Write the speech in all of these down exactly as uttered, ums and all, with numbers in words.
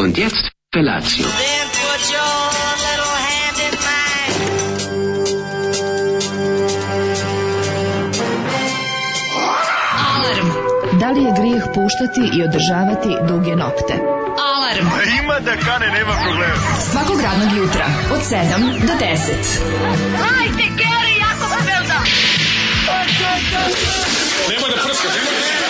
Und jetzt Felatio. Then put your little hand in mine. Alarm. Da li je grijeh puštati i održavati duge nokte? Alarm. Ima da kane, nema problema. Svakog radnog jutra od sedam do deset. Hajde, Geri, jako se velda. Nema da prska, nema da prska.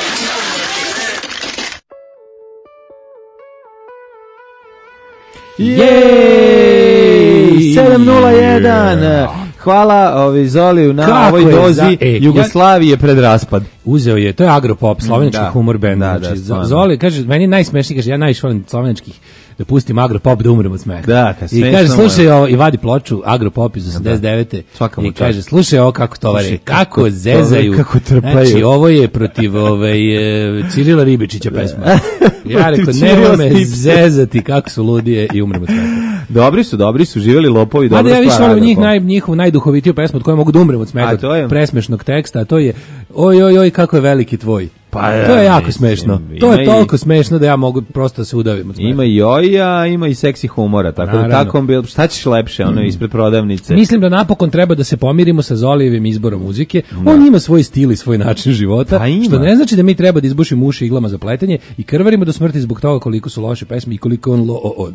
Jej! sedam nula jedan. Hvala ovi Zoliju na Kako ovoj je dozi za- e, Jugoslavije ja... pred raspad. Uzeo je, to je agropop, slovenački Da. humor band. Da, da, znači, stvarno. Zoli, kaže, meni je najsmešniji, kaže, ja najviše volim slovenačkih, da pustim agropop da umrem od smeha. Da, kad I smešno kaže, mu je. slušaj ovo, i vadi ploču agropop iz osamdeset devete. Svaka mu I čast. kaže, slušaj ovo kako tovari, Slušaj, kako, kako zezaju. tovari, kako trpaju. Znači, ovo je protiv ovaj, e, Cirila Ribičića pesma. Ja rekao, Protiv nema Cirila me Ribičića. zezati kako su ludije i umrem od smeha. Dobri su, dobri su, živjeli lopovi, Mada dobra ja više stvar. volim njih, Agropop. naj, njihovu najduhovitiju pesmu od koje mogu da umrem od smeha, A to je? od presmešnog teksta, a to je oj, oj, oj, kako je veliki tvoj. Pa, To je ja, jako mislim, smešno. ima To je i- toliko smešno da ja mogu prosto da se udavim od smeha. Ima i joja, ima i seksi humora, tako da Naravno. tako bil, šta ćeš lepše, ono ispred prodavnice. Mislim da napokon treba da se pomirimo sa Zolijevim izborom muzike. On ima svoj stil i svoj način života, Pa ima. što ne znači da mi treba da izbušimo uši iglama za pletenje i krvarimo do smrti zbog toga koliko su loše pesme i koliko on lo od.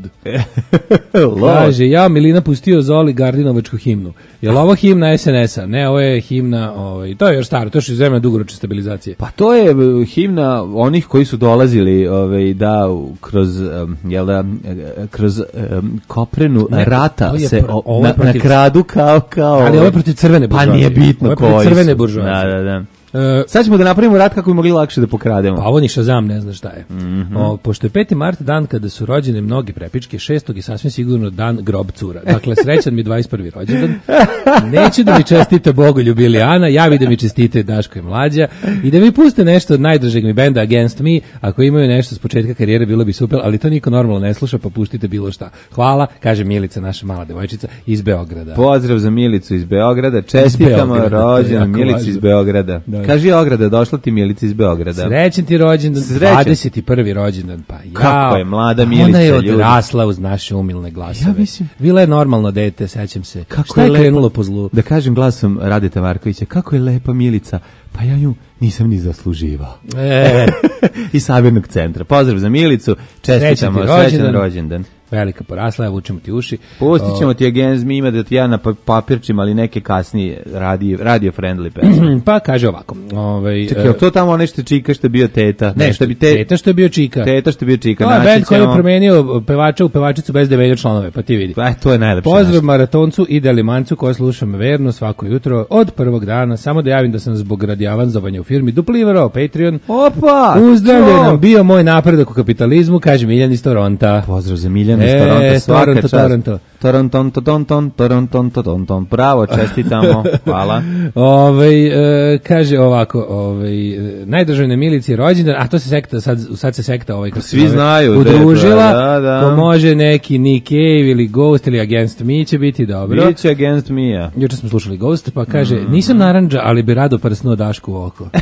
Kaže, ja Milina pustio Zoli Gardinovačku himnu. Je li ovo himna es en es-a? Ne, ovo je himna, ovaj, to je još staro, to je još iz vremena dugoročne stabilizacije. Pa to je uh, himna onih koji su dolazili ovaj, da u- kroz, um, jel da, eh, kroz um, koprenu Ne, rata to je se pro- o, ovo je na, na protiv- kradu kao... kao Ali ovo je protiv crvene Pa buržoazije. nije bitno Ovo je protiv koji crvene su. buržoazije. Da, da, da. E, Sad ćemo da napravimo rat kako bi mogli lakše da pokrademo. Pa ovo ni Shazam ne zna šta je. Mhm. O, pošto je peti mart dan kada su rođene mnoge prepičke, šestog je sasvim sigurno dan grob cura. Dakle, srećan mi dvadeset prvi rođendan. Neću da mi čestite Bogoljub Ilijana, javi da mi čestite Daško i Mlađa i da mi puste nešto od najdražeg mi benda Against Me. Ako imaju nešto s početka karijere, bilo bi super, ali to niko normalno ne sluša, pa puštite bilo šta. Hvala, kaže Milica, naša mala devojčica iz Beograda. Pozdrav za Milicu iz Beograda, čestitamo Beograda, to je rođendan jako Milici važno. iz Beograda. Da. Kaži Ograda, došla ti Milica iz Beograda. Srećan ti rođendan, Srećan. dvadeset prvi rođendan, pa ja. Kako je mlada Ona Milica, je ljudi. odrasla uz naše umilne glasove. Ja mislim- Bila je normalno dete, sećam se. Kako Šta je, lepa- krenulo po zlu? Da kažem glasom Radeta Markovića, kako je lepa Milica, pa ja nju nisam ni zasluživao. E, Iz Sabirnog centra. Pozdrav za Milicu, čestitamo, Srećan ti srećan rođendan. rođendan. velika porasla, ja vučemo ti uši. Pustit ćemo ti Against Me, ima da ti ja na pa- papirčim, ali neke kasnije radio, radio friendly pesme. Pa kaže ovako. Ovaj, Čekaj, je to tamo nešto čika što je bio teta? Ne, što bi te, teta što je bio čika. Teta što je bio čika. To je naći band koji je ćemo- promenio pevača u pevačicu bez da menja članove, pa ti vidi. Pa, to je najlepše. Pozdrav nešto. maratoncu i Delimancu koji slušam verno svako jutro od prvog dana. Samo da javim da sam zbog radi avanzovanja u firmi duplivirao Patreon. Opa! Uzdravljen to! nam bio moj napredak u kapitalizmu, kaže Miljan iz Toronta. Pozdrav za Miljana iz E, Toronto, svaka Toronto, čast. Toronto. Toronton, Toronton, Toronton, Toronton. Bravo, čestitamo. Hvala. Ovaj e, kaže ovako, ovaj e, najdržavne milicije rođendan, a to se sekta sad sad se sekta ovaj kako se Svi zove, znaju, udružila. da, da. Ko može neki Nick Cave ili Ghost ili Against Me će biti dobro. Biće Against Me-a. Juče smo slušali Ghost, pa kaže, Mm. nisam narandža, ali bi rado prsnuo Dašku u oko.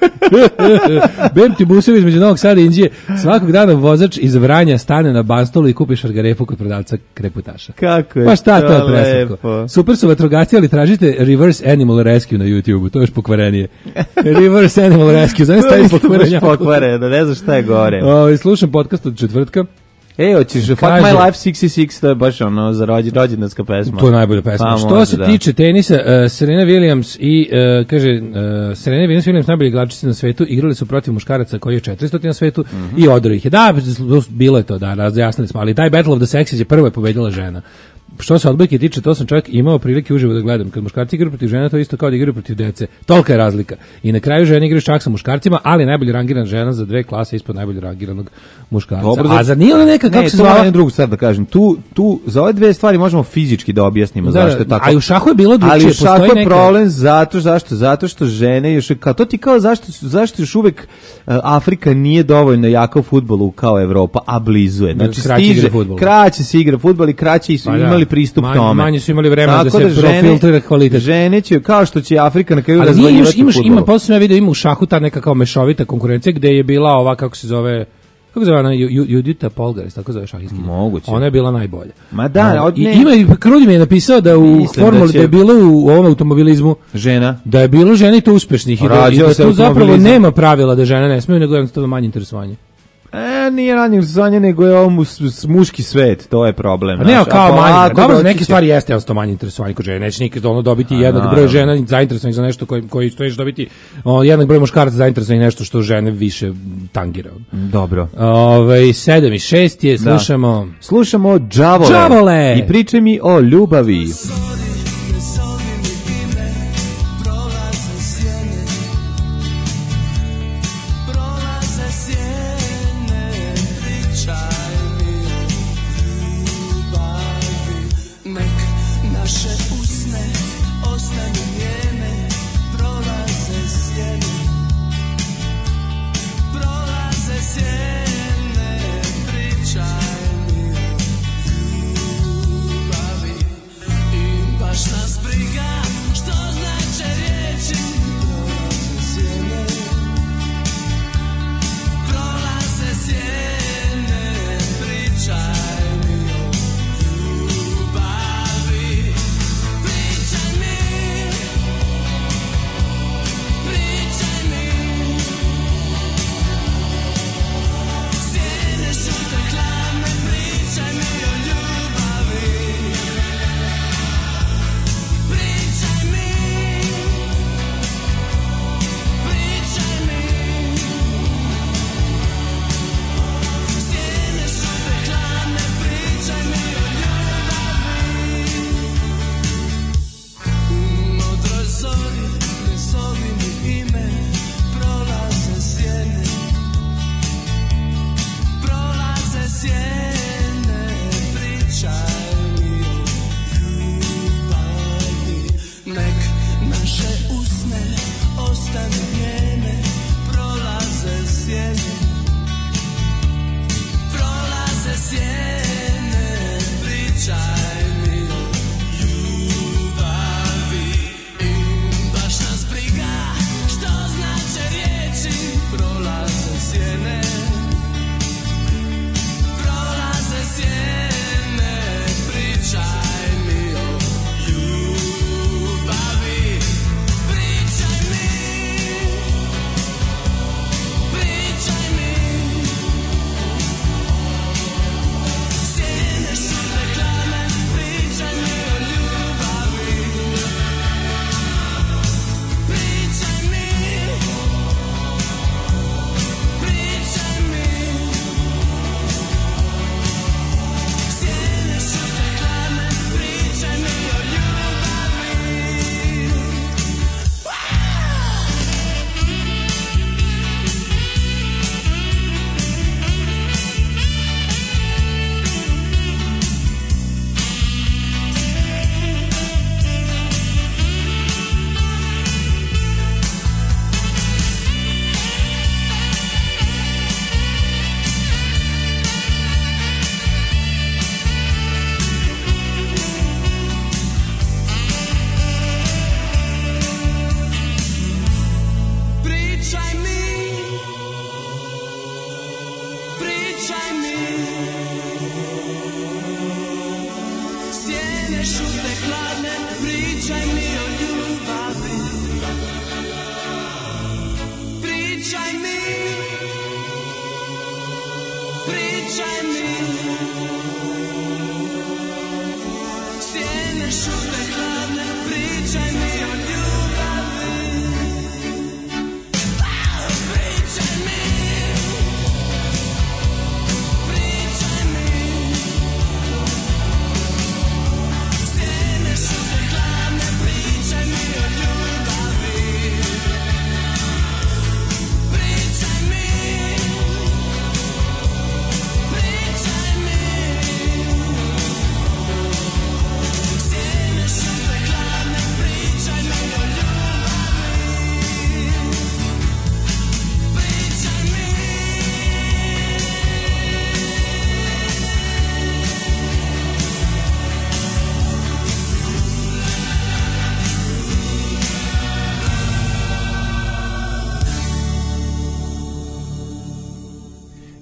Bem ti busevi između Novog Sada i Inđije. Svakog dana vozač iz Vranja stane na Banstolu i kupi šargarepu kod prodavca kreputaša. Kako je Pa šta to je to preslatko? lepo. Super su vatrogasci, ali tražite Reverse Animal Rescue na YouTube-u, to je još pokvarenije. Reverse Animal Rescue, znaš To šta je je isto baš pokvarenje? pokvareno, ne znam šta je gore. Ovaj, slušam podcast od četvrtka. E, hoćeš Fuck Kaže- My Life šezdeset šest, to je baš ono za rođen, rođendanska pesma. To je najbolja pesma. Pa, Što može, se da. tiče tenisa, uh, Serena Williams i, uh, kaže, uh, Serena Williams, Williams najbolji igračice na svetu, igrali su protiv muškaraca koji je četiristo na svetu Mhm. i odro ih je. Da, bilo je to, da, razjasnili smo, ali taj Battle of the Sexes je prvo je pobedila žena. Što se odbojke tiče, to sam čovjek imao prilike uživo da gledam. Kad muškarci igraju protiv žena, to je isto kao da igraju protiv dece. Tolika je razlika. I na kraju žene igraju čak sa muškarcima, ali najbolje rangirana žena za dve klase ispod najbolje rangiranog muškarca. Dobro, A za nije ona neka, kako ne, se to zvala? moram drugu stvar da kažem. Tu, tu, za ove dve stvari možemo fizički da objasnimo Da, zašto je tako. a i u šahu je bilo drugčije, Ali u šahu postoji je neka- problem zato, zašto? Zato što žene još, kao, to ti kao zašto, zašto još uvek uh, Afrika nije dovoljno jaka u fudbalu kao Evropa, a blizu je. Znači, kraće stiže, igra fudbal. kraće se igra fudbal i kraće su Pa da. imali pristup Manje- tome. manje su imali vremena da Tako se profiltrira kvalitet. Žene će, kao što će Afrika na kraju Ali nije, imaš, razvaljivati imaš, fudbal. ima, posle sam ja vidio, ima u šahu ta neka kao mešovita konkurencija gde je bila ova, kako se zove, kako zove ona, Ju- Ju- Judita Polgares, tako zove šahistkinja. Moguće. Ona je bila najbolja. Ma da, A, od i, ne- ima i Krudi mi je napisao da u Mislim formuli da će- da je bilo u ovom automobilizmu Žena. da je bilo žena i to uspešnih i da, i Rađao da se tu zapravo automobilizam. nema pravila da žene ne smiju, nego jednostavno manje interesovanje. E, nije ranije zvanje, nego je ovo mus- s- muški svet, to je problem. A ne, znaš. kao A manje. polako Dobro, za doći neke će- stvari jeste jednostavno manje interesovanje kod žene. Neće nikad ono dobiti A, jednak broj naravno. žena zainteresovanih za nešto koji koji što ćeš dobiti o, jednak broj muškaraca zainteresovanih nešto što žene više tangira. Dobro. Ovaj sedam i šest je, slušamo. Slušamo Đavole. Đavole! I pričaj mi o ljubavi.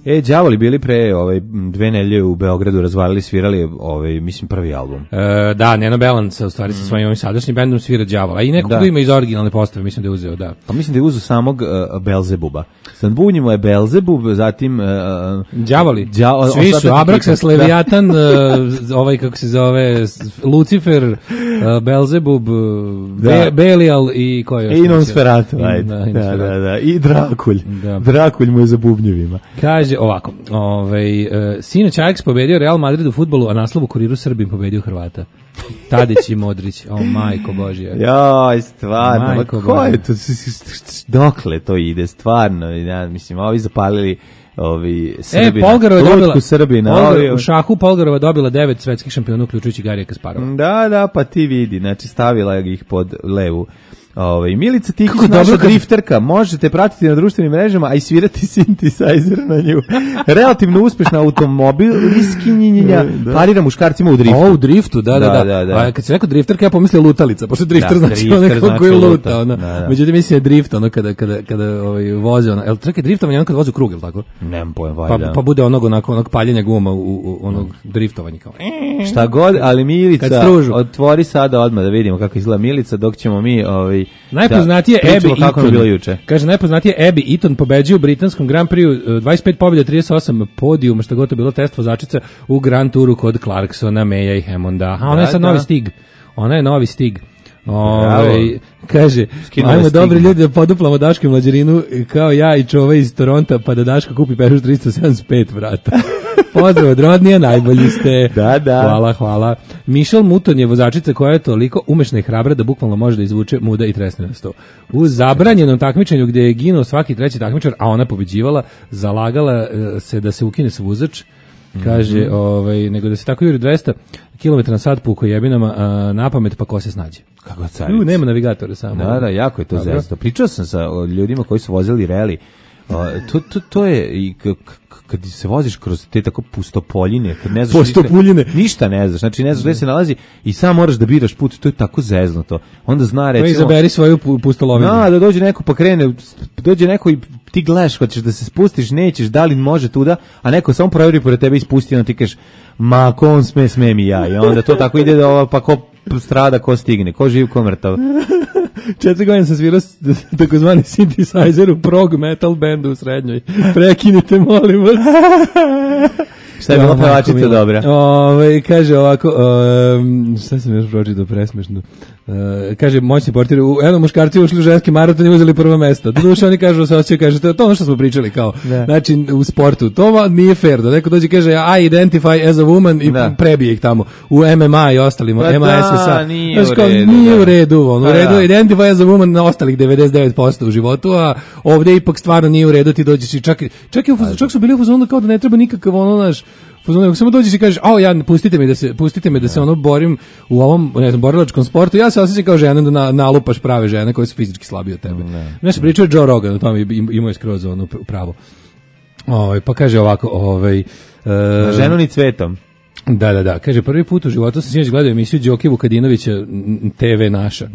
E, đavoli bili pre ovaj, dve nedelje u Beogradu, razvalili, svirali, ovaj, mislim, prvi album. E, da, Neno Belanca, u stvari, sa svojim ovim sadašnjim bendom svira đavola. I neko ko ima iz originalne postave, mislim da je uzeo, da. Pa mislim da je uzeo samog uh, Belzebuba. Sad bunjimo je Belzebub, zatim... Uh, đavoli. Đa, Svi su Abraxas, Leviatan, uh, ovaj, kako se zove, Lucifer, uh, Belzebub, da. Be, Belial i ko je još? I Nosferatu, ajde. Da, da, da, da. I Drakulj. Da. Drakulj mu je za bubnjevima. Kaže ovako, ovaj, uh, sinoć Ajax pobedio Real Madrid u fudbalu, a naslov u Kuriru Srbim pobedio Hrvata. Tadić i Modrić, o majko Božja. Joj, stvarno, Majko ko je to, dokle to ide, stvarno, ja, mislim, ovi zapalili ovi Srbina, e, Polgarova je dobila, Srbina, Polgar, ovi, u šahu Polgarova dobila devet svetskih šampiona, uključujući Garija Kasparova. Da, da, pa ti vidi, znači stavila ih pod levu. Ovaj Milica Tikić, naša naša kad... drifterka, možete pratiti na društvenim mrežama, a i svirati synthesizer na nju. Relativno uspešna automobiliskinjenja, da. Parira muškarcima u driftu. O, u driftu, da, da, da. da, da, da. A kad se rekao drifterka, ja pomislio lutalica, pošto drifter da, znači drifter onako znači koji luta, luta. ono. Da, da. Međutim, mislim je drift, ono, kada, kada, kada ovaj, voze, ono. Jel, čekaj, driftovanje, ono kada voze u krug, jel tako? Nemam pojem, valjda. Pa, pa bude onog, onako, onog paljenja guma u, u onog driftovanja, kao. Šta god, ali Milica, otvori sada odmah da vidimo kako izgleda Milica, dok ćemo mi, ovaj, najpoznatije Abby kako je bilo juče. Kaže, najpoznatije Abby Eaton pobeđuje u britanskom Grand Prix, dvadeset pet pobjeda, trideset osam podijuma, što god to bilo test vozačica u Grand Touru kod Clarksona, Maya i Hammonda. A ona je sad novi stig. Ona je novi stig. Ove, kaže, Skinula ajmo stigma. dobri ljudi da poduplamo Daško i Mlađerinu kao ja i čove iz Toronta, pa da Daško kupi Peugeot tristo sedamdeset pet, vrata. Pozdrav od Rodnija, najbolji ste. Da, da. Hvala, hvala. Michelle Mouton je vozačica koja je toliko umešna i hrabra da bukvalno može da izvuče muda i tresne na sto. U zabranjenom takmičenju gdje je ginuo svaki treći takmičar, a ona pobeđivala, zalagala se da se ukine vozač. Kaže, mm-hmm. ovaj, nego da se tako juri dvesta kilometara na sat po ukojebinama na pamet, pa ko se snađe. Kako carica. U, nema navigatora samo. Da, da, jako je to zezno. Pričao sam sa o, ljudima koji su vozili reli. O, to, to, to je i k, k, kad se voziš kroz te tako pustopoljine, kad ne znaš pustopuljine, ništa, ništa ne znaš, znači ne znaš gde se nalazi i sam moraš da biraš put, to je tako zezno to. Onda zna recimo, to izaberi svoju pustolovinu. Da, da dođe neko pa krene, dođe neko i ti gledaš, hoćeš da se spustiš, nećeš, da li može tuda, a neko samo provjeri pored tebe i spusti, onda ti kažeš, ma ko on sme, sme mi ja. I onda to tako ide da ova, pa ko strada, ko stigne, ko živ, ko mrtav. Četiri godine sam svirao takozvani synthesizer u prog metal bandu u srednjoj. Prekinite, molim vas. Šta je bila pevačica dobra? Ove, kaže ovako, um, šta sam još pročitao presmešno? Uh, kaže, moćni portir, u jednom muškarci ušli u ženski maraton i uzeli prvo mesto. Doduše oni kažu, se osjećaju, kaže, to je ono što smo pričali, kao, da. Znači, u sportu. To nije fair, da neko dođe kaže, I identify as a woman i da. Prebije ih tamo. U M M A i ostalima, pa M A S S A. Da, nije znači, u redu. Nije da. u redu, on, pa u redu, da. identify as a woman na ostalih devedeset devet posto u životu, a ovdje ipak stvarno nije u redu, ti dođeš i čak, čak, je, čak su bili u fazonu kao da ne treba nikakav ono, naš, Fuzon, samo dođeš i kažeš, "Ao, ja pustite me da se pustite me da se ono borim u ovom, ne znam, borilačkom sportu." Ja se osjećam kao žena da na, nalupaš prave žene koje su fizički slabije od tebe. Nešto pričao Joe Rogan o tome, imao je skroz ono pravo. Ovaj pa kaže ovako, ovaj e, ženu ni cvetom. Da, da, da. Kaže, prvi put u životu sam sinoć gledao emisiju Đoke Vukadinovića, T V naša.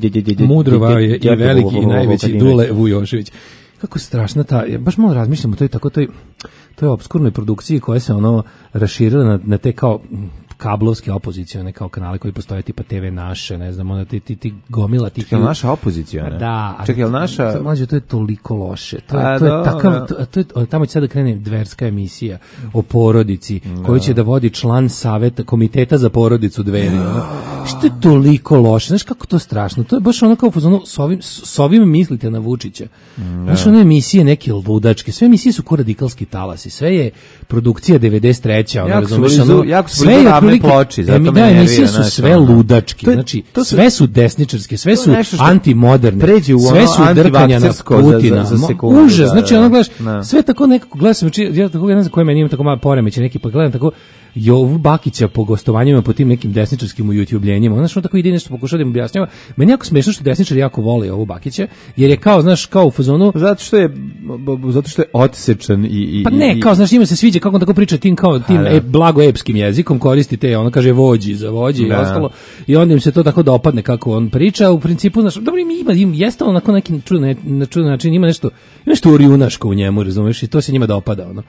Mudrovao je i veliki i najveći Dule Vujošević. Kako strašna ta, baš malo razmišljam o toj tako toj toj opskurnoj produkciji koja se ono raširila na, na te kao kablovske opozicione kao kanale koji postoje tipa T V naše, ne znam, ona ti ti, ti gomila tih. Čekaj, naša opoziciona. Da, čekaj, jel naša? Mlađe, to je toliko loše. To je, A, to je do, takav, to, to je, tamo će sada krene dverska emisija o porodici, no. koju će da vodi član saveta, komiteta za porodicu Dveri. No. Što je toliko loše? Znaš kako to strašno? To je baš ono kao ono, s ovim, s ovim mislite na Vučića. No. Znaš, one emisije neke ludačke, sve emisije su ko radikalski talasi, sve je produkcija devedeset treće ono, razumiješ, ono, jako sve je ploči, zato emi, me da, emisije nervira, su sve ludačke, to je, znači to su, sve su desničarske, sve su antimoderne, sve su drkanja na Putina, za, za sekundu, užas, da, znači da, ono gledaš, da. sve tako nekako, gledaš, ja tako ne znam koje meni ima tako malo poremeće, neki pa gledam tako Jovu Bakića po gostovanjima po tim nekim desničarskim ujutljenjima, znaš, on tako ide nešto pokušava da im objašnjava, meni jako smešno što desničari jako vole Jovu Bakića, jer je kao, znaš, kao u fazonu, zato što je, zato što je odsečan i, i pa ne, kao, znaš, njima se sviđa kako on tako priča tim kao tim e, blago epskim jezikom, koristi te, ono kaže vođi za vođi i ostalo, i onda im se to tako dopadne kako on priča, u principu, znaš, dobro im ima, im jeste on onako neki čudan, na čudan način, ima nešto, ima nešto orjunaško u njemu, razumeš, i to se njima dopada, ono.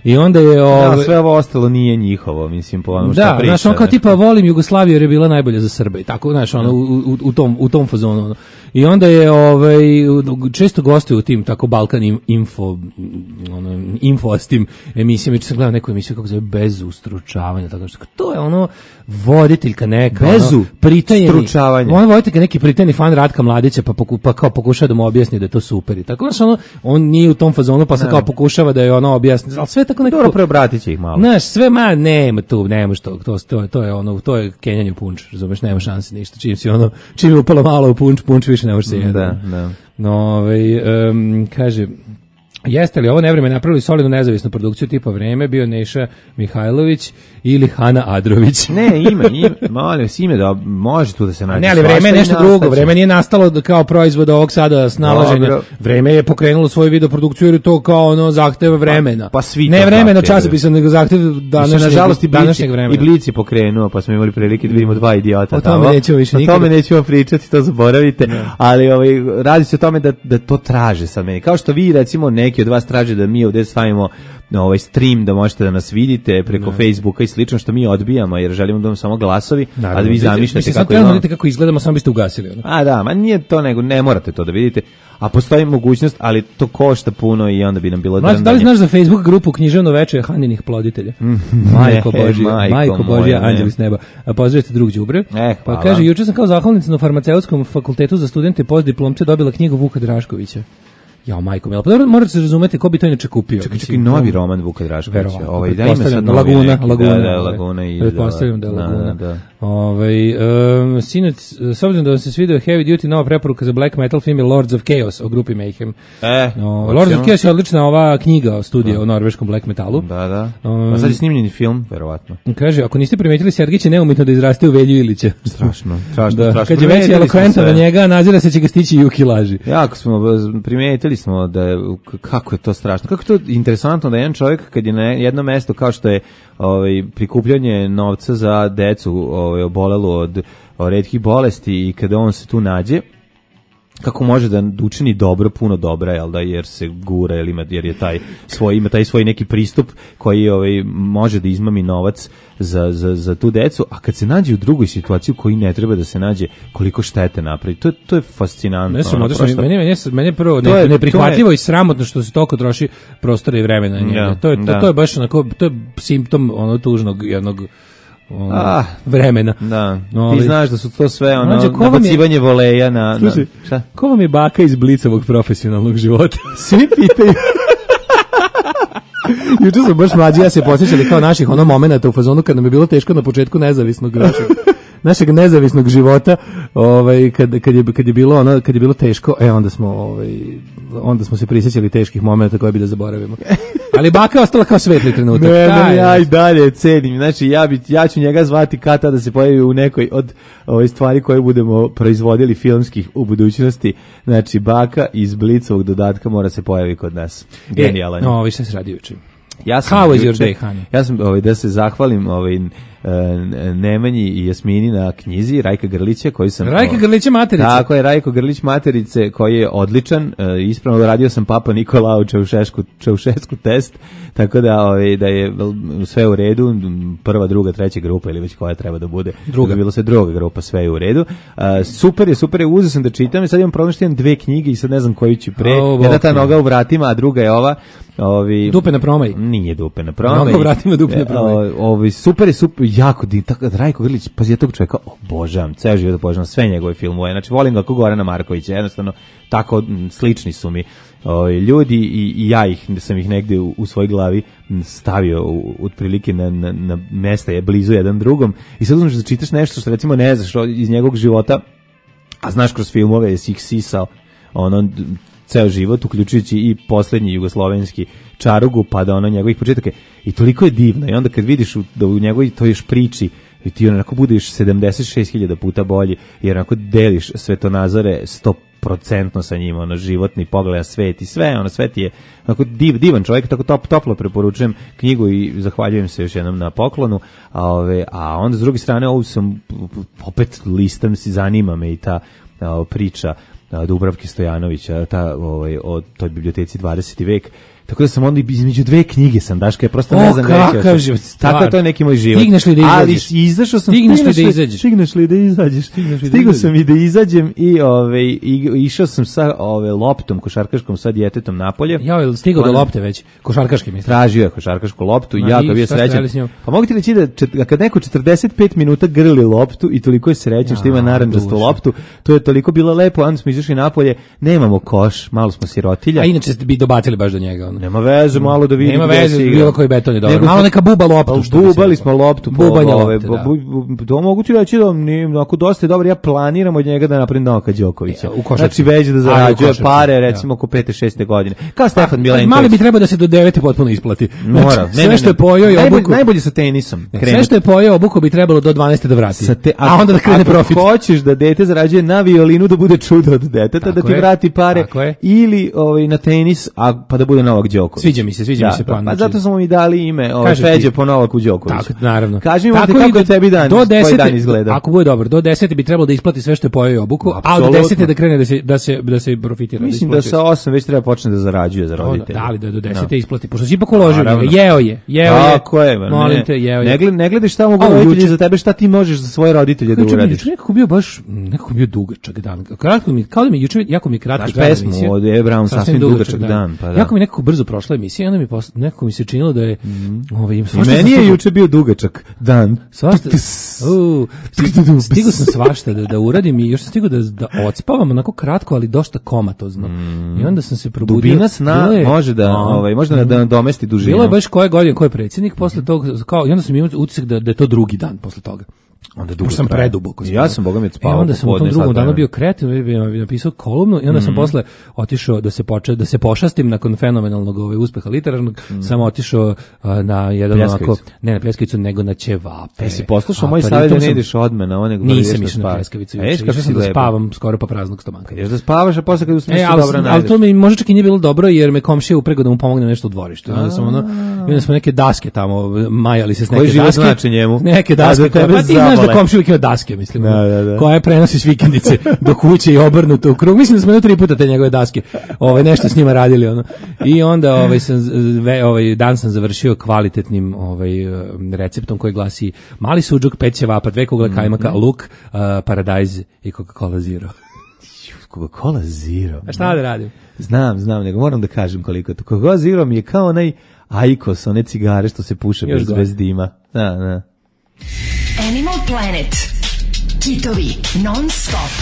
I onda je ovaj da, sve ovo ostalo nije njihovo, mislim, po onom što da, priča. Da, znaš, on kao tipa volim Jugoslaviju jer je bila najbolja za Srbe i tako, znaš, ono, u, u, u tom, u tom fazonu. Ono. I onda je ovaj, često gostuje u tim tako Balkan info, ono, info s tim emisijama, če sam gledao neku emisiju kako se zove Bez ustručavanja, tako što, to je ono voditeljka neka. Bez ono, pritajeni, stručavanja. Ono voditeljka neki pritajeni fan Ratka Mladića, pa, poku, pa kao pokušava da mu objasni da je to super i tako, znaš, ono, on nije u tom fazonu, pa se kao pokušava da je ono objasni, ali sve tako nekako... Dobro, preobratit će ih malo. Znaš, sve, ma, nema tu, nema što, to, to, to je ono, to je kenjanje u punč, razumeš, nema šanse ništa, čim si ono, čim je upalo malo u punč, punč više ne može se jedan. Da, da. No, ovaj, um, kaže, jeste li ovo nevreme napravili solidnu nezavisnu produkciju tipa Vreme, bio Neša Mihajlović ili Hana Adrović? Ne, ima, ima, molim, ime da može tu da se nađe. Ne, ali Vreme je nešto drugo, Vreme nije nastalo kao proizvod ovog sada snalaženja. Dobro. Vreme je pokrenulo svoju videoprodukciju jer je to kao ono zahteva vremena. Pa, pa svi ne vremena časopisa, nego zahtev današnjeg, nažalost, današnjeg vremena. I Blic je pokrenuo, pa smo imali prilike da vidimo dva idiota. O tome tamo. nećemo više nikada. O tome nećemo pričati, to zaboravite, ne. Ali ovaj, radi se o tome da, da to traže sad meni. Kao što vi, recimo, neki od vas traže da mi ovdje stavimo ovaj stream, da možete da nas vidite preko ne. Facebooka i slično, što mi odbijamo, jer želimo da vam samo glasovi, naravno, a da vi zamišljate kako imamo. Vidite kako izgledamo, samo biste ugasili. Ono. A da, ma nije to, nego ne morate to da vidite, a postoji mogućnost, ali to košta puno i onda bi nam bilo drndanje. Da li znaš za Facebook grupu Književno veče Haninih ploditelja? Majko Božija, majko, majko Božija, anđeli s neba. A pozdravite drug đubre. Eh, pa kaže, juče sam kao zahvalnica na farmaceutskom fakultetu za studente postdiplomce dobila knjigu Vuka Draškovića. Ja, majko, mi, pa morate se razumeti ko bi to inače kupio. Čekaj, čekaj, novi roman Vuka Draškovića. Ovaj, da ima sad Laguna, neki, Laguna, da, da, Laguna i pretpostavljam da je Laguna. Da, da. Ovaj, um, sinac, s obzirom da vam se svidio Heavy Duty, nova preporuka za black metal film je Lords of Chaos o grupi Mayhem. E, no, Lords of Chaos je odlična ova knjiga o studiju o norveškom black metalu. Da, da. Um, pa sad je snimljeni film, verovatno. Kaže, ako niste primetili, Sergej će neumitno da izraste u Velju Ilića. Strašno, strašno, da, strašno. Kad je već elokventan na njega, nazira se će ga stići Juki laži. Jako smo, primetili smo da je, kako je to strašno. Kako je to interesantno da jedan čovjek kad je na jedno mesto kao što je ovaj, prikupljanje novca za decu ovaj, obolelu od retkih bolesti i kada on se tu nađe, kako može da učini dobro, puno dobra, jel da, jer se gura, jer ima, jer je taj svoj, ima taj svoj neki pristup koji ovaj, može da izmami novac za, za, za tu decu, a kad se nađe u drugoj situaciji koji ne treba da se nađe, koliko štete napravi, to, to je fascinantno. Ne, ono, prosto, meni, meni, meni je prvo ne, je, neprihvatljivo je, i sramotno što se toliko troši prostora i vremena. Ja, to, je, to, to je baš onako, to je simptom ono tužnog jednog ono, ah, vremena. Da. No, ti znaš da su to sve ono nabacivanje voleja na... Slušaj, na, šta? Ko vam je baka iz Blicovog profesionalnog života? Svi pitaju. Juče sam baš mlađi, ja se posjećali kao naših ono momenata u fazonu kad nam je bilo teško na početku nezavisnog našeg, našeg nezavisnog života, ovaj kad kad je kad je bilo ono kad je bilo teško, e onda smo ovaj onda smo se prisjećali teških momenata koje bi da zaboravimo. Ali baka je ostala kao svetli trenutak. Ne, ne, ja i dalje cenim. Znači ja bi ja ću njega zvati kada da se pojavi u nekoj od ove stvari koje budemo proizvodili filmskih u budućnosti. Znači baka iz Blicovog dodatka mora se pojavi kod nas. Genijalan. E, no, vi šta se radi juče? Ja sam How was your day, honey? Ja sam ovaj da se zahvalim ovaj Nemanji i Jasmini na knjizi Rajka Grlića koji sam Rajka Grlića Materice. Tako je, Rajko Grlić Materice koji je odličan, ispravno radio sam Papa Nikolao Čaušesku Čaušesku test, tako da ovaj da je sve u redu, prva, druga, treća grupa ili već koja treba da bude. Druga, bilo se druga grupa, sve je u redu. Uh, super je, super je, uzeo sam da čitam i sad imam problem što imam dve knjige i sad ne znam koju ću pre. Oh, jedna ta noga u vratima, a druga je ova ovi dupe na promaj. Nije dupe na promaj. Noga u vratima, dupe na promaj. Ovi super je, super jako din, tako Rajko Grlić, pa ja tog čovjeka obožavam, ceo život obožavam sve njegove filmove. Znači volim ga kao Gorana Markovića, jednostavno tako m, slični su mi o, ljudi i, i ja ih sam ih negde u, u svojoj glavi stavio u, otprilike na, na, na mesta je blizu jedan drugom i sad uzmeš da čitaš nešto što recimo ne znaš iz njegovog života, a znaš kroz filmove je si ih sisao ono ceo život, uključujući i poslednji jugoslovenski Čarugu, pa da ono njegovih početaka. I toliko je divno. I onda kad vidiš u, da u njegovoj to još priči, i ti onako budeš sedamdeset šest hiljada puta bolji, jer onako deliš svetonazore sto procentno sa njima, ono, životni pogleda svet i sve, ono, svet je onako div, divan čovjek, tako top, toplo preporučujem knjigu i zahvaljujem se još jednom na poklonu, a, ove, a onda s druge strane, ovu sam, opet listam si, zanima me i ta a, priča Dubravke Stojanovića, ta, ovaj, o toj biblioteci dvadeseti vek, Tako da sam onda između dve knjige sam, Daška, ja prosto O, ne znam kakav život, stvar. Tako je, to je neki moj život. Stigneš li da izađeš? Ali izašao sam, Stigneš li da izađeš? Stigneš li da izađeš? Stigneš li da Stigao izađeš? sam i da izađem i ovaj i išao sam sa ove loptom košarkaškom sa djetetom napolje. Ja, jel stigao do lopte već? Košarkaški mislim. Tražio je košarkašku loptu i Ma, ja i kao bio šta ste srećan. radili s njom? Pa mogu ti reći da čet, kad neko četrdeset pet minuta grli loptu i toliko je srećan što ima Ja, narandžastu duša. loptu, to je toliko bilo lepo, onda smo izašli napolje, nemamo koš, malo smo sirotilja. A inače bi dobacili baš do njega. Ono. Nema veze, malo da vidi Nema gde veze, si igra. bilo koji beton je dobro. Nego Malo smo- neka buba loptu. što bi se Bubali reklo. smo loptu. po Bubanje ove, lopte, po- da. bu- bu- To mogu ti reći da nije, onako dosta je dobro, ja planiram od njega da napravim Novaka Đokovića. E, u košarci. Znači već da Ali u zarađuje košarci, pare, da. recimo oko pete, šeste godine. Kao Stefan Milenković. Mali bi trebao da se do devete potpuno isplati. Mora. Znači, Ne, sve ne, što je ne. pojeo i Najbolje- obuku. Najbolje sa tenisom. Sve krenuti. što je pojeo obuku bi trebalo do dvanaeste da vrati. Sa te- a onda da krene ako profit. hoćeš da dete zarađuje na violinu da bude čudo od deteta, da Tako ti je, vrati pare, tako je. ili ovaj, na tenis, a pa da bude Novak Đoković. Sviđa mi se, sviđa mi se plan. Pa Znači, zato smo mi dali ime ovaj, Kažem ti- Feđe po Novaku Đokoviću. Tako, naravno. Kaži mi Tako ovdje i kako je do- tebi dan, do tvoj desete, dan izgleda. Ako bude dobro, do desete bi trebalo da isplati sve što je pojeo i obuku, a od Apsolutno. desete da krene da se da se da se profitira. Mislim da isplati sa osam već treba počne da zarađuje za Onda, roditelje. da li da do desete isplati, pošto si ipak uložio u Naravno. njega, jeo je, jeo je. Tako je, ba, molim ne, te, jeo ne, je. gled, ne gledaj šta mogu A, roditelji juče- za tebe, šta ti možeš za svoje roditelje da Juče mi je uradiš. juče nekako bio baš, nekako bio dugačak dan. Kratko mi, kao da mi je juče, jako mi je kratko Znaš trajala pesmu emisija. od E. Brown, sasvim dugačak dan, pa da. Jako mi nekako brzo prošla emisija, onda mi posle, nekako mi se činilo da je, ovaj, I svašta meni sam je stigao- juče bio dugačak dan. Svašta, u, stigao sam svašta da, da uradim i još sam stigao da, da odspavam onako kratko, ali dosta komatozno. I onda sam se probudio. Dubina sna Bilo je- može da, A, ovaj, može da nadomesti dužinu. Bilo je baš koje godine, ko je predsjednik, posle tog, kao, i onda sam imao utisak da, da je to drugi dan posle toga. Onda dugo Pošto sam traje. preduboko spavao. Ja sam, boga mi, E, spavao onda sam u tom popodne, drugom sad danu vremena. bio kreativ, bi napisao kolumnu i onda sam posle otišao da se poče, da se pošastim nakon fenomenalnog ovaj uspeha literarnog, sam otišao a, na jedan Pljeskavicu. onako, ne na pljeskavicu, nego na ćevape. E, si poslušao A, moj pa savjet da ritom ne sam- ideš odme na one gore Nisam ideš da išao na spavaš. pljeskavicu. A ješ juče, kako išao si sam da lepo. spavam skoro pa praznog stomaka. Ješ da spavaš, a posle kad usmeš E, se ali, dobro ali najdeš. to mi možda čak i nije bilo dobro jer me komšija upregao da mu pomogne nešto u dvorištu. I onda sam ono, i onda smo neke daske tamo majali se s neke Koji život daske. znači njemu? Neke A daske. za tebe Pa ti znaš da zabole. komšija uvijek ima daske, mislim. Da, da, da. Koja prenosi s vikendice do kuće i obrnuto u krug. Mislim da smo jedno tri puta te njegove daske. Ovaj nešto s njima radili ono. I onda ovaj sam ve, ovaj dan sam završio kvalitetnim ovaj receptom koji glasi mali suđuk, pet ćevapa, dve kugle kajmaka, luk, uh, paradajz i Coca-Cola Zero. Coca-Cola Zero. A šta da radim? Znam, znam, nego moram da kažem koliko je to. Coca-Cola Zero mi je kao onaj Aikos, one cigare što se puše Još bez, gore. bez dima. Da, da. Animal Planet. Hitovi non stop.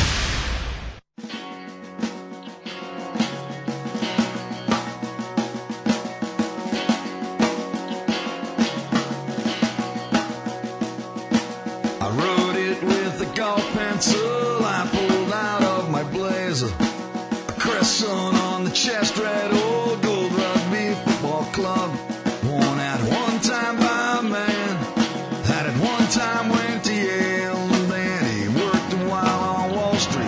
I wrote it with a golf pencil I pulled out of my blazer. A crescent on the chest, red old gold rugby football club. Worn at one time by a man that at one time went to Yale. And then he worked a while on Wall Street.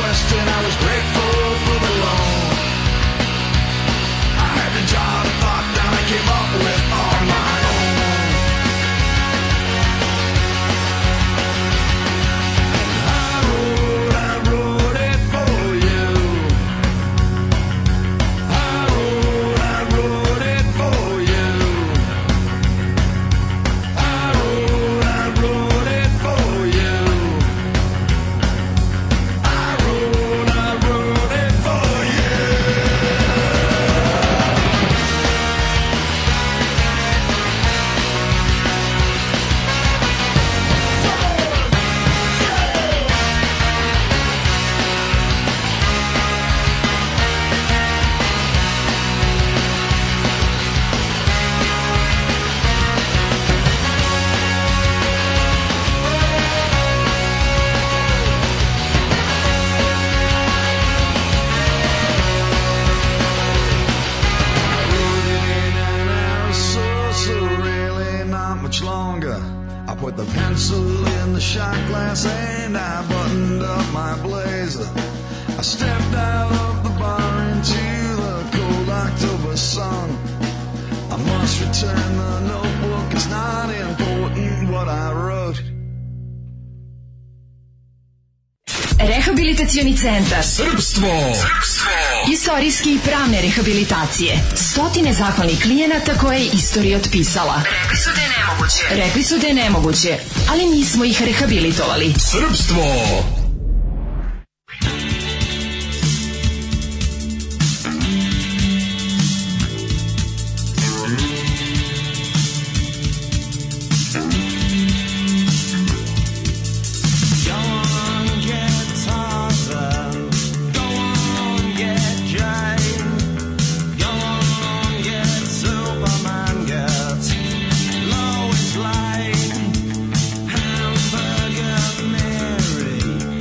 question, I was grateful for the loan. I had to jot a thought down, I came up with on my own. I wrote, I wrote it for you. I wrote, I wrote it for you. I wrote, I wrote it for you. I wrote, I wrote it for you. So, so really not much longer. I put the pencil in the shot glass and I buttoned up my blazer. I stepped out of the bar into the cold October sun. I must return the notebook, it's not important what I wrote. Rehabilitacioni centar Srpstvo! istorijske i pravne rehabilitacije. Stotine zahvalnih klijenata koje je istorija otpisala. Rekli su da je nemoguće. Rekli su da je nemoguće, ali mi smo ih rehabilitovali. Srpstvo! Hamburger Mary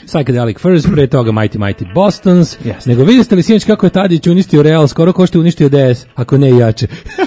Psychedelic Furs, pre toga Mighty Mighty Bostons, Yes. nego vidite li sinoć kako je Tadić uništio Real, skoro ko što je uništio D S, ako ne i jače.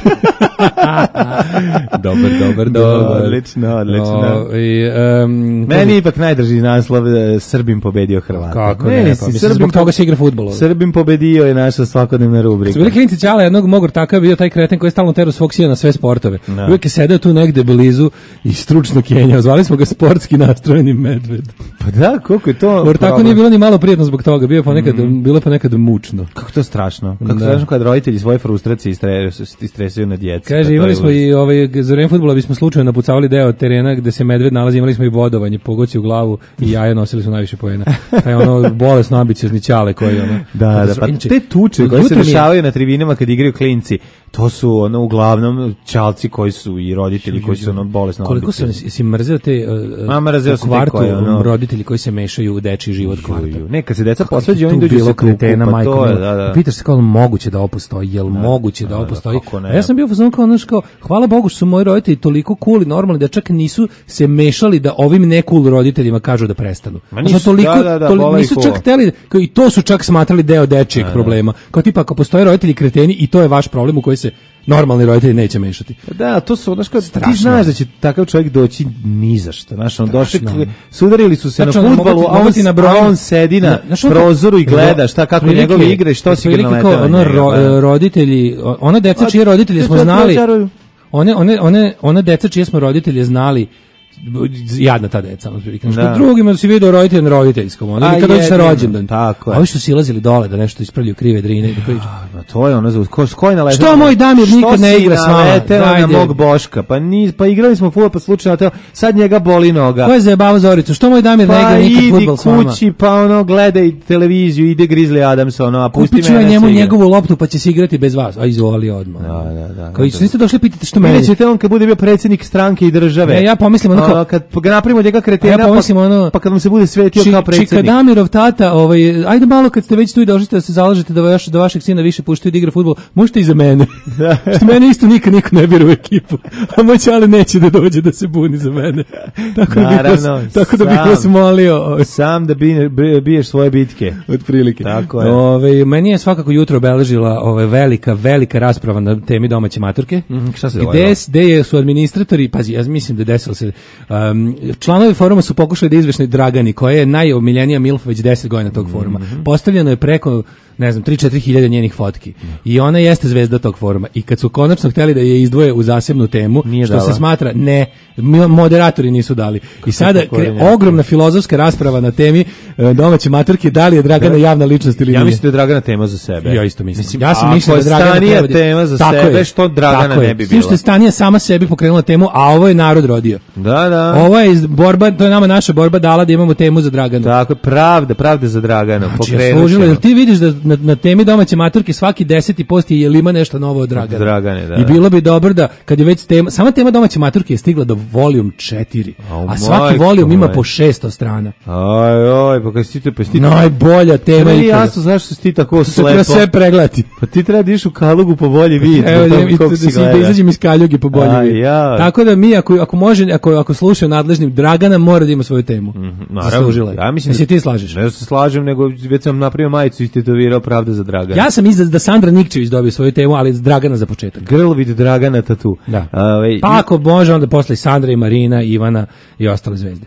dobar, dobar, dobar. Odlično, odlično. O, i, um, Meni je ipak najdrži naslov e, Srbim pobedio Hrvata. Kako ne, ne, si pa mislim, Srbim zbog toga po- se igra fudbal. Srbim pobedio je naša svakodnevna rubrika. Su bili klinci Ćala jednog mog ortaka, bio taj kreten koji je stalno terao svog sina na sve sportove. Da. Uvijek je sedeo tu negde blizu i stručno kenjao. Zvali smo ga sportski nastrojeni medved. Pa da, koliko je to Ortaku problem. nije bilo ni malo prijetno zbog toga, bio je ponekad, bilo je ponekad mučno. Kako to strašno. Kako Da. strašno kad roditelji svoje frustracije istre- istresaju na djecu. Pa Kaže, to imali je smo užas. i ovaj, za vreme fudbala bismo slučajno napucavali deo terena gde se medved nalazi, imali smo i bodovanje, pogoci u glavu i jaja nosili su najviše poena. Taj ono bolesno ambiciozni Ćale koji ono... Da, da, pa Inače, te tuče koje se jutro mi je- dešavaju na tribinama kad igraju klinci, to su ono uglavnom Ćalci koji su i roditelji koji su ono bolesno Koliko sam ambiciozni. si mrzeo te Ma, uh, mrzeo u sam te kvartu koje, ono- roditelji koji se mešaju u dečiji život kvarta. Ju, Ne, kad se deca Tu posvađaju, oni dođu bilo se tuku, kretena, pa majko to je, mila. da, da. Pitaš se kao moguće da ovo postoji, jel moguće da ovo da, postoji? kako ne. A ja sam bio u fazonu kao, znaš, kao, hvala Bogu što su moji roditelji toliko cool i normalni da čak nisu se mešali da ovim ne cool roditeljima kažu da prestanu. Ma Znaš, nisu, toliko, da, da, da, toli- bola ih nisu ovo. čak hteli, kao, i to su čak smatrali deo dečijeg problema. Kao tipa, ako postoje roditelji kreteni i to je vaš problem u koji se normalni roditelji neće mešati. Da, to su, znaš, kad ti Strašno. znaš da će takav čovjek doći ni za šta. Znaš, on došli, Strašno. sudarili su se Tačno, na fudbalu, mogu ti- a on, mogu ti nabrojiti- a on sedi na Znaš, ono prozoru i kao- gleda šta, kako otprilike- njegove igre i što si ga otprilike naletao kao na ono njega. ro- da. roditelji, o- ona deca A, čije roditelje ti smo sad znali, prođaruju. one, one, one, ona deca čije smo roditelje znali, b- jadna ta deca, ono otprilike. Znaš, Da. kod drugima si vidio roditelj na roditeljskom, ono, A, ili kad dođeš na jedino, rođendan. tako je. A ovi su silazili dole da nešto ispravljaju krive drine i da pričaju. Ma to je ono za ko ko je naleteo. Što moj Damir nikad ne igra s vama? Naleteo na Ajde. mog Boška. Pa ni pa igrali smo fudbal pa slučajno teo. Sad njega boli noga. Ko je zajebavao Zoricu? Što moj Damir ne Pa igra nikad idi fudbal s vama? kući, pa ono gledaj televiziju, ide Grizzly Adams, ono, a pusti Kupit ću mene ja da njemu se igra. njegovu loptu pa će se igrati bez vas. A izvoli odmah. Da, da, da. Kao i da. niste došli pitati što meni. Vidjet ćete on kad bude bio predsjednik stranke i države. Ne, ja pomislim ono kao- Ono, kad ga napravimo od njega kretena, A ja pomislim pa, ono- pa kad mu se bude svetio Či- kao predsjednik. Čikadamirov tata, ovaj, ajde malo kad ste već tu i došli da se zalažete da, vaš, da vašeg sina više puštaju da igra fudbal, možete i za mene. Što mene isto nikad niko ne bira u ekipu. A moj čale neće da dođe da se buni za mene. Tako da bih vas, Naravno, tako da bih sam. vas molio. ovaj, Sam da bi, bi, biješ svoje bitke. Otprilike. Tako je. Ove, meni je svakako jutro obeležila ove velika, velika rasprava na temi domaće maturke. šta se Gde, dogodilo? s- gde je- su administratori, pazi, ja mislim da je desilo se, um, članovi foruma su pokušali da izvešne Dragani, koja je najomiljenija milf već deset godina tog foruma. Mhm. Postavljeno je preko, ne znam, tri četiri hiljade njenih fotki. I ona jeste zvezda tog foruma. I kad su konačno hteli da je izdvoje u zasebnu temu, Nije što dala. se smatra, ne, mi- moderatori nisu dali. I sada kre, korenjaka. ogromna filozofska rasprava na temi e, domaće maturke, da li je Dragana javna ličnost ili Ja nije. mislim da je Dragana tema za sebe. Ja isto mislim. Mislim, ja sam ako mišljen da je Dragana Stanija treba da- tema za Tako sebe, je. što Dragana Tako je. ne bi S tim što bila? je Stanija sama sebi pokrenula temu, a ovo je narod rodio. Da, da. Ovo je iz- borba, to je nama naša borba dala da imamo temu za Draganu. Tako je, pravda, pravda za Dragana. Znači, je Pokrenut služilo, ćemo. jer ti vidiš da na, na temi domaće maturke svaki deseti post je jel ima nešto novo od Dragane. Dragane, da, I da. bilo bi dobro da, kad je već tema, sama tema domaće maturke je stigla do volijum četiri, Au, a svaki majko volijum ima moja. po šesto strana. Aj, aj, pa kad si ti, pa si ti... Najbolja tema Meni je ikada. jasno zašto si ti tako Se treba slepo. sve pregledati. Pa ti treba da iš u Kalugu po bolji vid. Evo, da, da, i, koliko da, si si, da gleda. izađem iz kaljuge po bolje. Aj, vidi. ja. Tako da mi, ako, ako može, ako, ako slušaju nadležnim, Dragana mora da ima svoju temu. Naravno, Zaslužila je. ja mislim Jesi ti slažeš? Ne da se slažem, nego već sam napravio majicu i istetovirao pravda za Dragana. Ja sam iza da Sandra Nikčević dobije svoju temu, ali Dragana za početak. Girl with Dragana tatu. Da. Ove, Pa ako može, onda posle i Sandra i Marina, i Ivana i ostale zvezde.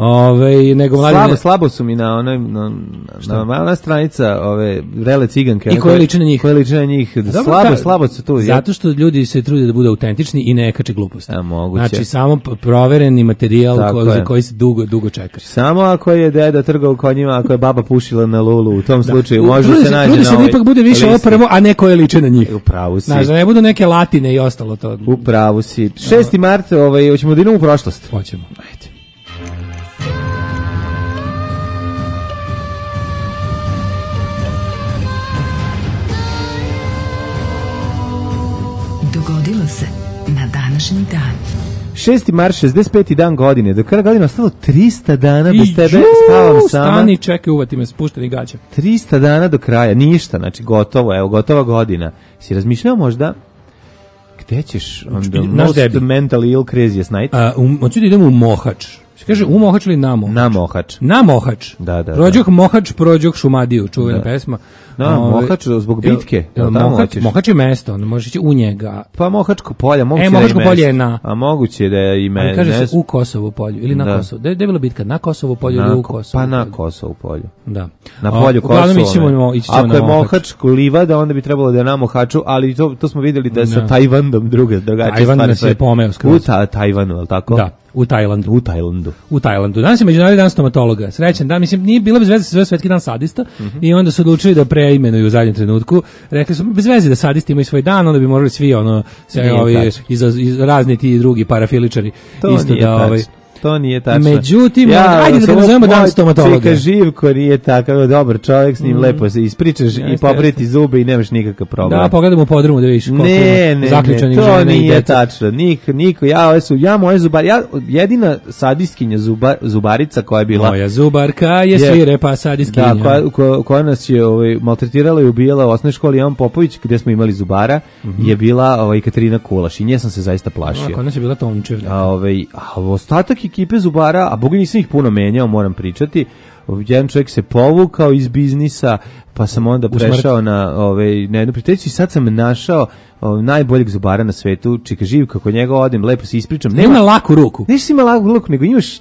Ove, nego slabo, mladine, slabo su mi na onoj na, na, na ona stranica ove vrele ciganke. I one koje liče na njih. Koje liče na njih. Dobro, slabo, ta- slabo su tu. Zato što ljudi se trude da budu autentični i ne kače gluposti. A, moguće. Znači, samo p- provereni materijal Tako ko, za je. koji se dugo, dugo čekaš. Samo ako je deda trgao konjima, ako je baba pušila na lulu, u tom slučaju može Trudi se naći trudi na se da ovoj ipak bude više ovo listi. prvo, a ne koje liče na njih. U pravu si. Znaš, da ne budu neke latine i ostalo to. U pravu si. šesti mart, ovaj, hoćemo da idemo u prošlost. Hoćemo. Ajde. Dogodilo se na današnji dan. šesti mart, šezdeset peti dan godine. Do kraja godine ostalo trista dana bez I tebe. džu, Spavam sama. Stani, čekaj, uvati me, spušteni gaća. trista dana do kraja, ništa, znači gotovo, evo, gotova godina. Si razmišljao možda gde ćeš on the Naš most debi. mentally ill craziest night? A, um, hoću da idemo u Mohač. Kaže u Mohač ili na Mohač? Na Mohač. Na Mohač. Da, da. Prođoh Mohač, prođoh Šumadiju, čuvena da. pesma. Da, Ove, Mohač zbog bitke. Jel, jel Mohač, Mohač je mesto, onda možeš ići u njega. Pa Mohačko polje, moguće e, da Mohačko je polje je na. A moguće da je ime. Ali kaže se u Kosovo polju ili na da. Kosovo. Da je bilo bitka na Kosovo polju na, ili u Kosovo. Pa na Kosovo polju. Da. Na polju o, Kosovo. Ićemo, ićemo ako je Mohačko livada, onda bi trebalo da je na Mohaču, ali to, to smo vidjeli da je sa Tajvanom druga drugačija Tajvan stvar. nas je pomeo skroz. U ta, Tajvanu, je li tako? Da. U Tajlandu. U Tajlandu. U Tajlandu. Danas je Međunarodni dan stomatologa. Srećan dan, mislim, nije bilo bez veze, se zove Svetski dan sadista mm -hmm. i onda su odlučili da preimenuju u zadnjem trenutku. Rekli su, bez veze da sadisti imaju svoj dan, onda bi morali svi, ono, sve ovi, iz, iz, razni ti drugi parafiličari. To isto da, ovaj, to nije tačno. Međutim, ja, ajde da ga nazovemo dan stomatologa. Čeka Živko nije takav dobar čovjek, s njim mm. lepo se ispričaš ja, i popriti zube i nemaš nikakav problem. Da, pogledamo u podrumu da vidiš koliko ne, ne, zaključanih ne, to žena nije i deca. tačno. Nik, niko, ja, su, ja moje zubar, ja, jedina sadistkinja zubar, zubarica koja je bila... Moja zubarka je, je svirepa sadistkinja. Da, koja, koja, koja nas je ovaj, maltretirala i ubijala u osnovnoj školi Ivan Popović, gdje smo imali zubara, mm -hmm. je bila ovaj, Katarina Kulaš i nje sam se zaista plašio. Kod nas je bila Tomčevlja. A, ovaj, a ostatak ekipe zubara, a boga nisam ih puno menjao, moram pričati. Jedan čovjek se povukao iz biznisa, pa sam onda prešao na ovaj na jednu prijateljicu i sad sam našao o, najboljeg zubara na svetu, Čika Živka, kod njega odem, lepo se ispričam. Nema laku ruku. Neš ima laku ruku, nego imaš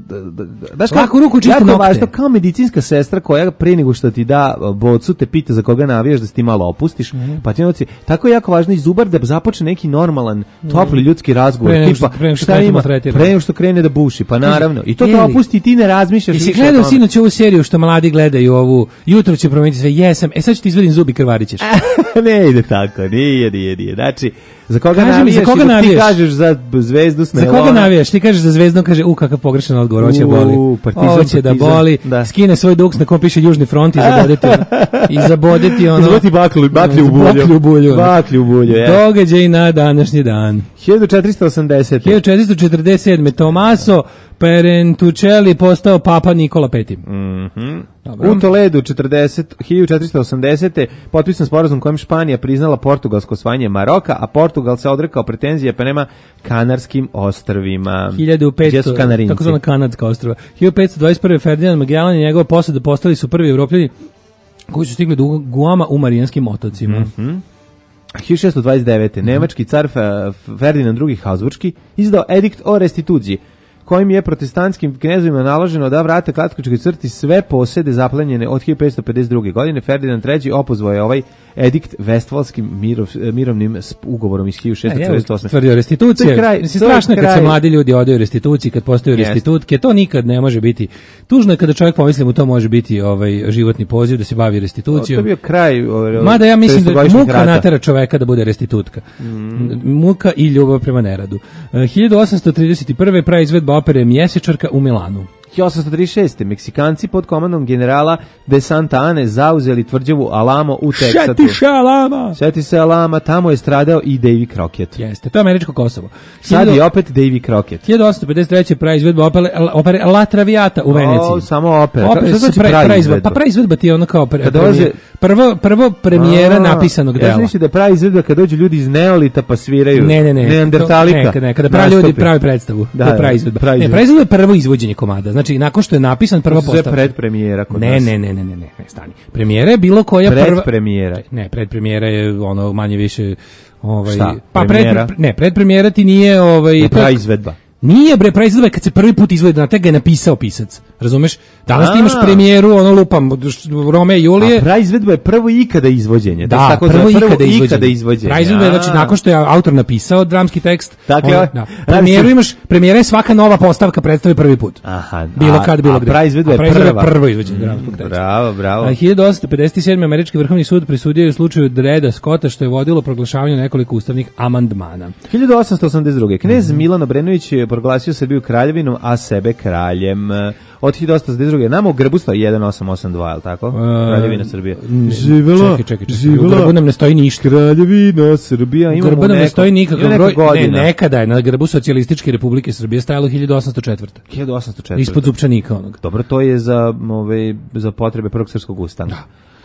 daš laku ruku, čiste nokte. Važno, kao medicinska sestra koja pre nego što ti da bocu te pita za koga navijaš da se ti malo opustiš, mm. pa ti noci, tako je jako važno i zubar da započne neki normalan, topli ljudski razgovor, pre tipa pre šta ima, pre nego što krene da buši, pa naravno. I to te opusti i ti ne razmišljaš više. Jesi gledao sinoć ovu seriju što mladi gledaju ovu, jutro će promeniti sve, jesam, e sad ću ti izvadim zubi, krvarićeš. Ne ide tako, nije, nije, nije. Znači, za koga Kaži navijaš, mi, za koga ti navijaš? kažeš za Zvezdu Snelona. Za koga navijaš? Ti kažeš za Zvezdu, kaže, u, kakav pogrešan odgovor, hoće da boli. Partizan, hoće da boli, da. Skine svoj duks na kom piše Južni front i zabodeti, i zabodeti ono... Zabodeti baklju, baklju u bulju. Baklju u bulju. Baklju u bulju, je. Događaj na današnji dan. hiljadu četiristo osamdeset. hiljadu četiristo četrdeset sedme. Tomaso Perentucelli postao Papa Nikola Peti. Mhm. U Toledu četrdeset, hiljadu četiristo osamdesete. potpisan sporazum kojim Španija priznala portugalsko osvajanje Maroka, a Portugal se odrekao pretenzije prema Kanarskim ostrvima. hiljadu petsto, tako zvana Kanadska ostrva. hiljadu petsto dvadeset prve. Ferdinand Magellan i njegova posada postali su prvi Evropljani koji su stigli do Guama u Marijanskim otocima. Mhm. hiljadu šessto dvadeset devete. Mm. Nemački car Ferdinand drugi. Habsburški izdao edikt o restituciji, kojim je protestantskim knezovima naloženo da vrate katoličkoj crkvi sve posede zaplenjene od hiljadu petsto pedeset druge. godine. Ferdinand treći opozvao je ovaj edikt Vestfalskim mirov, mirovnim ugovorom iz hiljadu šessto četrdeset osme. Tvrdio restitucije. Kraj, Mislim, strašno je kad se mladi ljudi odaju restituciji, kad postaju yes. restitutke, to nikad ne može biti. Tužno je kada čovjek pomisli mu to može biti ovaj životni poziv da se bavi restitucijom. To je bio kraj. Ovaj, Mada ja mislim da muka rata. natera čoveka da bude restitutka. Mm. Muka i ljubav prema neradu. hiljadu osamsto trideset prve. praizvedba opere Mjesečarka u Milanu. hiljadu osamsto trideset šeste. Meksikanci pod komandom generala de Santa Ane zauzeli tvrđavu Alamo u Teksatu. Šeti se Alama! Šeti se Alama, tamo je stradao i Davy Crockett. Jeste, to je američko Kosovo. Sad je opet Davy Crockett. hiljadu osamsto pedeset treće. praizvedba opere, opere La Traviata u Veneciji. O, samo opera. Opere Šta znači praizvedba? Pa praizvedba ti je ono kao pre, dođe... prvo, prvo premijera a, napisanog dela. Ja mislim da je praizvedba kad dođu ljudi iz Neolita pa sviraju. Ne, ne, ne. Neandertalika. Ne, ne, kada pravi ljudi pravi predstavu. Da, to je praizvedba. Ne, praizvedba je prvo izvođenje komada. Znači, nakon što je napisan prva postava. To je predpremijera kod ne, nas. Ne, ne, ne, ne, ne, ne, stani. Premijera je bilo koja prva... Predpremijera. Ne, predpremijera je ono manje više... Ovaj, Šta? Pa pred, ne, predpremijera ti nije... Ovaj, praizvedba. Nije bre, praizvedba kad se prvi put izvodi, na tega je napisao pisac. Razumeš? Danas ti imaš premijeru, ono lupam, Rome i Julije. A praizvedba je prvo ikada izvođenje. Da, da tako prvo, prvo ikada, ikada izvođenje. Praizvedba je, znači, nakon što je autor napisao dramski tekst, dakle, on, da. Premijeru imaš, premijera je svaka nova postavka predstavi prvi put. Aha. Bilo kad, bilo gde. A praizvedba je prva. prvo izvođenje dramskog teksta. Bravo, bravo. hiljadu osamsto pedeset sedme. američki vrhovni sud presudio u slučaju Dreda Scotta što je vodilo proglašavanju nekoliko ustavnih amandmana. hiljadu osamsto osamdeset druge. Knez mm-hmm. Milan Obrenović je proglasio Srbiju kraljevinom, a sebe kraljem. Od hiljadu osamsto osamdeset druge. Nama u grbu stoji jedan osam osam dva, je li tako? Kraljevina Srbije. Živela, čekaj, čekaj, čekaj. U grbu nam ne stoji ništa. Kraljevina Srbija. U grbu nam ne stoji nikakav broj. Ne, nekada je na grbu Socijalističke Republike Srbije stajalo hiljadu osamsto četvrte. hiljadu osamsto četvrte. Ispod zupčanika onog. Dobro, to je za, ove, za potrebe Prvog srpskog ustana. Da.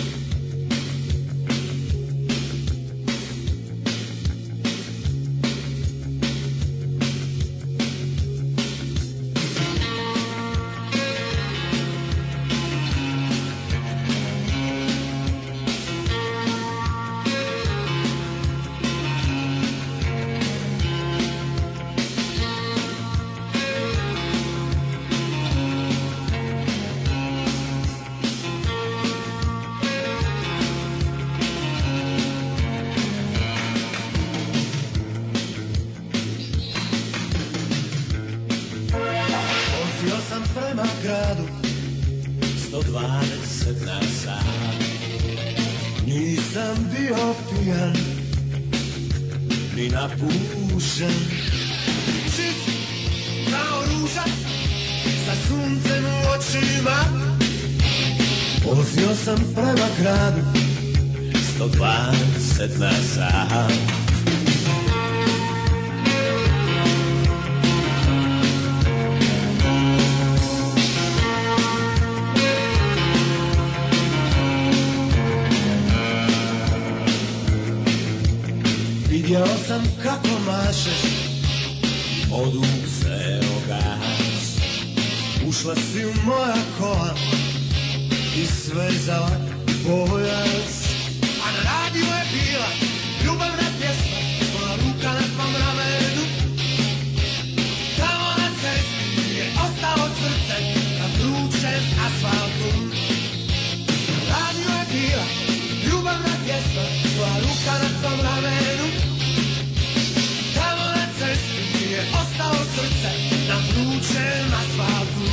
sto dvadeset na sat. Nisam bio pijan, ni napušen, čist kao ruža, sa suncem u očima. Vozio sam prema gradu, sto dvadeset na sat. Vidio sam kako mašeš, oduzeo gas. Ušla si u moja kola i svezala pojas. A na radiju je bila ljubavna pjesma, tvoja ruka na tvom ramenu. Tamo na cesti je ostalo srce na vrućem asfaltu. Na radiju je bila ljubavna pjesma, tvoja ruka na tvom ramenu. Tamo na cesti je ostalo srce na vrućem asfaltu.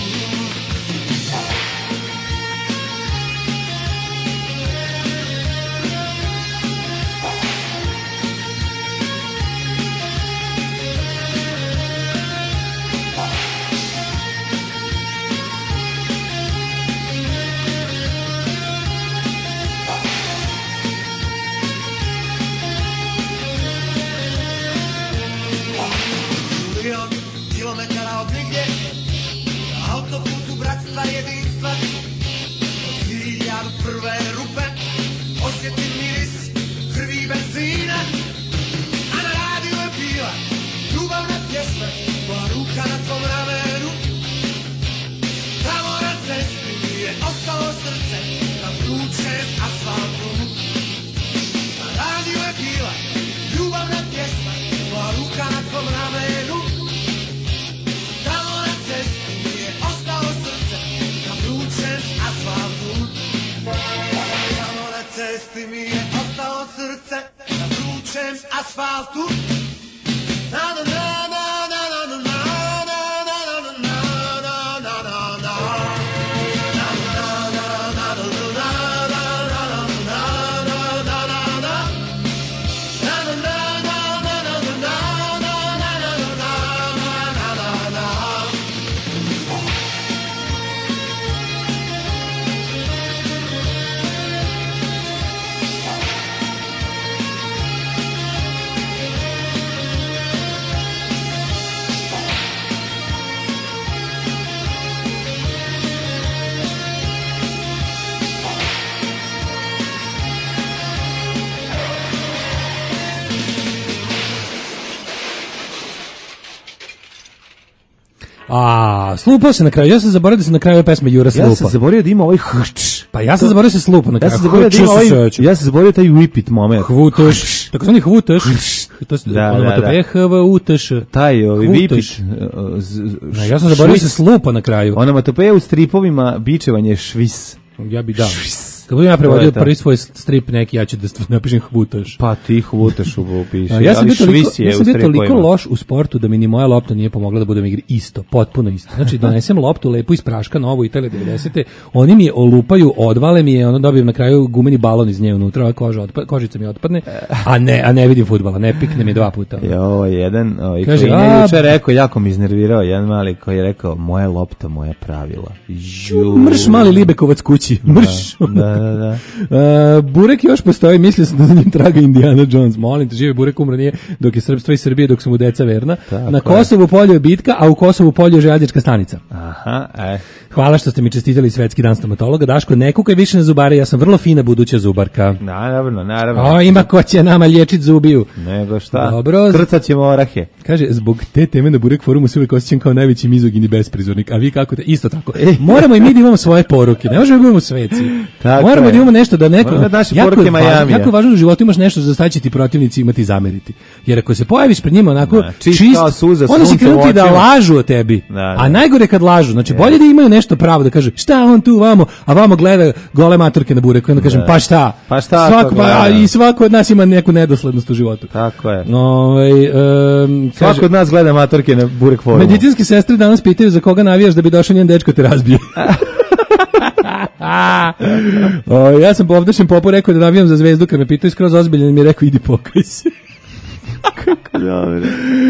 Kilometara od nigdje, na autoputu bratstva jedinstva, od cilja do prve rupe, osjetim miris krvi benzina, a na radiju je bila ljubavna pjesma, tvoja ruka na tvom ramenu. Tamo na cesti mi je ostalo srce na vrućem asfaltu. Na radiju je bila ljubavna pjesma, tvoja ruka na tvom ramenu. Cesti mi je ostalo srce na vrućem asfaltu. Na na na na na na na na na na na na na. A, slupao se na kraju. Ja sam zaboravio da se na kraju pesme Jura slupa. Ja sam zaboravio da ima ovaj hrč. Pa ja sam zaboravio da se slupa na kraju. Ja sam zaboravio da ima ovaj, ja sam zaboravio taj whip it moment. Hvutaš. Tako zvani hvutaš. To je da, ono da, da. H V U T Š. Taj ovaj whip it. Ja sam zaboravio da se slupa na kraju. Onomatopeja u stripovima bičevanje švis. Ja bi dao. Kad budem ja prevodio prvi svoj strip neki, ja ću da napišem hvutaš. Pa ti hvutaš u piši. Ja sam bio toliko, ja sam bio toliko loš u sportu da mi ni moja lopta nije pomogla da budem igri isto, potpuno isto. Znači, donesem loptu lepo iz praška, novu Italija devedesete, oni mi je olupaju, odvale mi je, ono dobijem na kraju gumeni balon iz nje unutra, koža otpa, kožica mi otpadne, a ne, a ne vidim fudbala, ne pikne mi dva puta. Ja, ovo jedan, ovaj, kaže, koji je juče rekao, jako mi iznervirao, jedan mali koji je rekao, moja lopta, moja pravila. Ju. Mrš mali Libekovac kući, mrš. Da, da, da. da. Uh, Burek još postoji, mislio sam da za njim traga Indiana Jones, molim te, živi Burek, umro nije dok je srpstvo i Srbije, dok su mu deca verna. Tako na Kosovu polju je bitka, a u Kosovu polju je željeznička stanica. Aha, e. Hvala što ste mi čestitali svetski dan stomatologa. Daško, ne kukaj više na zubare, ja sam vrlo fina buduća zubarka. Naravno, naravno. O, ima ko će nama liječit zubiju. Nego šta? Dobro. Krcat ćemo orahe. Kaže, zbog te teme na Burek forumu se uvijek osjećam kao najveći mizogin i besprizornik, a vi kako te? Isto tako. E. Moramo i mi da imamo svoje poruke, ne možemo da imamo sveci. Tako moramo je. Da imamo nešto da neko... Moramo da naše poruke Majamija. Jako je važno u životu imaš nešto za šta će ti protivnici imati zameriti. Jer ako se pojaviš pred njima onako na, čist, čist suza, onda će krenuti da lažu o tebi. Da, da. A najgore kad lažu, znači bolje da imaju nešto pravo da kaže šta on tu vamo, a vamo gleda gole maturke na Bureku i onda kažem pa šta? Pa šta? Svako, pa, i svako od nas ima neku nedoslednost u životu. Tako je. Ovaj um, svako kaže, od nas gleda maturke na Burek forumu. Medicinske sestre danas pitaju za koga navijaš da bi došao njen dečko te razbije. o, ja sam po ovdašnjem popu rekao da navijam za Zvezdu, kad me pitao skroz ozbiljan, mi je rekao idi pokaj se. Dobro.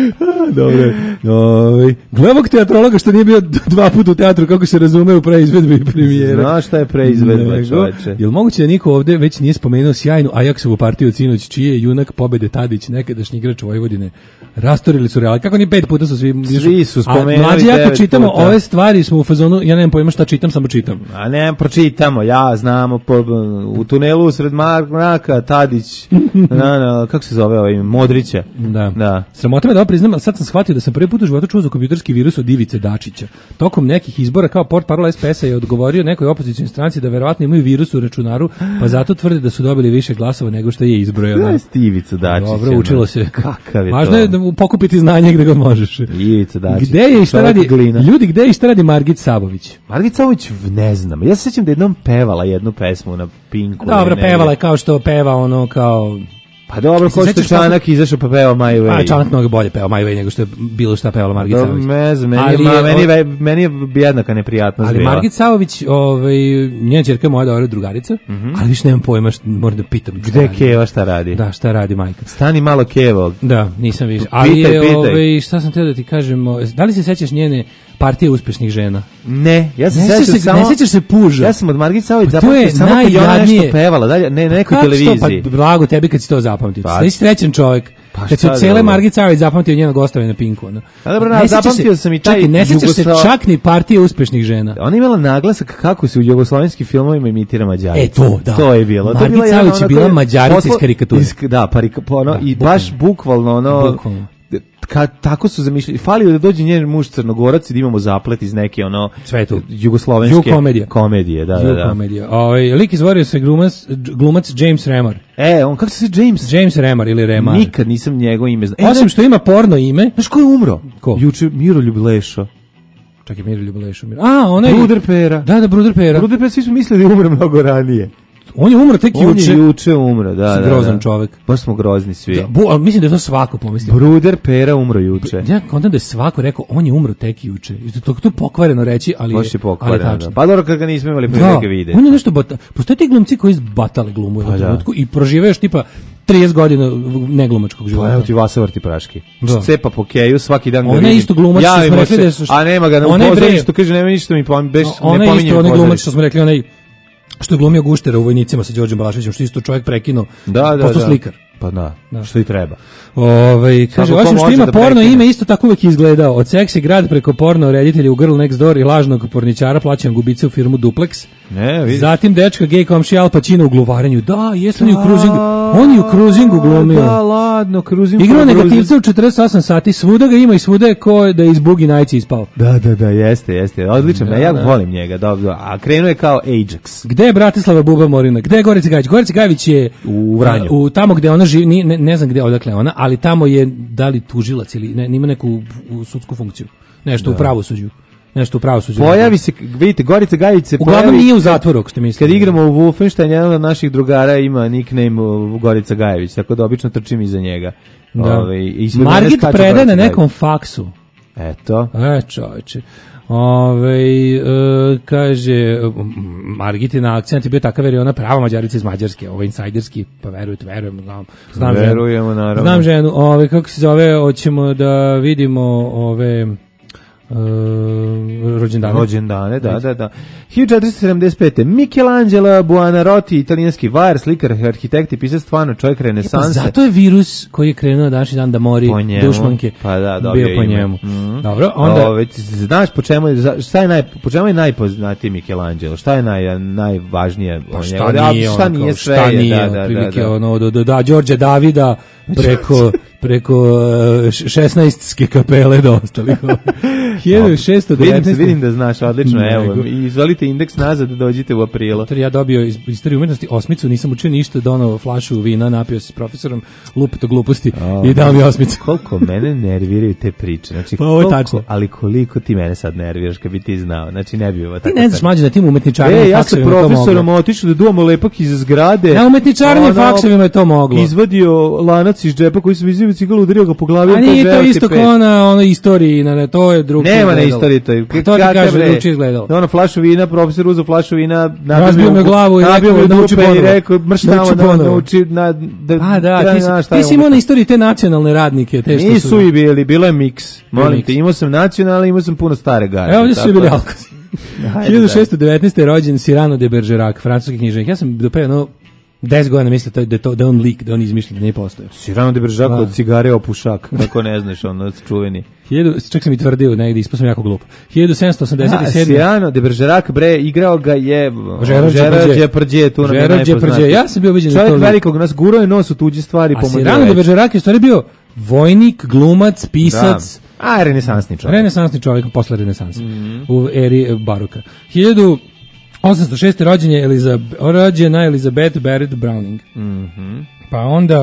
Dobro. Ovaj gledog teatrologa što nije bio dva puta u teatru, kako se razume u preizvedbi i premijeri. Znaš šta je preizvedba, čoveče? Jel moguće da niko ovde već nije spomenuo sjajnu Ajaksovu partiju sinoć, čiji je junak pobede Tadić, nekadašnji igrač Vojvodine? Rastorili su Real. Kako ni pet puta su svi svi su spomenuli. A mlađi, ako čitamo puta. Ove stvari smo u fazonu, ja nemam pojma šta čitam, samo čitam. A ne, pročitamo, ja znamo po, u tunelu usred mraka Tadić, na, na, kako se zove ovaj, Modrića. Da. Da. Sramota me da priznam, ali sad sam shvatio da sam prvi put u životu čuo za kompjuterski virus od Ivice Dačića. Tokom nekih izbora kao portparol S P S-a je odgovorio nekoj opozicionoj stranci da verovatno imaju virus u računaru, pa zato tvrde da su dobili više glasova nego što je izbrojano. To je Ivica Dačić. Dobro, učilo se. Kakav je Važno to? je da pokupiti znanje gde god možeš. Ivica Dačić. Gde je i šta radi? Glina. Ljudi, gde je i šta radi Margit Sabović? Margit Sabović, ne znam. Ja se sjećam da jednom pevala jednu pesmu na Pinku. Dobro, pevala je kao što peva ono kao... Pa dobro, ko što Čanak kako... izašao pa peva My Way. A Čanak mnogo bolje peva My Way nego što je bilo šta pevala Margit Do, Sabović. Ne znam, meni, ali, ma, meni, je, meni je jednaka neprijatnost. Ali bila. Margit Sabović, ovaj, njena ćerka je moja dobra drugarica, mm -hmm. ali više nemam pojma, što, moram da pitam. Gde radi. Keva šta radi? Da, šta radi majka? Stani malo Kevo. Da, nisam više. Ali pitaj, je, pitaj. Ovaj, šta sam teo da ti kažem, da li se sećaš njene partije uspešnih žena? Ne, ja se ne sećam se, samo... Ne sećaš se Puža. Ja sam od Margit Sabović pa zapamtio samo kad je ona nešto pevala, dalje, ne, na nekoj kako televiziji. To, pa blago tebi kad si to zapamtio. Pa, Nisi srećan čovjek. Pa kad su cijele Margit Sabović zapamtio njeno gostovanje na Pinku. Ono. A dobro, ne zapamtio se, sam i taj... Čekaj, ne sećaš Jugoslav... se čak ni partije uspešnih žena. Ona imala naglasak kako se u jugoslovenskim filmovima imitira Mađarica. E, to, da. To je bilo. Margit Sabović je bila Mađarica poslo... iz karikature. Iz, da, parika, ono, da, i bukvalno. Baš bukvalno ono... Bukvalno. Ka, tako su zamišljali. Falio da dođe njen muž Crnogorac i da imamo zaplet iz neke ono Svetu. jugoslovenske komedije. komedije, da, da, da. Komedija. Ovaj lik izvorio se glumac, glumac James Remar. E, on kako se zove James? James Remar ili Remar. Nikad nisam njegovo ime znao. E, osim što ima porno ime. Znaš ko je umro? Ko? Juče Miroljub Lešo. Čekaj, Miroljub Lešo. A, onaj Bruder Pera. Da, da, Bruder Pera. Bruder Pera, svi su mislili da je umre mnogo ranije. On je umro tek on juče. On je juče umro, da, da. Grozan da. čovjek. Baš smo grozni svi. Da, bu, ali mislim da je to svako pomislio. Bruder Pera umro juče. Ja kontam da je svako rekao, on je umro tek juče. I to to pokvareno reći, ali Baš je pokvareno. Da. Pa dobro kad ga nismo imali prilike da, videti. On je nešto bata. Postoje ti glumci koji izbatale glumu pa, u trenutku i proživeo još tipa trideset godina neglumačkog života. Pa evo ti Vasa vrti praški. Da. Cepa po keju, svaki dan ga vidim. Ona je isto glumac što smo rekli da su... A nema ga na upozorištu, kaže nema ništa mi pominje. Ne ona je isto onaj glumac što smo rekli, onaj što je glumio Guštera u Vojnicima sa Đorđem Balaševićem, što isto čovjek prekinuo, da, da, postao da. slikar. Pa da, da, što i treba. Ovaj kaže, osim što ima da porno prekine. ime, isto tako uvek izgledao. Od seksi grad preko porno reditelja u Girl Next Door i lažnog porničara plaćan gubice u firmu Duplex. Ne, vidi. Zatim dečka gej komšija Al Pacino u gluvarenju. Da, jeste li u cruisingu? On je u cruisingu glumio. Da, ladno, cruising. Igrao negativca u četrdeset osam sati, svuda ga ima i svuda je ko da je iz Bugi Najci ispao. Da, da, da, jeste, jeste. Odlično, da, ja da. volim njega, dobro. A krenuo je kao Ajax. Gde je Bratislava Buba Morina? Gde je Gorica Gajić? Gorica Gajić je u Vranju. U tamo gde ona živi, ni, ne, ne znam gde odakle ona, ali tamo je da li tužilac ili ne, ima neku u, u sudsku funkciju. Nešto da. u pravosuđu. Nešto u pravosuđu. Pojavi se, vidite, Gorica Gajić se uglavnom pojavi. nije u zatvoru, ako ste mislili. Kad igramo u Wolfenstein, jedan od naših drugara ima nickname Gorica Gajević, tako da obično trčim iza njega. Da. Ove, Margit predaje na nekom faksu. Eto. E, čovječe. Ove, e, kaže, Margitina akcent je bio takav jer je ona prava Mađarica iz Mađarske, ovo insajderski, pa verujete, verujem, znam, znam verujemo, ženu. Naravno. Znam ženu, ove, kako se zove, hoćemo da vidimo ove... Uh, rođendane. Rođendane, da, da, da. hiljadu četiristo sedamdeset pete. Michelangelo Buonarroti, italijanski vajar, slikar, arhitekt i pisac, stvarno čovjek renesanse. E pa zato je virus koji je krenuo današnji dan da mori dušmanke. Pa da, bio po ime. njemu. Mm-hmm. Dobro, onda... Ove, znaš po čemu je, šta je, naj, po čemu je najpoznatiji Michelangelo? Šta je naj, najvažnije? Pa šta njegov? nije, šta ono, nije sve? Šta nije, da, da, da, da. ono, do, do, da, Đorđe Davida preko, preko šesnaestske kapele do ostalih. hiljadu šessto devetnaeste. Vidim, vidim da znaš, odlično, evo. I izvolite indeks nazad, dođite u aprilu. Ja dobio iz istorije umetnosti osmicu, nisam učio ništa, donao flašu vina, napio se s profesorom, lupeto gluposti oh, i dao mi osmicu. Koliko mene nerviraju te priče. Znači, pa ovo je tačno. Ali koliko ti mene sad nerviraš kad bi ti znao. Znači, ne bi ovo tako. Ti ne znaš mlađe na tim umetničarima e, ja sam profesorom otišao da duvamo lepak iz zgrade. Na umetničarnim faksovima je to moglo. Izvadio lanac iz džepa koji sam izvio bicikl, udario ga po glavi. A nije to isto kao na onoj istoriji, na, na to je drugo. Nema na istoriji to. K- to ti kaže, drugo izgledalo. Ono, flašu vina, profesor uzeo flašu vina, razbio me glavu i nabio rekao, me nauči dupe i ponovo. rekao, mrš Nauči tamo, ponovo. nauči, na, da, A da, treba ti, znaš si- šta ti je si imao unutra. na istoriji te nacionalne radnike. Te što Nisu su, i bili, bilo je miks. Molim miks. te, imao sam nacionalne, imao sam puno stare gare. Evo ovdje su tako bili da- alkosi. Ajde, hiljadu šeststo devetnaeste. je rođen Cyrano de Bergerac, francuski književnik. Ja sam do pre jedno deset godina mislio da je to da je on lik, da on izmišlja, da nije postojao. Cyrano de Bergerac Da. od cigare opušak, kako ne znaš, ono čuveni. Hiljadu, čak sam i tvrdio negdje, ispao sam jako glup. hiljadu sedamsto osamdeset sedme. Cyrano de Bergerac, bre, igrao ga je Gerard Depardieu. Depardieu, tu nam je Gerard Depardieu. najpoznatiji. Ja sam bio ubeđen da je to Čovjek lik. velikog nas gurao je nos u tuđe stvari. A po modelu Cyrano de reći. Bergerac je u stvari bio vojnik, glumac, pisac, Da. A, renesansni čovjek. renesansni čovjek posle renesansa, Mhm. u eri e, baroka. hiljadu osamsto šeste. rođen je Elizabeth, rođena Elizabeth Barrett Browning. Mhm. Pa onda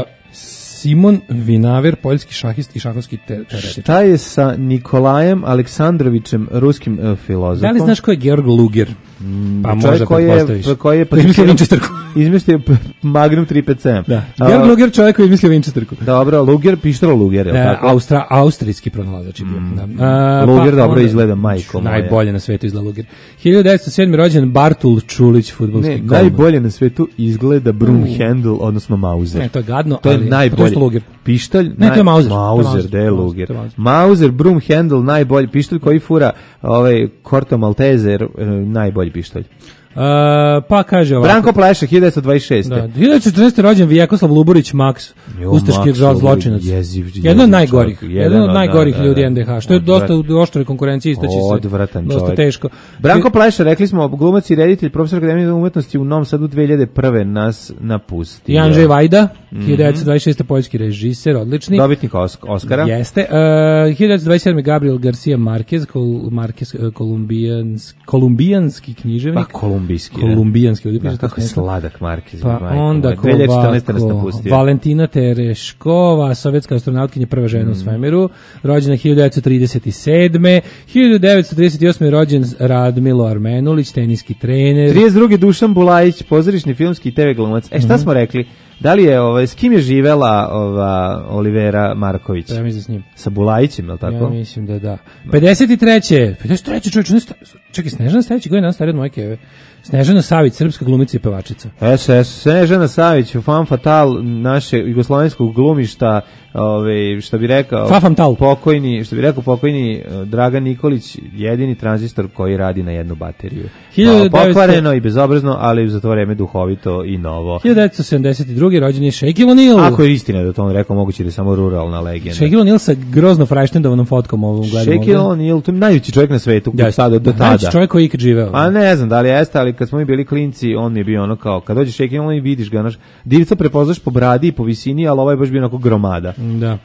Simon Vinaver, poljski šahist i šahovski te- teoretičar. Šta je sa Nikolajem Aleksandrovićem, ruskim uh, filozofom? Da li znaš ko je Georg Luger? Pa čovjek možda koji je- pretpostaviš. koji je Koji izmislio Winchesterku. Izmislio p- Magnum tri pet sedam. Da. A, Georg Luger, čovjek koji je izmislio Winchesterku. Dobro, Luger, pištolo Luger, je li Da, tako? Austra, austrijski pronalazač je bio. Da. A, Luger dobro onda- izgleda, majko moja. Najbolje na svetu izgleda Luger. hiljadu devetsto sedme. rođen Bartul Čulić, fudbalski Ne, golman. najbolje na svetu izgleda Broomhandle, odnosno Mauser. Ne, to je gadno, To je ali- najbolje. to je isto Luger. Pištolj, Ne, to je Mauser. To je Mauser, Mauser, da je Mauser, Luger. to je Mauser. Mauser, Broomhandle, najbolji pištolj koji fura ovaj Corto Malteser, eh, najbolji pištolj. Uh, pa kaže ovako. Branko Pleša, hiljadu devetsto dvadeset šeste. Da, hiljadu devetsto četrnaeste. rođen Vjekoslav Luburić Maks, Jo, ustaški Maks, zločinac. jeziv- Jedan jeziv od najgorih, čovjek, jedan od da, najgorih da, ljudi da. N D H, što je Odvrat- dosta u oštroj konkurenciji, istaći se. Odvratan Dosta čovjek. teško. Branko Pleša, rekli smo, glumac i reditelj, profesor Akademije umetnosti u Novom Sadu dve hiljade prve nas napustio. Andrzej Vajda, hiljadu devetsto dvadeset šeste. poljski režiser, odlični. Dobitnik Os- Oskara. Jeste. Uh, hiljadu devetsto dvadeset sedme. Gabriel Garcia Marquez, kol, Marquez uh, kolumbijans, kolumbijanski književnik. Pa kolumbijski. Kolumbijanski, ovdje Da, piše kako je tako. sladak Marquez. Pa majko onda moja. dve hiljade četrnaeste nas ovako, napustio. Valentina Tereškova, sovjetska astronautkinja, prva žena Mm. u svemiru, rođena hiljadu devetsto trideset sedme. hiljadu devetsto trideset osme. rođen Radmilo Armenulić, teniski trener. trideset drugi. Dušan Bulajić, pozorišni filmski i te ve glumac. E, šta Mhm. smo rekli? Da li je, ovaj, s kim je živela ova Olivera Marković? Ja mislim s njim. Sa Bulajićem, je li tako? Ja mislim da da. pedeset treće. pedeset treće. čovječ, ne sta... čekaj, Snežana Stavić godina starija od moje keve. Snežana Savić, srpska glumica i pevačica. S S, Snežana Savić, fan fatal naše jugoslovenskog glumišta, ovaj, što bi rekao... Fafam tal. Pokojni, što bi rekao pokojni eh, Dragan Nikolić, jedini tranzistor koji radi na jednu bateriju. hiljadu Malo devetsto pokvareno i bezobrazno, ali za to vreme duhovito i novo. hiljadu devetsto sedamdeset druge. rođen je Shaquille O'Neal. Ako je istina da to on rekao, moguće da je samo ruralna legenda. Shaquille O'Neal sa grozno frajštendovanom fotkom ovom gledamo. Shaquille O'Neal, to je najveći čovjek na svetu, Ja, ja, sada, do tada. Najveći čovjek koji je ikad živeo. A ne znam da li jeste, ali kad smo mi bili klinci, on mi je bio ono kao, kad dođe Shaquille O'Neal i vidiš ga, naš, divca prepoznaš po bradi i po visini, ali ovaj je baš bio onako gromada. Da.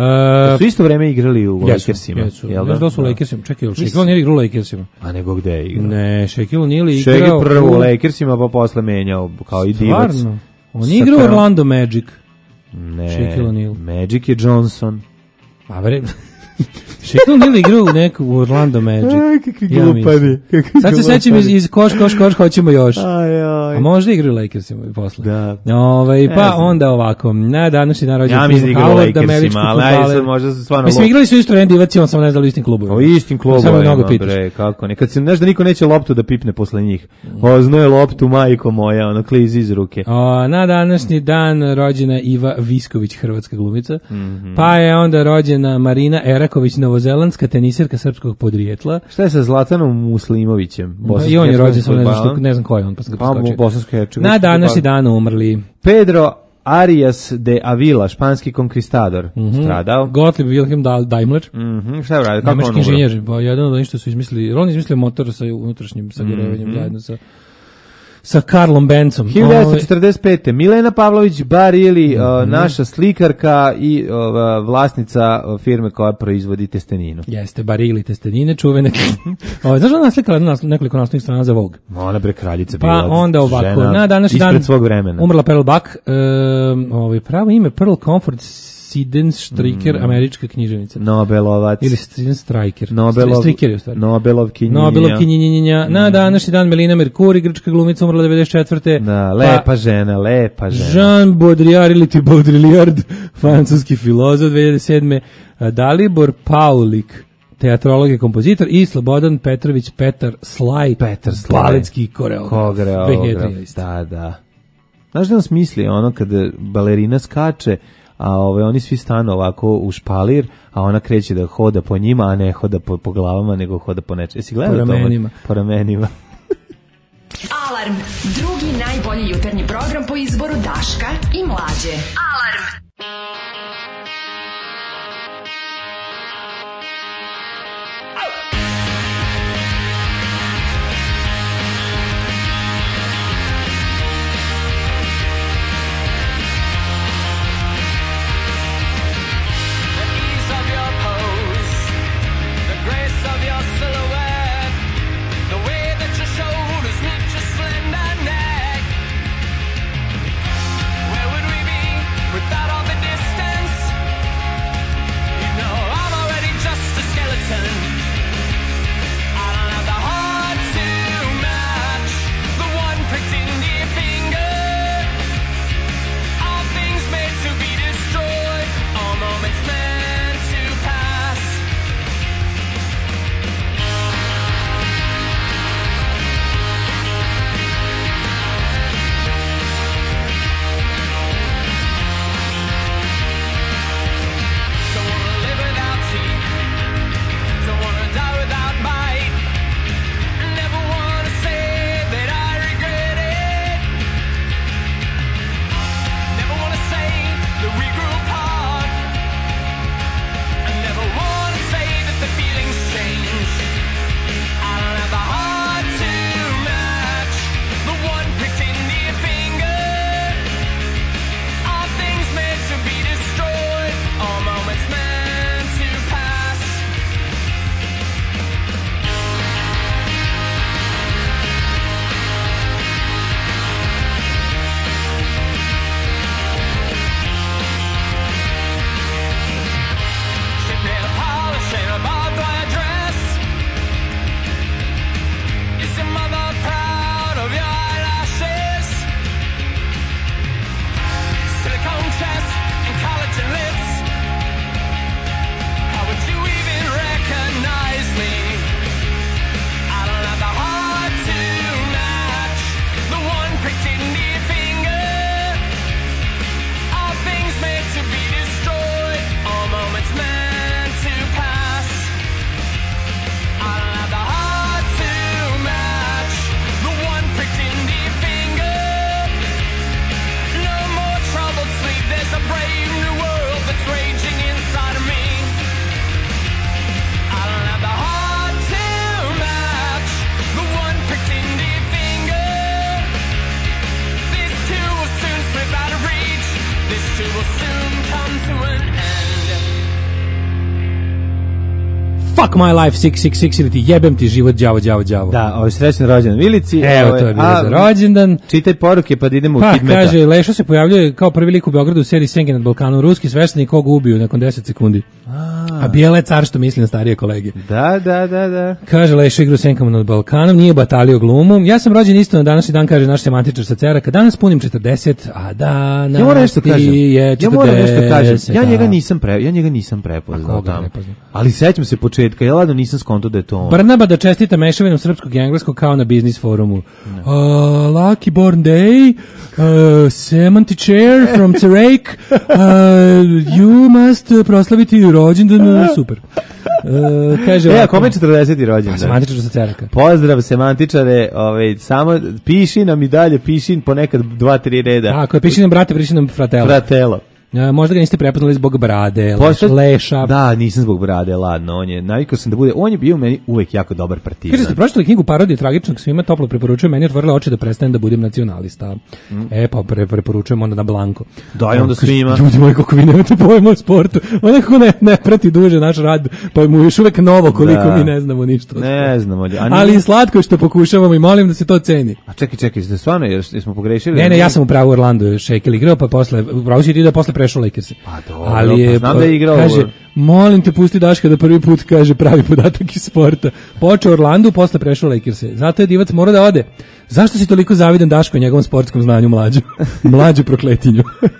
Su isto vreme igrali u Jesu, Lakersima. jesu. jel Ne znam da li su u Da. Lakersima. Čekaj, Mislim- Shaquille O'Neal igra u Lakersima. A nego gde je igrao? Ne, Shaquille O'Neal je Shaq igrao je prvo u u- Lakersima, pa posle menjao kao i divac. Stvarno? On Sa je igrao u Kram- Orlando Magic. Ne, Shaquille O'Neal. Magic je Johnson. A bre... Shaquille O'Neal igrao u neku u Orlando Magic. Aj, kakvi Ja glupani, mislim. kakvi Sad se glupani. sećam iz, iz koš, koš, koš, hoćemo još. Aj, aj. A možda igraju u Lakersima i posle. Da. Ovaj, Ne pa znam. onda ovako, na današnji dan rođen Ja Tim mislim da igra u Howard, Lakersima, američki ali aj, fudbaler. sad možda se stvarno... Mislim, lo- igrali su isto Randivac, on sam ne znao u istim klubovima. O istim Samo klubovima, mnogo pitaš. bre, kako ne. Kad se, znaš da niko neće loptu da pipne posle njih. Oznoje loptu, majko moja, ono, klizi iz ruke. O, na današnji dan rođena Iva Visković, hrvatska glumica. Mhm. Pa je onda rođena Marina Eraković, novozelandska teniserka srpskog podrijetla. Šta je sa Zlatanom Muslimovićem? I on je rođen, samo ne znam, fudbaler? što, ne znam ko je on, pa sam ga Pa, preskočio. bosanski herčeg. Na današnji dan umrli. Pedro Arias de Avila, španski konkvistador, stradao. Gottlieb Wilhelm Dahl- Daimler. Mhm, šta je uradio? Kako Nemački on umro? inženjer, pa jedan od onih što su izmislili, on je izmislio motor sa unutrašnjim sagorevanjem Mhm. zajedno sa sa Karlom Bencom. hiljadu devetsto četrdeset pete. Milena Pavlović Barili, Mhm. uh, naša slikarka i uh, vlasnica uh, firme koja proizvodi testeninu. Jeste, Barili testenine, čuvene. Ovo, znaš da ona naslikala nas- nekoliko naslovnih strana za Vogue? Ona bre kraljica Pa bila. onda ovako, žena na današnji ispred dan svog vremena. umrla Pearl Buck, um, ovaj, pravo ime Pearl Comfort Siden Striker, Mm. američka književnica. Nobelovac. Ili Siden Striker. Nobelov, Striker je u stvari. Nobelov kinjinja. Nobelov kinjinja. Na današnji dan Melina Mercuri, grčka glumica, umrla devedeset četvrte. Da, lepa žena, lepa žena. Jean Baudrillard ili ti Baudrillard, francuski filozof, dve hiljade sedme. Dalibor Paulik, teatrolog i kompozitor, i Slobodan Petrović Petar Slaj, Petar Slaj. baletski koreograf. Koreograf, dve hiljade trinaeste. da, da. Znaš da nam smisli ono kada balerina skače, a ove, oni svi stanu ovako u špalir, a ona kreće da hoda po njima, a ne hoda po, po glavama, nego hoda po nečem. Jesi gledao Po to? ramenima. Po ramenima. Alarm, drugi najbolji jutarnji program po izboru Daška i Mlađe. Alarm. Without all the distance, you know I'm already just a skeleton. I don't have the heart to match the one pricked into your finger. All things made to be destroyed, all moments meant to pass. Don't wanna live without teeth. Don't wanna die without might. Never wanna say that I regret it. Never wanna say that we grew apart. I never wanna say that the feelings changed. I don't have the heart to match the one pricked into your finger. All things meant to be destroyed, all moments meant to pass. Ship nail polish and a barbed wire dress. Is your mother proud of your eyelashes? Silicone chest and collagen lips. How would you even recognize me? I don't have the heart to match the one pricked into your finger. All things made to be destroyed, all moments meant to pass. I don't have the heart to match the one pricked into your finger. No more troubled sleep, there's a brave new world that's raging inside of me. I don't have the heart to match the one pricked into your finger. This too will soon slip out of reach. This too will soon come to an end. Fuck my life, six six six, ili ti jebem ti život, đavo, đavo, đavo. Da, ovo je srećan rođendan Milici. Evo, Ovo to je bilo a, za rođendan. Čitaj poruke pa da idemo u Pa, Kidmeta. kaže, Lešo se pojavljuje kao prvi lik u Beogradu u seriji Senge nad Balkanom. Ruski sveštenik koga ubiju nakon deset sekundi. A bijele car što misli na starije kolege. Da, da, da, da. Kaže, Lešo igra u Senkama nad Balkanom, nije batalio glumu. Ja sam rođen isto na današnji dan, kaže naš semantičar sa Ceraka. Danas punim četrdeset, a danas Ja moram nešto ti kažem. je Ja moram nešto kažem. četrdeset. Ja njega nisam pre, ja njega nisam prepoznao A koga tamo. ne poznam? Ali sećam se početka, ja ladno nisam skonto da je to on. Brnaba da čestita mešavinom srpskog i engleskog kao na biznis forumu. Uh, lucky born day, uh, semantičar from Cerake, uh, you must proslaviti rođendan, super. Uh, kaže E, a ovako, kome je četrdeseti rođendan? semantičar sa Ceraka. Pozdrav semantičare, ovaj, samo piši nam i dalje, piši ponekad dva, tri reda. Tako je, piši nam brate, piši nam fratela. Fratelo. Uh, možda ga niste prepoznali zbog brade, Pošto- leša. Da, nisam zbog brade, ladno, on je, navikao sam da bude, on je bio meni uvek jako dobar partizan. Kaže, ste pročitali knjigu Parodije tragičnog, svima toplo preporučujem, meni je otvorila oči da prestanem da budem nacionalista. E, pa pre, preporučujem onda na blanko. Da, i onda Kaže, svima. Ljudi moji, kako vi nemate pojma o sportu. On nekako ne, ne prati duže naš rad, pa mu je još uvek novo koliko Da. mi ne znamo ništa. o Ne sportu. znamo. A, nije- Ali i slatko što pokušavamo i molim da se to ceni. a čekaj, čekaj, ste stvarno, jer smo pogrešili? Ne, ne, ja sam u pravu Orlando Šekel igrao, pa posle, upravo si ti da posle prešao Lakers. Pa dobro, ali je, pa znam da je igrao. Kaže, molim te pusti Daška da prvi put kaže pravi podatak iz sporta. Počeo Orlandu, posle prešao Lakers. Zato je Divac mora da ode. Zašto si toliko zavidan Daško njegovom sportskom znanju mlađu? Mlađu prokletinju.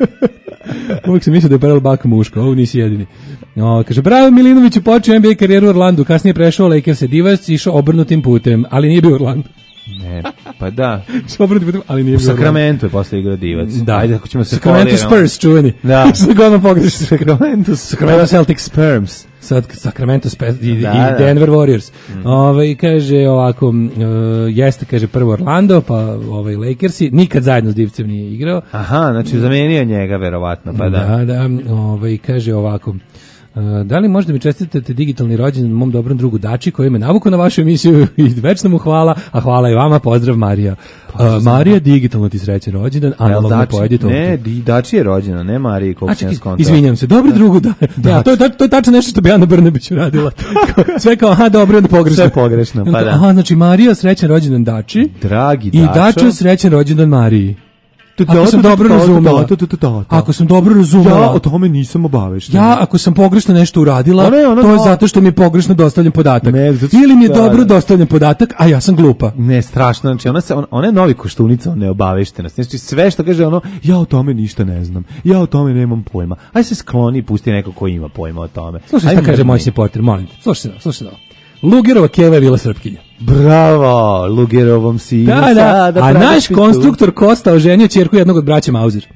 Uvijek sam mislio da je Pearl Buck muško, ovo nisi jedini. O, kaže, bravo Milinović je počeo N B A karijeru u Orlandu, kasnije prešao Lakers, Divac išao obrnutim putem, ali nije bio u Orlandu. Ne, pa da. Obrnutim putem, ali nije U bio u Orlandu. Sacramento je posle igrao Divac. Da. Ajde, ako ćemo se Sacramento Spurs, čuveni. Da. Sacramento pogrešno. Sacramento, Sacramento Celtics. Sperms. Sad Sacramento Spurs i, Da, i da. Denver Warriors. Mm. Ovaj kaže ovako, uh, jeste kaže prvo Orlando, pa ovaj Lakersi, nikad zajedno s Divcem nije igrao. Aha, znači zamenio njega verovatno, pa da. Da, da, ovaj kaže ovako. Uh, da li možda mi čestitate digitalni rođendan mom dobrom drugu Dači koji me navukao na vašu emisiju i večno mu hvala, a hvala i vama, pozdrav Marija. Uh, Marija, digitalno ti srećan rođendan, analogno pojedi to. Ne, di, Dači je rođena, ne Mariji, koliko sam ja skontao. Izvinjam se, dobro drugu da. Da, to je to je tačno nešto što bi Ana Brnabić uradila. Sve kao aha, dobro, onda pogrešno. Sve pogrešno, pa da. Aha, znači Marija srećan rođendan Dači. Dragi i Dačo. I Dačo srećan rođendan Mariji. Ako sam dobro razumela, ako sam dobro razumela, ja o tome nisam obavešten. Ja ako sam pogrešno nešto uradila, ne, ono, to je zato što mi je pogrešno dostavljen podatak. Ne, zato, ili mi je da, dobro dostavljen podatak, a ja sam glupa. Ne, strašno, znači ona se on, ona je novi Koštunica, on neobaveštenost. Znači sve što kaže ono, ja o tome ništa ne znam. Ja o tome nemam pojma. Aj se skloni i pusti neko ko ima pojma o tome. Slušaj šta kaže moj reporter, molim te. Slušaj, slušaj. Lugerova keva je bila Srpkinja. Bravo, Lugerovom si da, da, da, a naš konstruktor Kosta oženio ćerku jednog od braća Mauzer.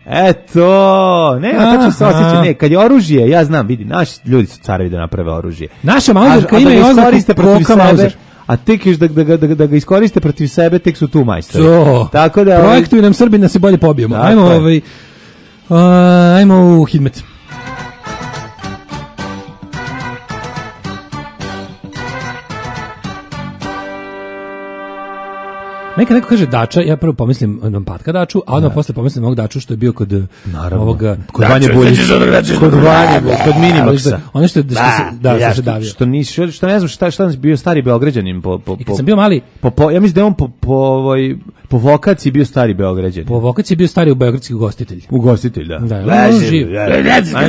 Eto, ne, a tačno se osjeća, ne, kad je oružje, ja znam, vidi, naši ljudi su carevi da naprave oružje. Naša Mauzerka ima i oznaku Koka Mauzer. A tek još da, da, da, da, da ga iskoriste protiv sebe, tek su tu majstori. So, tako da, projektuju nam Srbi da se bolje pobijemo. Dakle. Ajmo, ovaj, uh, ajmo u Hidmet. Neka neko kaže Dača, ja prvo pomislim na Patka Daču, a onda ja. posle pomislim na ovog Daču što je bio kod Naravno. ovoga kod Vanje Buljića, kod Vanje, kod Minimaxa. Ono što što se da ja, se davio. Što ni što ne znam šta šta bio stari Beograđanin po po I kad sam bio mali, po, po ja mislim da on po po ovoj po vokaciji bio stari Beograđanin. Po vokaciji bio stari beogradski ugostitelj. Ugostitelj, da. Da, on živ. Mislim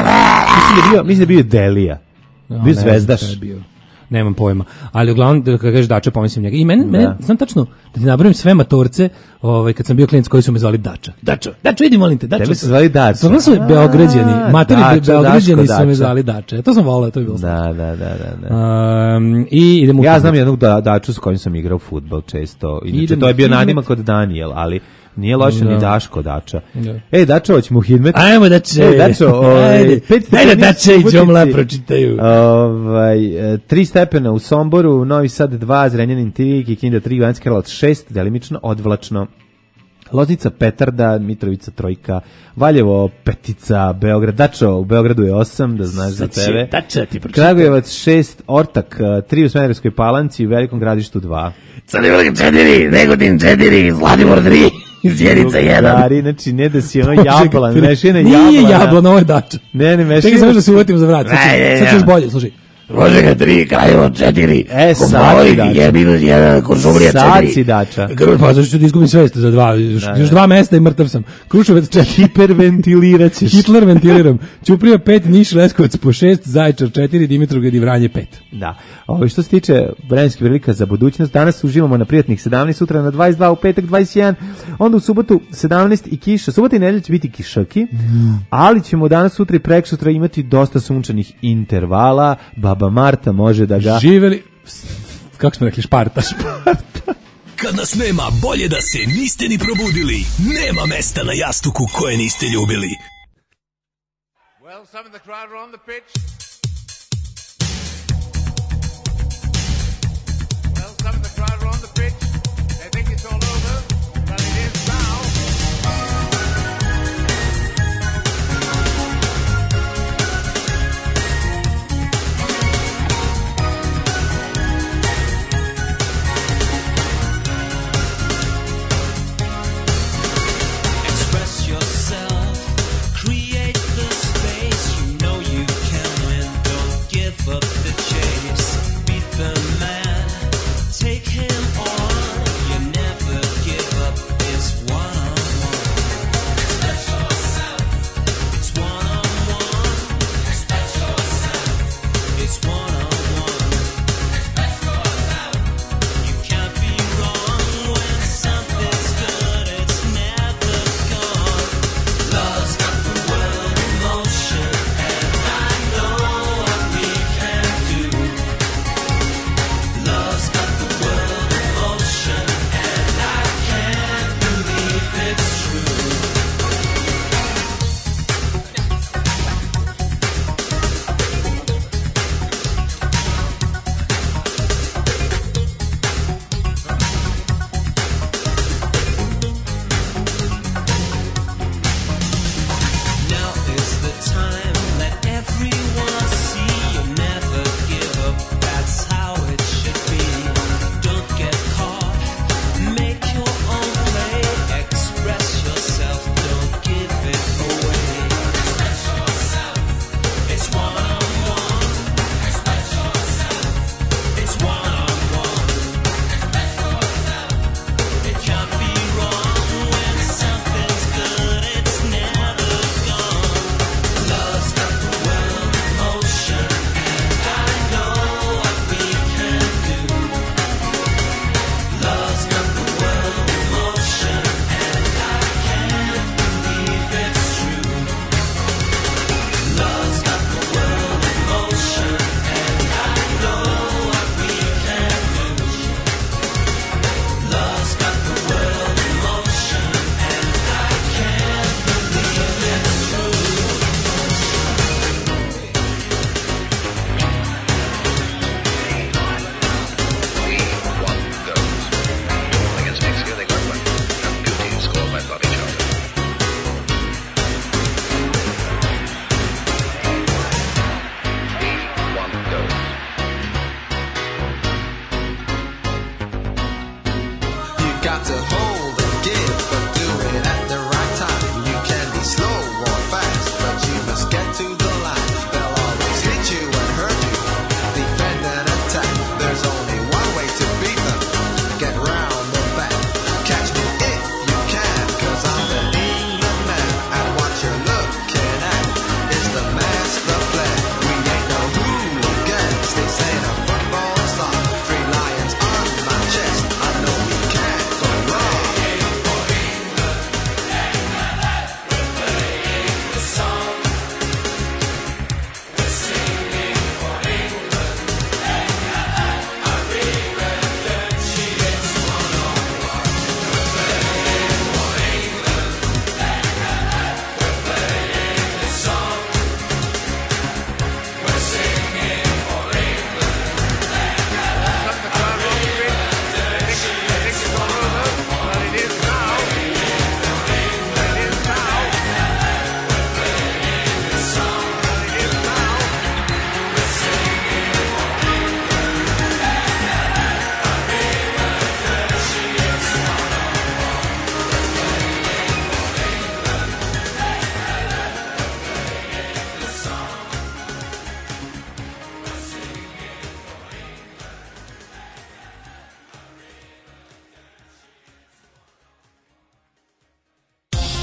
da bio, mislim da bio Delija. Bio zvezdaš. Nemam pojma, ali uglavnom da kažeš Dača pomislim njega. I mene, mene znam tačno da ti nabrojim sve matorce, ovaj kad sam bio klinac koji su me zvali Dača. Dača, Dača, idi molim te, Dača. Tebe su zvali Dača. Samo su Beograđani, matori Beograđani su me zvali Dača. To sam voleo, to je bilo. Da, da, da, da. Um, i idemo. Ja znam jednog da, Daču s kojim sam igrao fudbal često. Inače to je bio nadimak kod Daniel, ali nije loše ni Daško Dača. Ej, Dačo, hoćemo u Hidmet. Ajmo Dače. Ej, Dačo, ovaj, pet stepena. Ajde Dače i Đomla pročitaju. Ovaj, tri stepena u Somboru, Novi Sad dva, Zrenjanin tri, Kikinda tri, Banjska Karlovac šest, delimično odvlačno. Loznica Petarda, Mitrovica trojka, Valjevo petica, Beograd, Dačo, u Beogradu je osam, da znaš za tebe. Dača ti pročitaj. Kragujevac šest, Ortak tri u Smederevskoj Palanci, u Velikom Gradištu dva. Crnivrh četiri, Negotin četiri, Zlatibor tri. Izvjerica jedan. Stari, znači ne da si ono jablan, mešina jablan. Nije jablan, ovo je Dača. Ne, ne, mešina. Čekaj samo da se uvatim za vrat. Sad ćeš bolje, slušaj. Rožega tri, Kraljevo četiri. E, sad si Dača. Je minus jedan, Kuršumlija četiri. Sad si Dača. Pa zašto ću da izgubim svest za dva. Još, još dva mesta i mrtav sam. Kruševac četiri. Hiperventilirat ćeš. Hitler ventiliram. Ćuprija pet, Niš, Leskovac po šest, Zaječar četiri, Dimitrovgrad i Vranje pet. Da. Ovo što se tiče vremenskih prilika za budućnost, danas uživamo na prijatnih sedamnaest, sutra na dvadeset dva, u petak dvadeset jedan, onda u subotu sedamnaest i kiša. Subota i nedelja će biti kišaki, ali ćemo danas, sutra i preksutra imati dosta sunčanih intervala. Baba Marta može da ga... Živeli... Kako smo rekli, Šparta. Šparta. Kad nas nema, bolje da se niste ni probudili. Nema mesta na jastuku koje niste ljubili. Well, some of the crowd are on the pitch. Well, some of the crowd are on the pitch. They think it's all over, but it is now. Up the chase, beat the man, take him on.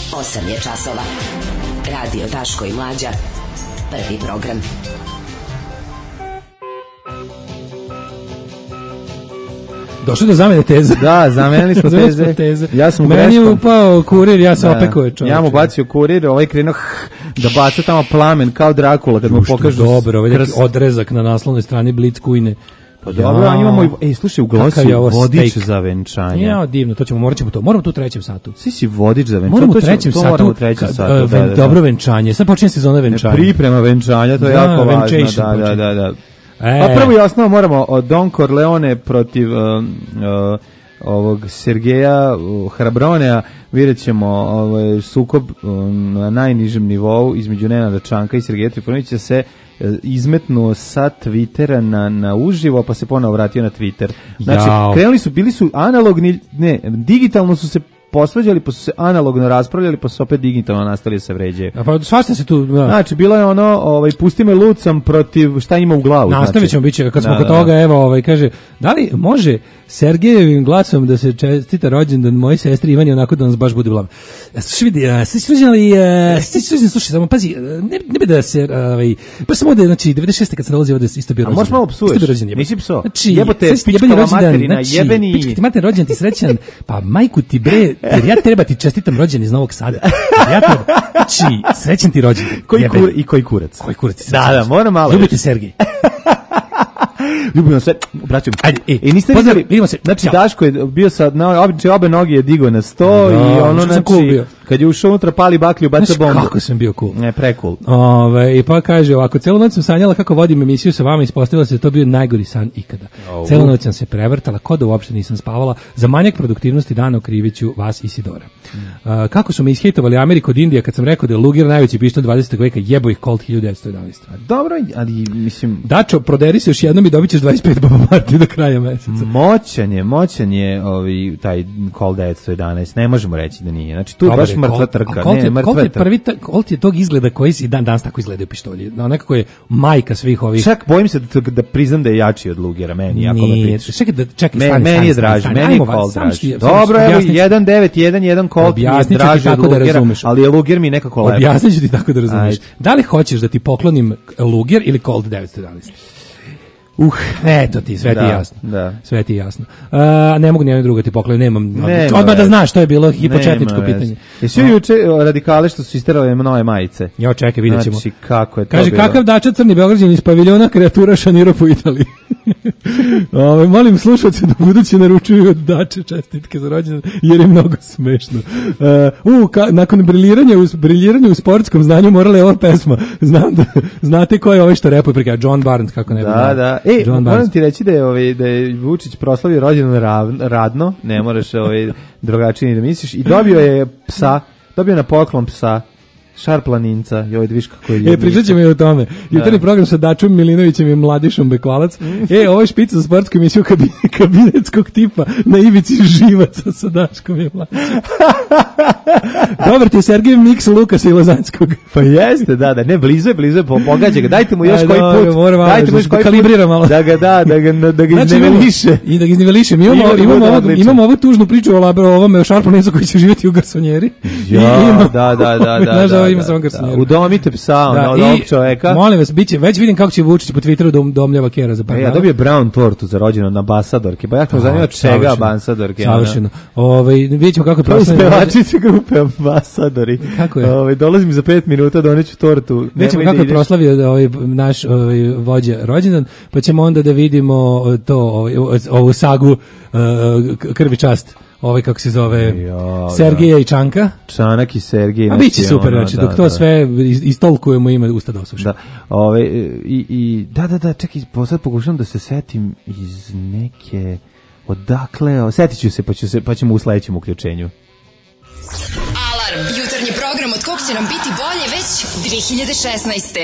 osam je časova. Radio Daško i Mlađa. Prvi program. Došli do zamene teze. Da, zamenili smo teze. teze. Ja sam u Meni je greškom. upao kurir, ja sam Da, opekao čovječe. Ja mu bacio kurir, ovaj krenuo da baca tamo plamen kao Drakula kad mu Što pokažu dobro, ovaj neki krst. odrezak na naslovnoj strani Blitz kujne. Pa dobro, a imamo i, ej, slušaj, u glosu Kakav je ovo vodič steak. za venčanje. Ja, divno, to ćemo, morat ćemo to. Moramo tu u trećem satu. Svi si vodič za venčanje. Moramo u To ćemo- trećem to satu. moramo u trećem ka- satu, e, da, ven- da, da. Dobro venčanje. Sad počinje sezona venčanja. Priprema venčanja, to je Da, jako važno. venčation Da, da, počinje. da, da. E. Pa prvo i osnovno moramo od Don Corleone protiv um, uh, ovog Sergeja uh, Hrabronea, vidjet ćemo ovaj, sukob um, na najnižem nivou između Nenada Čanka i Sergeja Trifunovića se uh, izmetnuo sa Twittera na, na uživo, pa se ponovo vratio na Twitter. Znači, Jao. krenuli su, bili su analogni, ne, digitalno su se posvađali, pa su se analogno raspravljali, pa su opet digitalno nastali da se vređaju. A pa svašta se tu... Da. Znači, bilo je ono, ovaj, pusti me lucam protiv šta ima u glavu. Nastavit znači. ćemo, bit će, kad smo Da, kod da, toga, evo, ovaj, kaže, da li može Sergejevim glasom da se čestita rođendan moje sestri Ivani onako da nas baš bude blav? Slušaj, vidi, a, sve slušali, slušaj, slušaj, samo pazi, ne, ne bi da se, ovaj, baš sam ovde, znači, devedeset šeste kad sam dolazio ovde, isto bio A rođendan. možeš malo psuješ? Isto bio rođendan. Nisi pso? Znači, Jebote, sve si pičkava jebeni rođendan, materina, znači, jebeni- pička ti mater, rođendan ti srećan, pa majku ti bre, jer ja treba ti čestitam rođendan iz Novog Sada. Ja treba, znači, srećan ti rođendan. Koji jebeni. kur, I koji kurac? Koji kurac ti Da, srećan? da, moram malo. Ljubite Sergej. Ljubimo sve, braćom. Ajde, e, I niste pozdrav, vidjeli, vidimo se. znači Ćao. Daško je bio sa, na, običe obe noge je digao na sto Da, i ono, što sam znači, cool bio. kad je ušao unutra, pali baklju, baca Znaš bombu. kako sam bio cool. Ne, pre-cool. Ove, I pa kaže ovako, celu noć sam sanjala kako vodim emisiju sa vama, ispostavilo se da je to bio najgori san ikada. Au. Celu noć sam se prevrtala, ko da uopšte nisam spavala, za manjak produktivnosti dana okriviću vas Isidora. A, kako su me ishejtovali Ameriku od Indija kad sam rekao da je Luger najveći pištolj dvadesetog veka, jebo ih Colt hiljadu devetsto jedanaeste. Dobro, ali mislim, Dačo, proderi se još jednom i dobit ćeš dvadeset pet Boba Marti do kraja meseca. moćan je, moćan je ovaj, taj Colt devetsto jedanaest, ne možemo reći da nije. Znači, tu je Dobar baš je, mrtva Colt- trka. a Colt Ne, je, mrtva Colt je trka. prvi, ta- Colt je tog izgleda koji se i dan danas tako izgledaju pištolji. No, nekako je majka svih ovih. Čak bojim se da, da priznam da je jači od Lugera, meni, ako me Nije, pitaš. čekaj da čekaj, Me- stani, meni stani, je stani, draži, stani. meni je Ajmo, Colt samo draži. što- samo Dobro, što evo, objasnit- jedan devet jedan jedan Colt mi je Objasnit ću ti draži od kako da Lugera, razumeš. ali je Luger mi nekako lepo. Objasnit ću ti tako da razumeš. Ajde. Da li hoćeš da ti poklonim Luger ili Colt devetsto jedanaest? Uh, eto ti, sve ti Da, je jasno. da. Sve ti je jasno. A, ne mogu nijedno drugo ti poklonim, nemam. Nema Odmah da veze. znaš, to je bilo hipočetničko Nema pitanje. veze. Jesi joj juče radikale što su isterale nove majice? Ja čekaj, vidjet ćemo. Znači, kako je to Kaže, bilo? kakav dača crni Beograđan iz paviljona kreatura šanira po Italiji. Ove, molim slušalce da budući naručuju od dače čestitke za rođendan, jer je mnogo smešno. Uh, u, ka, nakon briljiranja u, briljiranja u sportskom znanju morala je ova pesma. Znam da, znate ko je ovaj što repuje prika John Barnes, kako ne bi Da, znao. da. E, John moram Barnes. ti reći da je, ovaj, da je Vučić proslavio rođendan rav- radno, ne moraš ovaj, drugačije ni da misliš, i dobio je psa, dobio na poklon psa, šarplaninca, i ovaj dviška koji je... E, pričat ćemo i o tome. Jutarnji program sa Dačom Milinovićem i Mladišom Bekvalac. E, ovo je špica za sportsku emisiju kabi, kabinetskog tipa na ivici živaca sa Daškom i Mladićem. Dobar ti je Sergej Miks Lukasa i Lozanskog. Pa jeste, da, da, ne, blizu je, blizu je, po- pogađa ga, dajte mu još Aj, koji dobro, put, mora malo dajte mu da još se koji kalibrira put, malo. da ga da, da ga, da ga Znači, imamo- izneveliše. I da ga iznevelišem. Imamo, I da imamo, bude ovog, odlično. imamo ovu tužnu priču o, labro, o ovome o Šarplanincu koji će živjeti u garsonjeri. I Ja, ima- da, da, da, da. Znaš da ovo da, ima da, samo da. garsonjeru. Udomite psa, ono, od i ovog čoveka. molim vas, biće, već vidim kako će Vučić po Twitteru dom, domljava Kera za par E, ja dana. dobio brown tortu za rođendan na ambasadorke, pa ja me zanima čega Savršeno. ambasadorke. Savršeno. Ovaj vidjet ćemo kako je To je proslavljeno. spevačice grupe ambasadori. Kako je? Ovaj, dolazim mi za pet minuta, doneću tortu. Vidjet ćemo Nemoj kako da je ideš. proslavio da ovaj naš ovaj vođa rođendan, pa ćemo onda da vidimo to ovaj, ovu sagu uh, krvi čast. Ovaj kako se zove Ja, Sergeja i Čanka. Čanak i Sergej. A biće znači, super, ono, znači da, dok to da. sve is- istolkujemo ima usta da osuši. Da, ove, i, i, da, da, da, čekaj, po- sad pokušam da se setim iz neke, odakle, o, setit ću se, pa, ću se, pa ćemo u sledećem uključenju. Alarm. Jutarnji program od kog će nam biti bolje već dve hiljade šesnaeste.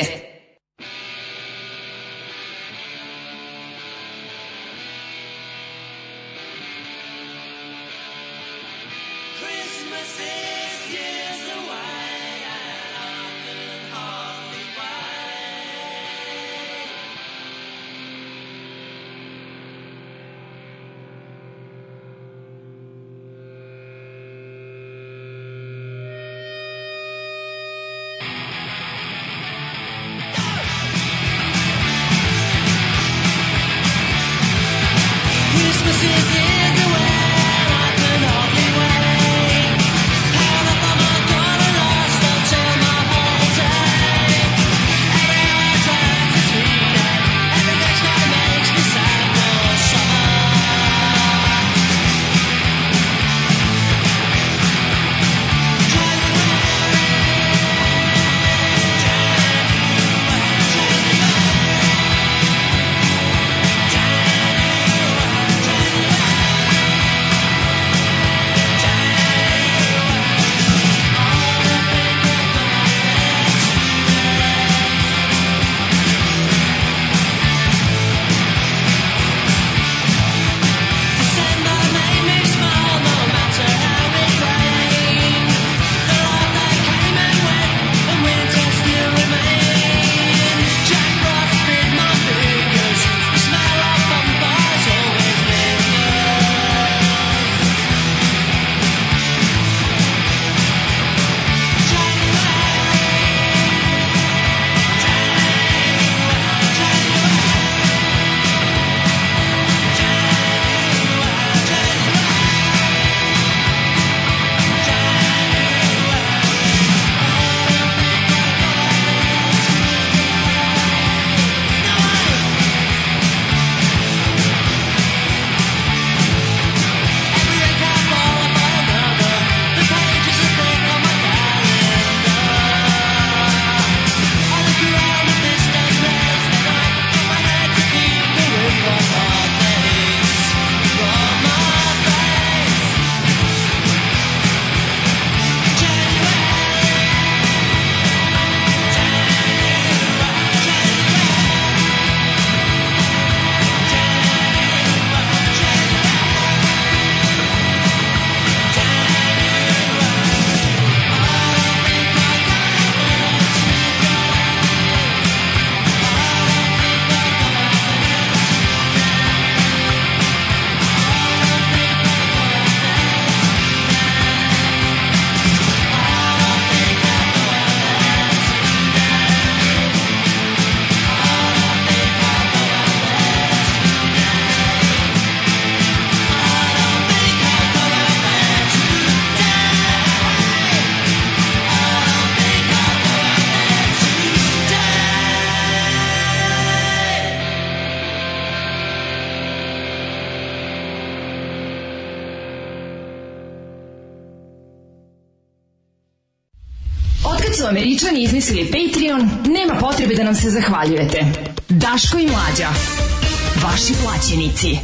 Otkad su Američani izmislili Patreon, nema potrebe da nam se zahvaljujete. Daško i Mlađa, vaši plaćenici.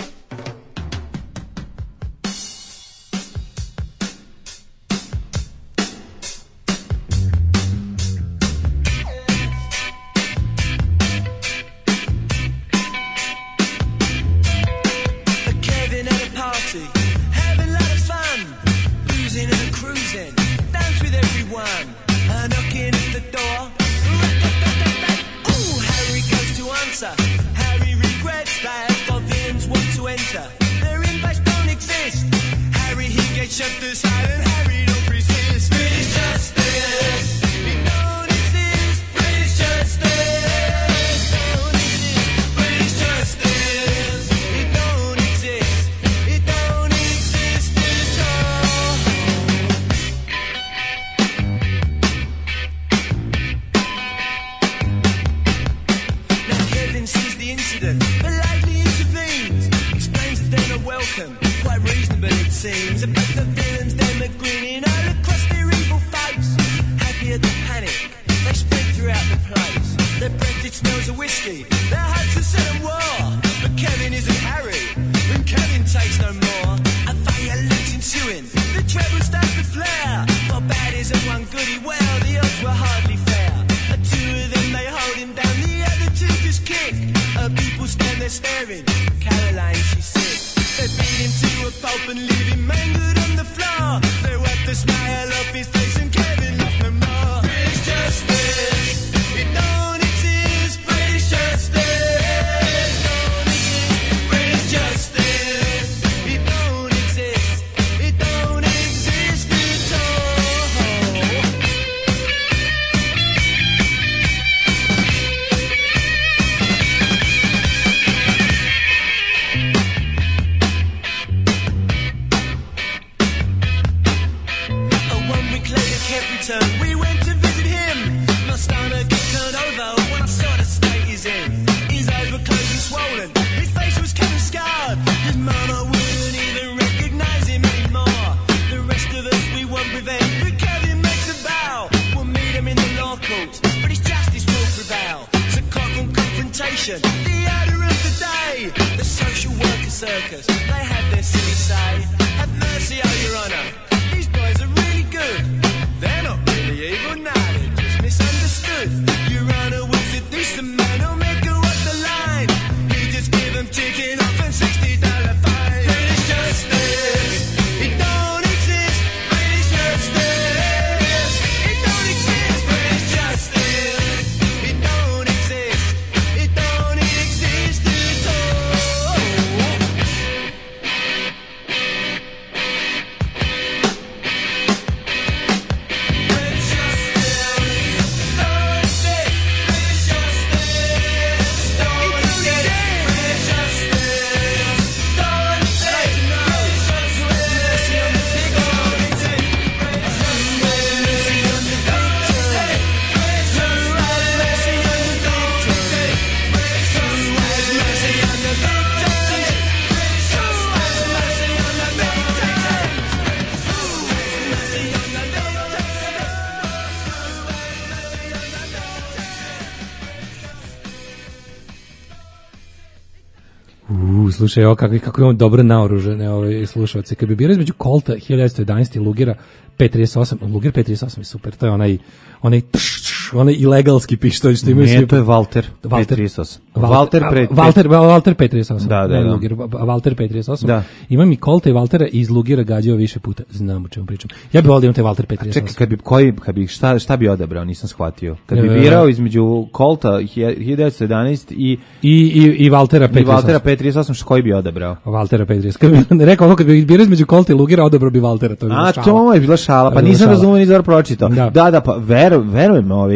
Slušaj, ovo kako, kako imamo dobro naoružene ove slušalce. Kad bi birao između Colta hiljadu devetsto jedanaest i Lugera P trideset osam, Luger P trideset osam je super, to je onaj, onaj, tš, onaj ilegalski pištolj što imaju svi. Ne, to je Walter, Walter P trideset osam. Walter, Walter, Walter, Walter P trideset osam. Da, da, da. Luger, Walter P trideset osam. Da. Imam i Colta i Waltera iz Lugera gađao više puta. Znam o čemu pričam. Ja bih volio da imam taj Walter P trideset osam. Čekaj, kad bi, koji, kad bi, šta, šta bi odabrao, nisam shvatio. Kad bi birao između Colta hiljadu devetsto jedanaest i i i i Waltera P trideset osam. I Waltera P trideset osam, koji bi odabrao? Waltera P trideset osam. Kad bi rekao, kad bi birao između Colta i Lugera, odabrao bi Waltera, to je bila A šala. to je bila šala, pa nisam razumeo ni dobro pročitao. Da, da, da, pa ver, verujem, ovaj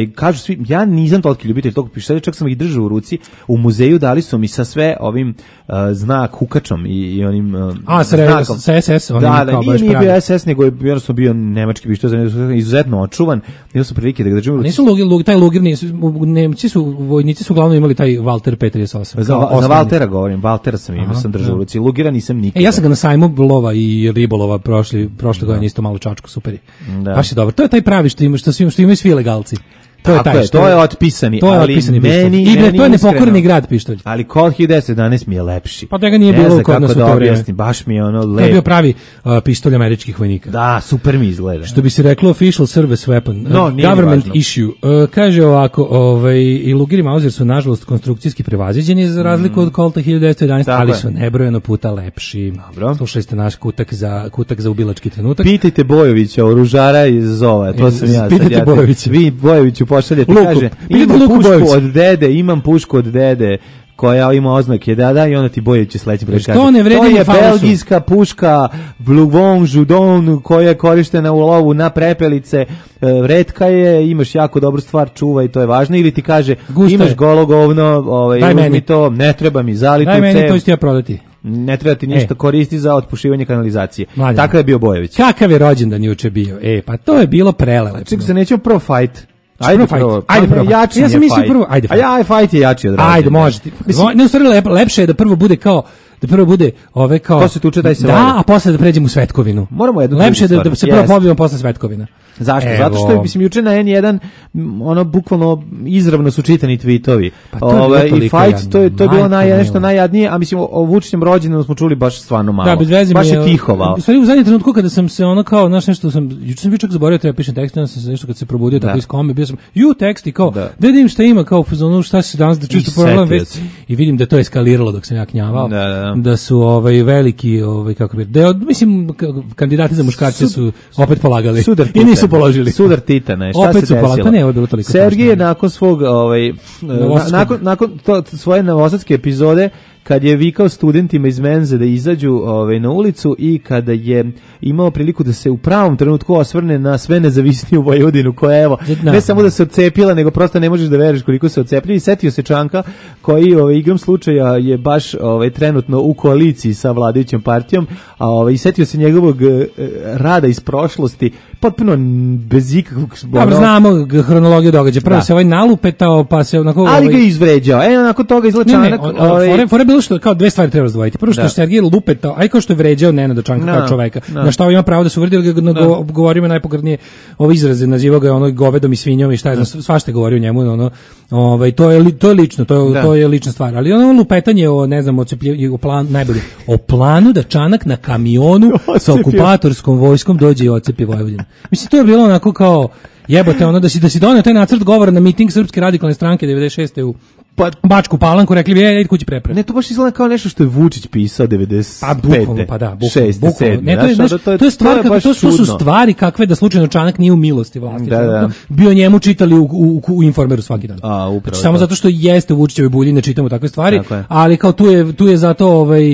ovaj, kažu svi, ja nisam toliki ljubitelj tog pištolja, čak sam ih držao u ruci, u muzeju dali su mi sa sve ovim uh, znak hukačom i, i onim uh, A, sa, znakom. sa S S, onim da, da, kao nije, baš nije pravi. bio S S, nego je jednostavno bio nemački pištolj, izuzetno očuvan, imao sam prilike da ga držim u ruci. Nisu lugi, lugi, taj lugir, nisu, Nemci su, vojnici su uglavnom imali taj Walter P trideset osam. Za, za Valtera govorim, Valtera sam imao, sam držao u ruci, Lugira nisam nikada. E, ja sam ga na sajmu lova i ribolova prošli, prošle godine isto malo čačku, super je. Da. Baš je dobro. To je taj pravi što ima, što, svi- što imaju svi legalci. To je Tako taj je, što to je otpisani, to je ali otpisani meni, pištolj. I bre, meni to je iskreno- nepokorni grad pištolj. Ali kod hiljadu devetsto jedanaest mi je lepši. Pa njega nije Ne bilo znam kod kako nas u da to vreme. objasnim, baš mi je ono To je bio lepo. pravi uh, pištolj američkih vojnika. Da, super mi izgleda. Što bi se reklo official service weapon, No, uh, nije ni government važno. issue. Uh, kaže ovako, ovaj, i Luger i Mauser su nažalost konstrukcijski prevaziđeni za razliku od Colta hiljadu devetsto jedanaest, Tako ali je. su nebrojeno puta lepši. Dobro. Slušali ste naš kutak za, kutak za ubilački trenutak. Pitajte Bojovića, oružara iz Zova, to sam ja. Pitajte sad ja te- Bojovića. Vi Bojoviću pošaljete, Luku. kaže, Pitajte imam Luku pušku Bojovića. od dede, imam pušku od dede, koja ima oznake dada i onda ti Bojović sledeći broj Što kaže. ne vredi To ni je falusu. belgijska puška Bluvon Judon koja je korištena u lovu na prepelice, e, retka je, imaš jako dobru stvar, čuvaj, to je važno, ili ti kaže, Gusta imaš je. golo govno, ovaj, Daj uzmi meni. to, ne treba mi, zali tu Daj meni, cev. to ću ja prodati. Ne treba ti ništa E. koristi za otpušivanje kanalizacije. Mlađan. Takav je bio Bojović. Kakav je rođendan juče bio? E, pa to je bilo prelelepno. Čekaj se, nećemo prvo fight. Prvo fight. Ajde prvo. Jači Ja sam je mislio fight. prvo- ajde A ja, fight je jači od rođendana. Ajde, može ti. Ne, u stvari lep, lepše je da prvo bude kao da prvo bude ove kao Ko se tuče, taj se da, vadi. a posle da pređemo u svetkovinu. Moramo jednu Lepše je drugu da, da stvar. se prvo Jeste. pobijemo posle svetkovina. Zašto? Evo. Zato što je, mislim, juče na N jedan, m, ono, bukvalno izravno su čitani tweetovi. Pa to je bilo Ove, I toliko fight, jadno. to je, to je bilo Majko naj, nešto mila. najjadnije, a mislim, o, o Vučićem rođendanu smo čuli baš stvarno malo. Da, bez veze baš mi je tihovao. U stvari u zadnjem trenutku kada sam se ono kao, znaš nešto sam, juče sam bio čak zaboravio treba pišem tekst, onda sam se nešto kad se probudio Da. tako iz kome, bio sam, ju tekst i kao, Da. da vidim šta ima, kao u fazonu, šta se danas da čisto I pogledam setio vest se. i vidim da je to eskaliralo dok sam ja knjavao, Da, da, da. da su ovaj veliki, ovaj kako bi, da je od- mislim k- kandidati za muškarce su opet polagali Sudar i nisu Titana. položili. Sudar Titana je. Šta Opet se su polagali. desilo? Pa ne, ovo je bilo toliko Sergij je strašno. nakon svog, ovaj, na, Novosadskog- nakon, nakon to, svoje novosadske epizode, kad je vikao studentima iz menze da izađu ovaj, na ulicu i kada je imao priliku da se u pravom trenutku osvrne na sve nezavisniju Vojvodinu koja evo, Da. ne samo da se odcepila, nego prosto ne možeš da veriš koliko se odcepljuje i setio se Čanka koji ovaj, igrom slučaja je baš ovaj, trenutno u koaliciji sa vladajućom partijom, a ovaj, i setio se njegovog eh, rada iz prošlosti potpuno n- bez ikakvog Dobro, ono- znamo g- hronologiju događaja. Prvo Da. se ovaj nalupetao, pa se onako ali ovaj, ga je izvređao. E, onako toga izgleda Ne, ne, Čanak. on- ovaj, fore, fore je bilo što kao dve stvari treba razdvojiti. Prvo što Da. je Sergej lupetao, aj kao što je vređao Nenada Čanka Da, kao čoveka. da. Na šta ima pravo da se uvredi, ali ga nago- govorio najpogrdnije ove izraze, nazivao ga ono govedom i svinjom i šta je, znam, svašta je govorio njemu, ono, ovaj, to je li- to je lično, to je, Da. to je lična stvar. Ali ono lupetanje o, ne znam, ocepljiv, o plan, najbolje, o planu da Čanak na kamionu sa Ocepio. okupatorskom vojskom dođe i ocepi Vojvodinu. Mislim, to je bilo onako kao, jebote, ono da si, da si doneo taj nacrt govora na miting Srpske radikalne stranke devedeset šeste u Pa- Bačku Palanku, rekli bi, ej, idi kući prepre. Ne, to baš izgleda kao nešto što je Vučić pisao devedeset Pa bukvalno, pa da, bukvalno, šeste, bukvalno. sedme, Ne, to je, znaš, znaš, ono, to je stvar, kako, baš to, to su čudno. stvari kakve da slučajno Čanak nije u milosti vlasti. Da, da. Bio njemu čitali u, u, u Informeru svaki dan. A, upravo Znači, samo to. zato što jeste u Vučićevoj bulji ne čitamo takve stvari, Tako je. ali kao tu je, tu je zato ovaj,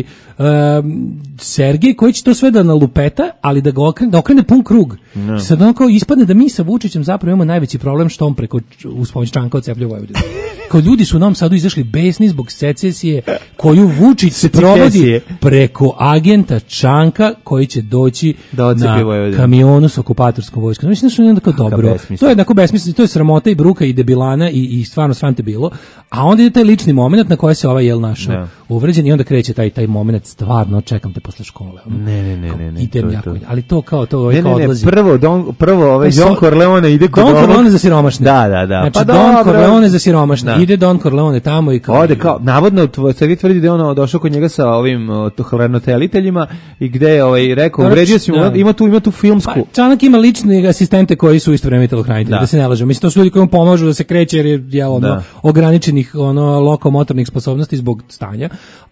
um, Sergej koji će to sve da nalupeta, ali da ga okrene, da okrene pun krug. Sad ono kao ispadne da mi sa Vučićem zapravo imamo najveći problem što on preko uz pomoć Čanka oceplja Vojvodinu. Kao ljudi su u Novom Sadu izašli besni zbog secesije koju Vučić sprovodi Secesije. preko agenta Čanka koji će doći Da ocepi na Vojvodinu. kamionu sa okupatorskom vojskom. Mislim da što je jednako dobro. besmislica. To je jednako besmisleno, to je sramota i bruka i debilana i, i stvarno srante bilo. A onda ide taj lični moment na koji se ovaj jel našao Da. uvređen i onda kreće taj taj moment stvarno čekam te posle škole. Ono. Ne, ne, ne, ne, ne, Idem to je jako, to. ali to kao to ovaj Ne, kao ne, ne, odlazi. prvo, don, prvo ovaj To je Don so- Corleone ide kod Don ovog- Corleone za siromašne. Da, da, da. Znači Pa Don dobro. Corleone za siromašne. Da. Ide Don Corleone tamo i kao Ode kao, navodno, tvo- Sergej tvrdi da je ono došao kod njega sa ovim o, to hraniteliteljima i gde je ovaj, rekao, Dobro, uvredio si mu, da. ima tu, ima tu filmsku. Pa, Čanak ima lične asistente koji su isto vreme telohranitelji, da. Da. se ne lažemo. Mislim, to su ljudi koji mu pomažu da se kreće jer je jel, ono, Da. ograničenih ono, lokomotornih sposobnosti zbog stanja,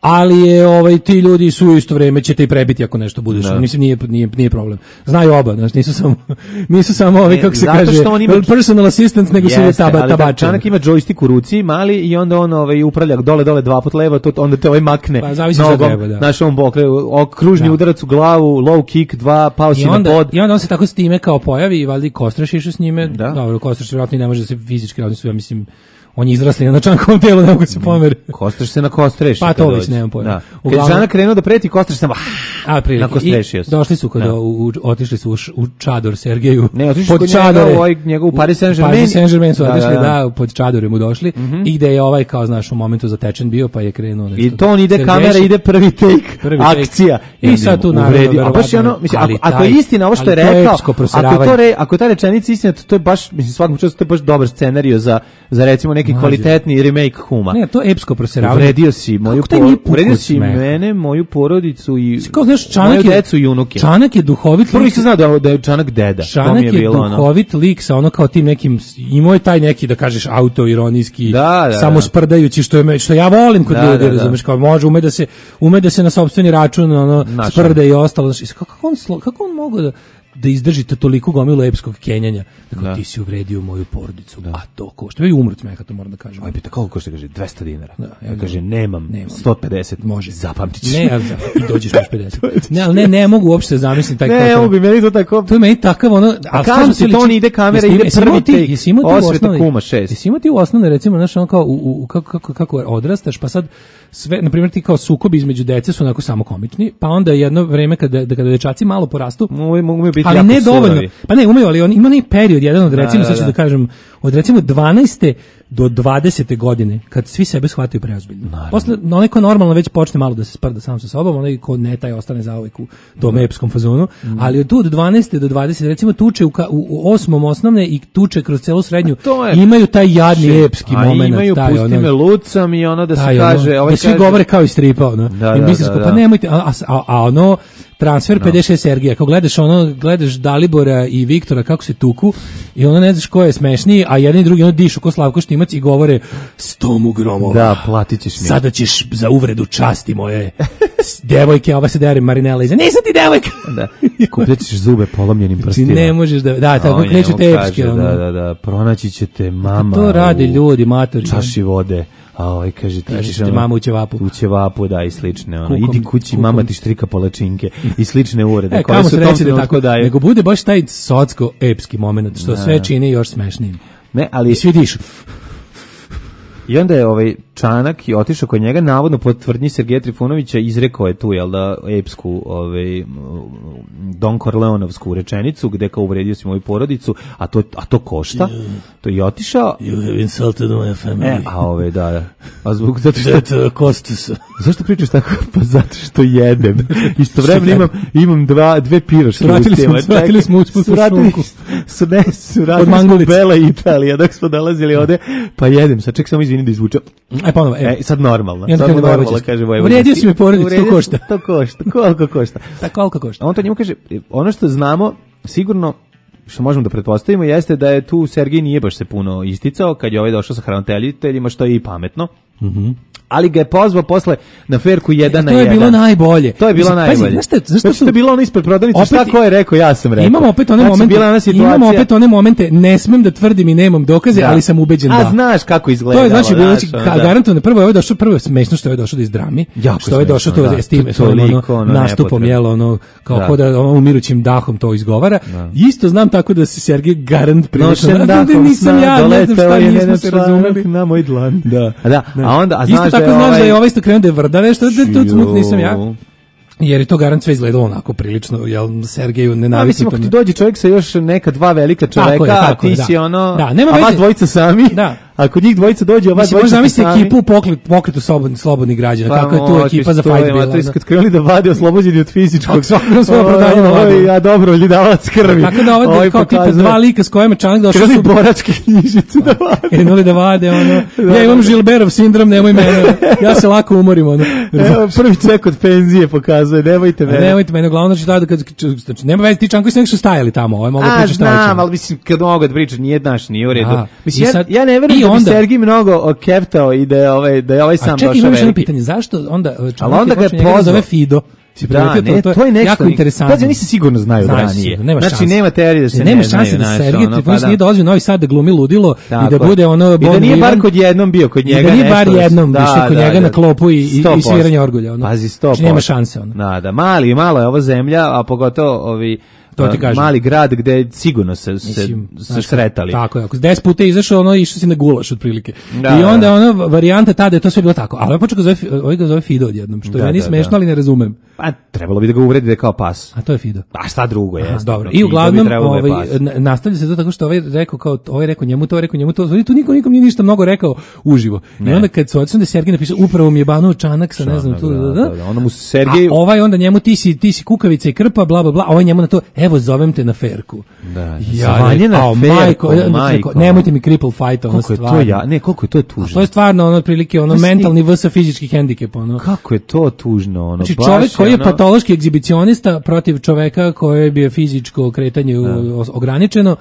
ali je ovaj ti ljudi su u isto vrijeme će te i prebiti ako nešto budeš. Da. Mislim nije nije nije problem. Znaju oba, znači nisu samo nisu samo ovi Ne, kako se zato kaže što on ima- personal assistants nego su Jeste, taba ali tabače. Čanak ima džojstik u ruci, mali, i onda on ovaj upravlja dole dole dva put levo, to onda te ovaj makne. Pa, zavisi šta nogom, treba, da. Znaš, on bokre, o, kružni Da. udarac u glavu, low kick, dva, pao si I na onda, pod. I onda on se tako s time kao pojavi i valjda i Kostraš išao s njime. Da. Dobro, Kostraš vjerojatno i ne može da se fizički, oni su, ja mislim, on je izrasli na Čankovom telu, ne mogu da se pomeri. Kostraš se na Kostreš. Pa to već nemam pojma. Da. Kad Uglavnom- je Čanak krenuo da preti, Kostraš sam, A, prilike. na Kostrešio I se. došli su kod, Da. u, u, otišli su u, š- u čador Sergeju. Ne, otišli su pod kod njega čadore. u ovaj- njega u Paris Saint-Germain. Paris Saint-Germain su Da, otišli, da, da, da. pod čadore mu došli. I gde je ovaj, kao znaš, u momentu zatečen bio, pa je krenuo nešto. I to on ide, Sergej- kamera ide prvi take, Prvi take. akcija. I sad tu naravno, uvredi. A baš je ono, verovatno, mislim, ali ako, ako je taj- istina ovo što je ali to je rekao, epsko ako je, proseravanje. to re, ako je ta rečenica istina, to, to je baš, mislim, svakom času, to je baš dobar scenario za, za recimo neki Mlađe. kvalitetni remake Huma. Ne, to je epsko proseravanje. Uvredio si moju Kako taj nije por- pukao uvredio od si smeha? mene, moju porodicu i Kao, znaš, Čanak moju je, decu i unuke. Čanak je duhovit Prvo lik. nisam znao da, da je Čanak deda. to Čanak mi je, je bilo ono. duhovit lik sa ono kao tim nekim, imao je taj neki, da kažeš, autoironijski, Da, da, samo da. sprdajući, što, je, me- što ja volim kod Da, ljudi, da, da. razumeš, kao može, ume da se, ume da se na sopstveni račun ono, Znaš, sprde i ostalo. Znaš, kako, kako, on, slo- kako on mogu da da izdržite toliko gomilu epskog kenjanja. Dakle, Da. ti si uvredio moju porodicu, a to košta. Ja i umrt smeha, to moram da kažem. Aj, pita, koliko košta, kaže, dvesta dinara. Da, ja ja kaže, znam. nemam, Nemam. sto pedeset. Može. Zapamtit ćeš. Ne, ali za- i dođeš još pedeset. Ne, ali ne, ne mogu uopšte zamisliti taj Ne, kao- ne mogu, meni to tako. To je meni takav ono, A a kažem ti, to on ide kamera, ide prvi take, Jesi imao ti u Osveta osnovnoj, kuma šest. jesi imao ti u osnovnoj, recimo, znaš, ono kao, u, u, kako, kako, kako odrastaš, pa sad sve, na primjer, ti kao sukobi između dece su onako samo komični, pa onda jedno vreme kada, da kada dečaci malo porastu, Mogu, mogu mi biti ali jako ne dovoljno. surovi. Pa ne, umeju, ali on ima neki period, jedan od, recimo, da, sad ću da. da kažem, od recimo dvanaeste do dvadesete godine, kad svi sebe shvataju preozbiljno. Posle, onaj ko normalno već počne malo da se sprda sam sa sobom, onaj ko ne taj ostane zauvek u tom epskom fazonu, Mm. ali od tu od dvanaeste do dvadesete, recimo tuče u, ka- u, u osmom osnovne i tuče kroz celu srednju, to je- imaju taj jadni epski A moment. imaju, taj, pusti ono- me lucam i ono da se taj, ono, kaže, ovaj da svi kaže, govore kao iz stripa, ono. Da, I da, misliš da, kao, da. pa nemojte, a, a, a ono, transfer pedeset šest Sergija, kao gledaš ono, gledaš Dalibora i Viktora kako se tuku i ono ne znaš ko je smešniji, a jedan i drugi ono dišu ko Slavko Štimac i govore sto mu gromova. Da, platit ćeš mi. Sada ćeš za uvredu časti moje s- devojke, ova se dere Marinela iza. Nisam ti devojka! Da, kupljat ćeš zube polomljenim Ti prstima. ne možeš da, da, tako On kreću njemu te kaže, epske, ono. Da, da, da, pronaći ćete mama. To rade u ljudi, matori. čaši vode. A ovaj kaže, ti Tražit ćeš ćete ono- mamu u ćevapu. U ćevapu, da, i slične. Ono. Kukom, Idi kući, kukom. mama ti štrika palačinke i slične urede. E, koje kamo su u se tom reći da je trenutku tako, daju. nego bude baš taj socko-epski moment, što Da. sve čini još smešnijim. Ne, ali I svi dišu. I onda je ovaj Čanak i otišao kod njega, navodno po tvrdnji Sergeja Trifunovića izrekao je tu, jel da, epsku, ovaj, m, Don Corleonovsku rečenicu, gde kao uvredio si moju porodicu, a to, a to košta. To je otišao. You have insulted my family. E, a ove, da, da. A zbog, zato što... That uh, cost us. Zašto pričaš tako? Pa zato što jedem. Istovremeno imam, imam dva, dve piroške. Svratili u ustima. smo- svratili smo usput po Svratili šunku. Su, ne, svratili Od smo Mangulice. Bela Italija, dok smo dolazili ovde, pa jedem. Sad ček samo izvini da izvučem. E, ponovo, e. E, sad normalno. I onda Sad mu krene normalno, Vojvođanski. kaže Vojvođanski. Uvrijedio si me porodicu, to Uvrijedio košta. si- To košta. Koliko košta? Tako koliko košta? A on to njemu kaže, ono što znamo, sigurno, što možemo da pretpostavimo, jeste da je tu Sergej nije baš se puno isticao, kad je ovaj došao sa hraniteljiteljima, što je i pametno. Mhm. Ali ga je pozvao posle na ferku jedan na To je jedan. bilo najbolje. To je bilo Mislim, pazi, najbolje. znaš šta- znaš šta Zato što su- je bilo ono ispred prodavnice, Opet- šta ko je rekao, ja sam rekao. Imamo opet one Znači, momente, bila ona situacija. imamo opet one momente, ne smem da tvrdim i nemam dokaze, Da. ali sam ubeđen A da. znaš kako To izgleda. je znači bilo znači ono, da. garantovano prvo je ovaj došao prvo je smešno što je došao da izdrami, Jako što je došao smešno, to da. s tim To- svojim ono, toliko, ono, nastupom nepotrebno. jelo ono kao Da. ko da ono, umirućim dahom to izgovara. Isto znam tako da se Sergej garant prilično Noćem da, da dahom nisam ja, ne znam doleteo šta, je nismo jedan se članak razumeli. na moj dlan. Da. A da, a onda, a Isto znaš tako da je znaš da je ovaj- ovaj isto krenuo da je vrda nešto, da to smut nisam ja. Ju. Jer je to garant sve izgledalo onako prilično, jel Sergeju A nenavisno. mislim, ako ti dođe čovjek sa još neka dva velika Tako je, čoveka, a tako ti je, si da. ono, Da, nema a vas veze. dvojica sami, Da. ako njih dvojica dođe, a vas Mislim, možda dvojica ste zamislite sami. ekipu u pokret, pokretu slobodnih, slobodnih građana, kako je tu možeš, ekipa za to je, fight ma, bila. to ono. kad krenuli da vade oslobođeni od fizičkog. Tako, svako svoje opravdanje Oj, vladaju. ja dobro, ljudavac krvi. Tako da ovo Ovaj kao tipa pokazuje- dva lika s kojima Čanak došao Krenuli su boračke knjižice da vade. krenuli da vade, ono, ja imam Žilberov sindrom, nemoj mene, ja se lako umorim, ono. Evo, prvi ček od penzije pokazuje, nemojte A mene. nemojte mene, uglavnom znači da kad, znači, nema veze, ti Čankovi su stajali tamo, ovaj mogu A, pričati šta znam, hoće. ali mislim, kad mogu da pričam, nije naš, nije u redu. Da. Mislim, I ja, sad- ja ne verujem i da bi onda- Sergij mnogo okeptao i da je ovaj, da je ovaj sam A čekaj, došao imam još jedno veliki. pitanje, zašto onda čovjek Ali onda je ga je počeo njega da pozvao. zove Fido? Si Da, primetio ne, to je nešto. jako interesantno. Pazi, oni se sigurno znaju od Znaju ranije. sigurno, nema Znači, šanse. nema teorije da se nema ne šanse znaju, da znaš, Sergij ono, Trifunović pa da. nije dolazio u Novi Sad da glumi ludilo i Tako da je. bude ono I da Bon nije bar Ivan. kod jednom bio kod I njega. da nije bar nešto- jednom da, više kod da, njega da. na klopu i, i, sto i posto. sviranje orgulja. Ono. Pazi, sto Znači, nema posto. šanse. Ono. Da, da, mali, malo je ova zemlja, a pogotovo ovi To ti kažem. mali grad gde sigurno se, se, Mislim, se znaš, sretali. Tako je, ako s deset puta je izašao, ono, išao si na gulaš otprilike. Da, I onda da. je ono, varijanta tada je to sve bilo tako. Ali ovaj počeo ga zove, Fi- ovaj ga zove Fido odjednom, što je Da, meni da, smešno, da. ali ne razumem. Pa trebalo bi da ga uvredi da je kao pas. A to je Fido. A šta drugo je? Aha, dobro. I uglavnom ovaj, na- nastavlja se to tako što ovaj rekao kao ovaj rekao njemu to, ovaj rekao njemu to. Znači, tu niko nikom nije ništa mnogo rekao uživo. I onda kad su odsunda Sergej napisao upravo mi je banuo čanak sa ne znam tu da, da, da. Onda mu Sergej A ovaj onda njemu ti si ti si kukavica i krpa bla bla bla. A ovaj njemu na to evo zovem te na ferku. Da. Ja, Zvanje na ao, ferku, majko, ja, majko. nemojte mi cripple fight ono Koliko je to stvarno. ja, ne, koliko je to tužno. To je stvarno ono otprilike ono To si- mentalni vs fizički hendikep ono. Kako je to tužno, ono. Znači baš čovjek koji je ono- patološki egzibicionista protiv čoveka koji bi je fizičko kretanje u- ograničeno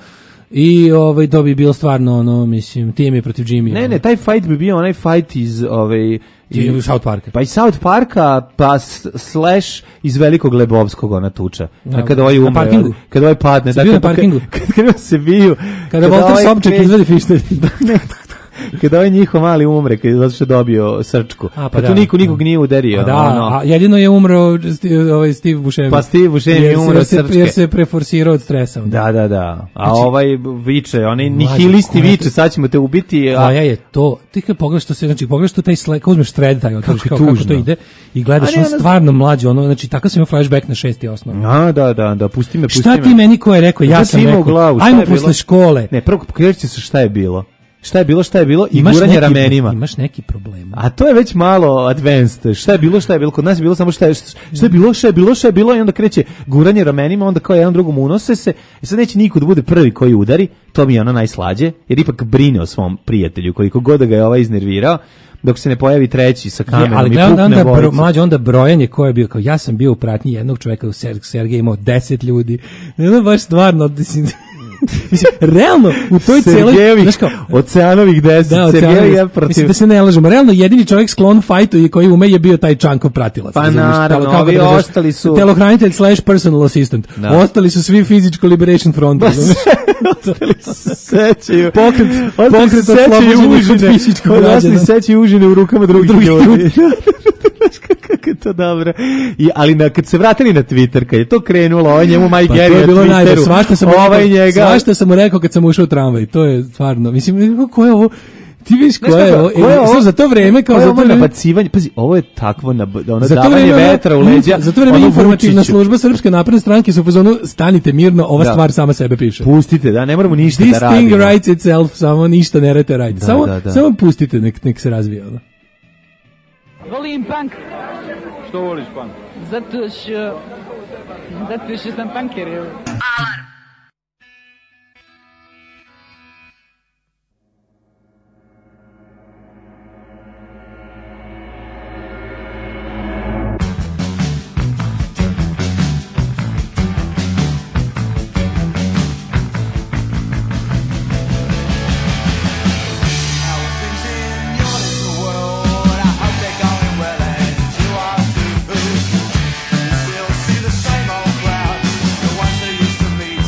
i ovaj to bi bilo stvarno ono mislim tim je protiv Jimmy. Ne, ne, taj fight bi bio onaj fight iz ovaj Iz South Parka. Pa iz South Parka, pa s- slash iz Velikog Lebovskog ona tuča. Da, Na kada ovaj na umre, parkingu. kada ovaj padne, Si bio na kad- parkingu? Kad, kad se biju, Kada Walter ovaj Sobčak kre- izvadi fištelj. Ne, kada ovaj njihov mali umre, kad zato što je dobio srčku. A, pa pa da. tu niko nikog nije udario. A da, ono. a jedino je umro Sti- ovaj Steve Buscemi. Pa Steve Buscemi Jer se- umro od jer se- srčke. Jer se preforsirao od stresa. onda. Da, da, da. A Znači- ovaj viče, onaj Mlađe, nihilisti koja je viče, to- sad ćemo te ubiti. A, Koja je to? Ti kad pogledaš to se, znači pogledaš tu taj sled, kao uzmeš thread taj, otvoriš Kako je kao kako tužno. to ide i gledaš A ne, on ono- stvarno mlađe, ono, znači takav sam imao flashback na šesti osnov. A, da, da, da, pusti me, pusti Šta me. ti meni ko je rekao? Ja Šta sam ti ima u rekao, glavu? Šta ajmo je bilo? posle škole. Ne, prvo kreće se šta je bilo. Šta je bilo, šta je bilo i Imaš guranje neki- ramenima. Imaš neki problem. A to je već malo advanced. Šta je bilo, šta je bilo? Kod nas je bilo samo šta je, šta je bilo, šta je bilo, šta je bilo i onda kreće guranje ramenima, onda kao jedan drugom unose se. I sad neće niko da bude prvi koji udari, to mi je ono najslađe, jer ipak brine o svom prijatelju, koliko god da ga je ovaj iznervirao, dok se ne pojavi treći sa Je, kamerom ali i gledam pukne onda, bro, bojicu. mlađe, onda brojanje ko je bio, kao ja sam bio u pratnji jednog čoveka, u Ser, Sergej imao deset ljudi. Ono baš stvarno, mislim, mislim, realno, u toj celoj, Sergejevih, znaš kao, oceanovih deset, da, Sergejevih oceanovi, je protiv... mislim da se ne lažemo, realno jedini čovjek sklon fajtu i koji ume je bio taj Čankov pratilac. Pa razumeš, naravno, telo- kako ovi da kažeš, ostali su- telohranitelj slash personal assistant. Da. Ostali su svi Physical Liberation Front. razumeš? Ostali se sećaju. Pokret, Ostali pokret se sećaju oslobođenih od užine. fizičkog Ostali građana. se sećaju užine u rukama drugih Drugih ljudi. Znaš kako je to dobro. I, ali na, kad se vratili na Twitter, kad je to krenulo, ovaj njemu Mike Pa Gary to je na bilo najbolje. Twitteru, Svašta sam mu ovaj rekao, njega... svašta sam mu rekao kad sam ušao u tramvaj. To je stvarno. Mislim, ko je ovo? Ti vidiš ko Znaš je kako, ovo? ko je E, ovo? sad za to vreme, kao Ko je za ovo to vreme, nabacivanje, pazi, ovo je takvo nab, ono za to davanje vreme, vetra u leđa. za to vreme ono informativna Vučiću. služba Srpske napredne stranke su u fazonu stanite mirno, ova Da. stvar sama sebe piše. Pustite, da, ne moramo ništa This da radimo. thing writes itself, samo ništa ne rete raditi. Da, Samo, da, da. samo pustite, nek, nek se razvija. Ono. Volim punk. Što voliš punk? Zato što... Zato što sam punker. evo. Still see the same old crowd, the ones that used to meet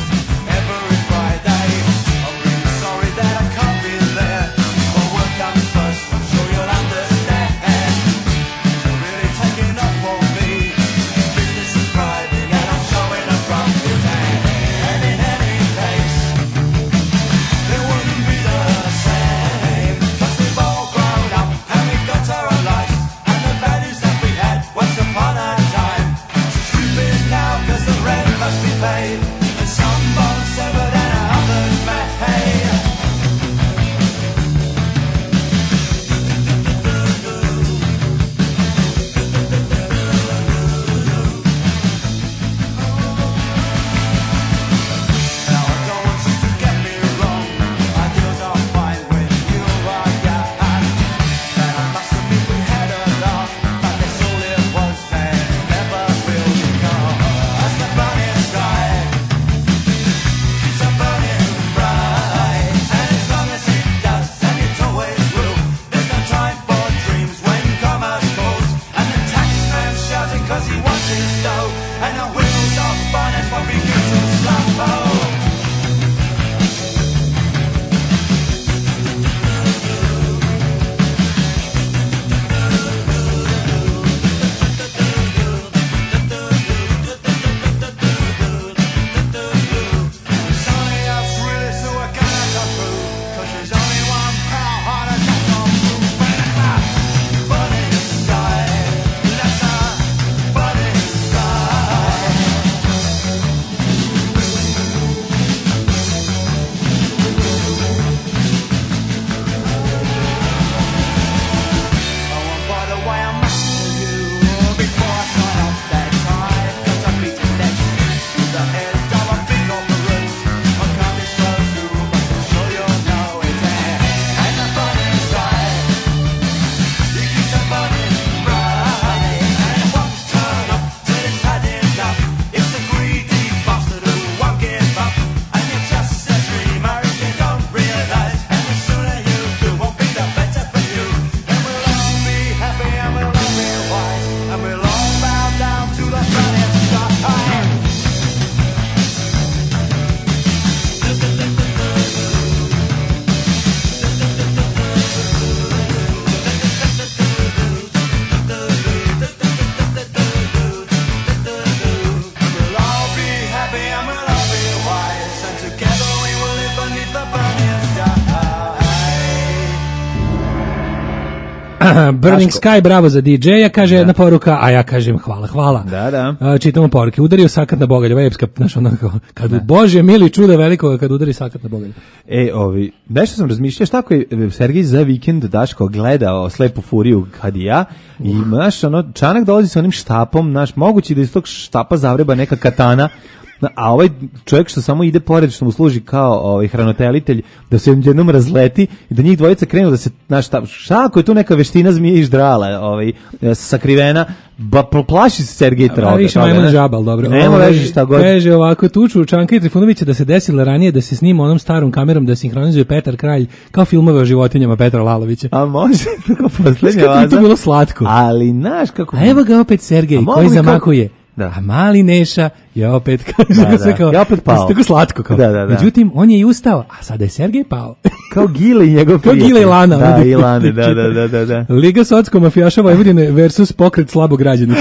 Burning Daško. Sky, bravo za D J-a, kaže jedna poruka, a ja kažem hvala, hvala. Da, da. A, čitamo poruke. Udario sakat na bogalj, ova epska, znaš, onako, kad u Bože mili čuda velikoga, kad udari sakat na bogalj. E, ovi, nešto sam razmišljao, šta ako je Sergej za vikend Daško gledao Slepu furiju kad i ja, i znaš, ono, Čanak dolazi sa onim štapom, znaš, moguće da iz tog štapa zavreba neka katana, a ovaj čovjek što samo ide pored, što mu služi kao ovaj hranitelitelj, da se jednom razleti i da njih dvojica krenu da se, znaš, šta, šta ako je tu neka veština zmije i ždrala, ovaj, sakrivena, ba plaši se Sergej Troga. A više majmun žabal, dobro. Nema veže šta god. Kaže ovako, tuču Čanka i Trifunovića da se desila ranije da se snima onom starom kamerom da sinhronizuje Petar Kralj kao filmove o životinjama Petra Lalovića. A može, tako poslednja vaza. Kako bi to bilo slatko. Ali, znaš kako... A evo ga opet Sergej, koji zamakuje. Da. A mali Neša je opet, kaže, da, da. kao, je opet pao. Tako slatko kao. Da, da, da. Međutim, on je i ustao, a sada je Sergej pao. Kao Gile i njegov prijatelj. Kao Gile i Lana. Da, i Lane, da, da, da, da, da. Liga socko mafijaša Vojvodine versus pokret slabog građanika.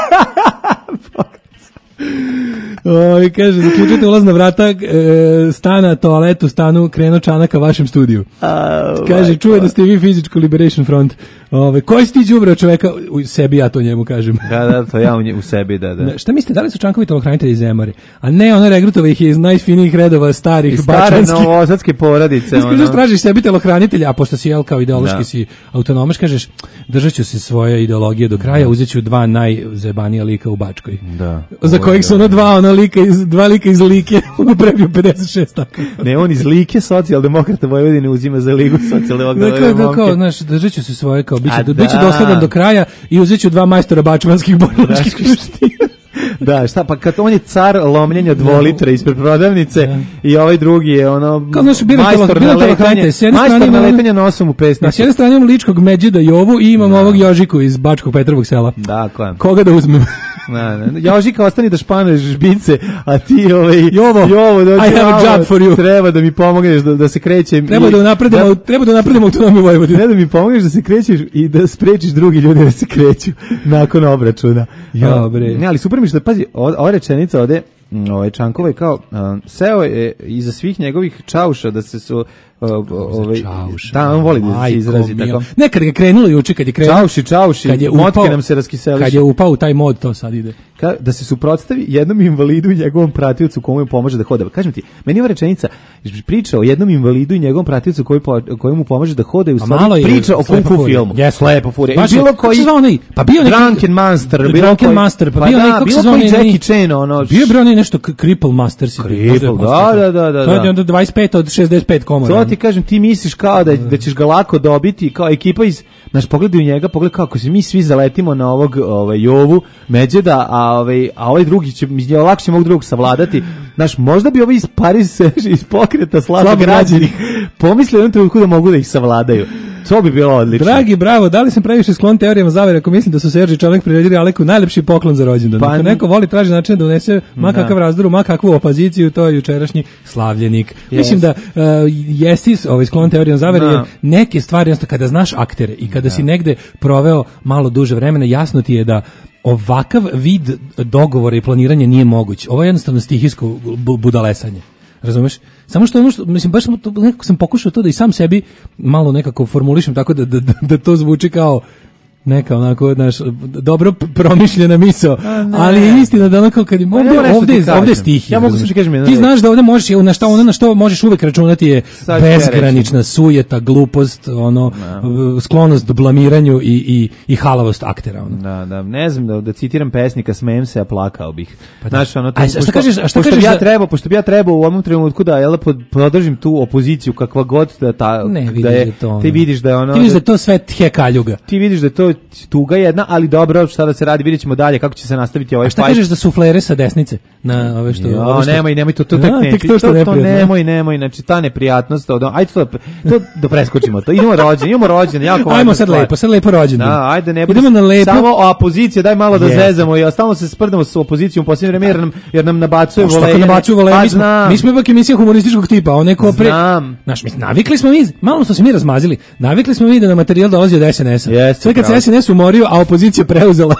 O, kaže, zaključite ulazna vrata e, stana, toaletu, stanu, krenu Čanaka vašem studiju. A, kaže, čuje da ste vi Physical Liberation Front. Ove, koji si ti đubreo čoveka? U sebi ja to njemu kažem. Da, da, to ja u, nje, u sebi, da, da. Šta mislite, da li su Čankovi telohranitelji iz Zemare? A ne, ono regrutova ih je iz najfinijih redova starih I stare bačanskih. novosadske porodice. Ono. Kažeš, tražiš sebi telohranitelja, a pošto si jel kao ideološki da. si autonomaš, kažeš, držat ću se svoje ideologije do kraja, uzet ću dva najzebanija lika u Bačkoj. Da. Za kojih su ono dva, ono lika iz, dva lika iz Like, ono prebio pedeset šest tako. Ne, on iz Like socijaldemokrata Vojvodine uzima za Ligu socijaldemokrata. Dakle, da, kao, znaš, držat ću se svoje, kao, biće, biće dosledan do kraja i uzet ću dva majstora bačmanskih borilačkih veština. Da, šta, pa kad on je car lomljenja dvolitre ispred prodavnice da. I ovaj drugi je ono kao, znaš, majstor na letanje, majstor na letanje nosom u pesnicu. Na s jedne strane imam ličkog Međida Jovu i imam da. ovog Jožiku iz Bačkog Petrovog sela. Da, ko je? Koga da uzmem? Na, na. Jožika ostani da španeš žbice, a ti ovaj Jovo, Jovo dođi, I have a job for you. Treba da mi pomogneš da, da se krećem. Treba i, da napredimo, da, treba da napredimo autonomiju Vojvodine. Treba da mi pomogneš da se krećeš i da sprečiš drugi ljudi da se kreću nakon obračuna. Ja, bre. Ne, ali super mi što, pazi, ova rečenica ovde, ovaj Čankova je kao, uh, seo je iza svih njegovih čauša da se su ovaj da on voli da se izrazi tako. Nekad je krenulo juče kad je krenulo. Čauši, čauši, kad je motke nam se raskiseliše. Kad je upao u taj mod, to sad ide. Ka, da se suprotstavi jednom invalidu i njegovom pratiocu komu mu pomaže da hoda. Kažem ti, meni ova rečenica priča o jednom invalidu i njegovom pratiocu koji koji mu pomaže da hoda i u stvari priča o kung fu filmu. Yes, Lepo furija. Baš bilo koji onaj, pa bio neki Drunken Master, Drunken Master, pa bio neki kako se zove Jackie Chan, ono. Bio bio nešto Cripple Master si. Da, da, da, da. To je onda dvadeset pet od šezdeset pet komada. To ti kažem, ti misliš kao da, da ćeš ga lako dobiti, kao ekipa iz, naš pogledaj u njega, pogledaj kako se mi svi zaletimo na ovog ovaj, Jovu, Međeda, a ovaj, a ovaj drugi će, lako će mog drugog savladati. Znaš, možda bi ovi iz Paris iz pokreta slabo građanih pomislili u jednom trenutku da mogu da ih savladaju. To bi bilo odlično. Dragi, bravo, da li sam previše sklon teorijama zavere ako mislim da su Serđi Čanak priredili Aleku najlepši poklon za rođendan. Pa, ako neko voli traži način da unese ma kakav razdor, ma kakvu opoziciju, to je jučerašnji slavljenik. Yes. Mislim da uh, jesi ovaj sklon teorijama zavere, jer neke stvari, jednostavno kada znaš aktere i kada da. si negde proveo malo duže vremena, jasno ti je da ovakav vid dogovora i planiranja nije moguć. Ovo je jednostavno stihijsko budalesanje. Razumeš? Samo što ono što, mislim, baš nekako sam pokušao to da i sam sebi malo nekako formulišem tako da, da, da to zvuči kao neka onako, znaš, dobro promišljena misao, ali je istina da onako kad ovdje, ja ovdje, ovdje, ovdje stih. Ja mogu kažem, ti reći. Znaš da ovdje možeš, na šta, ono na što možeš uvek računati je sad bezgranična sujeta, glupost, ono, no. sklonost blamiranju i, i, i halavost aktera. Ono. Da, da, ne znam, da, da citiram pesnika, smejem se, a plakao bih. Pa znaš, ono, to, a šta pošto, kažeš, a šta pošto kažeš bi ja za... trebao, pošto bi ja trebao u ovom trenutku da jel, podržim tu opoziciju kakva god da ta ne, da je, to, ono. ti vidiš da je ono ti vidiš da je to sve tje kaljuga. Ti vidiš da je to tuga jedna, ali dobro, šta da se radi, vidjet ćemo dalje kako će se nastaviti ovaj fight. A šta fight. kažeš da su flere sa desnice? Na ove što, jo, ove što... nemoj, nemoj, to, to, tek no, neći, to, što to, to nemoj, nemoj, znači ta neprijatnost, to, ajde to, to da preskočimo, to idemo rođen, idemo rođen, jako ajmo sad stvar. lepo, sad lepo rođen. Da, ajde, ne budemo na lepo. Samo opozicija, daj malo da yes. zezamo, i stalno se sprdamo sa opozicijom u posljednje vreme, jer nam, jer nam nabacuje voleje. Što nabacuju voleje, pa, mi, smo, mi smo ipak emisija humorističkog tipa, on neko pre... Znam. Naš, mi, navikli smo mi, malo smo se mi razmazili, navikli smo mi da na materijal dolazi od S N S-a. Yes, sve kad se S N S umorio, a opozicija preuzela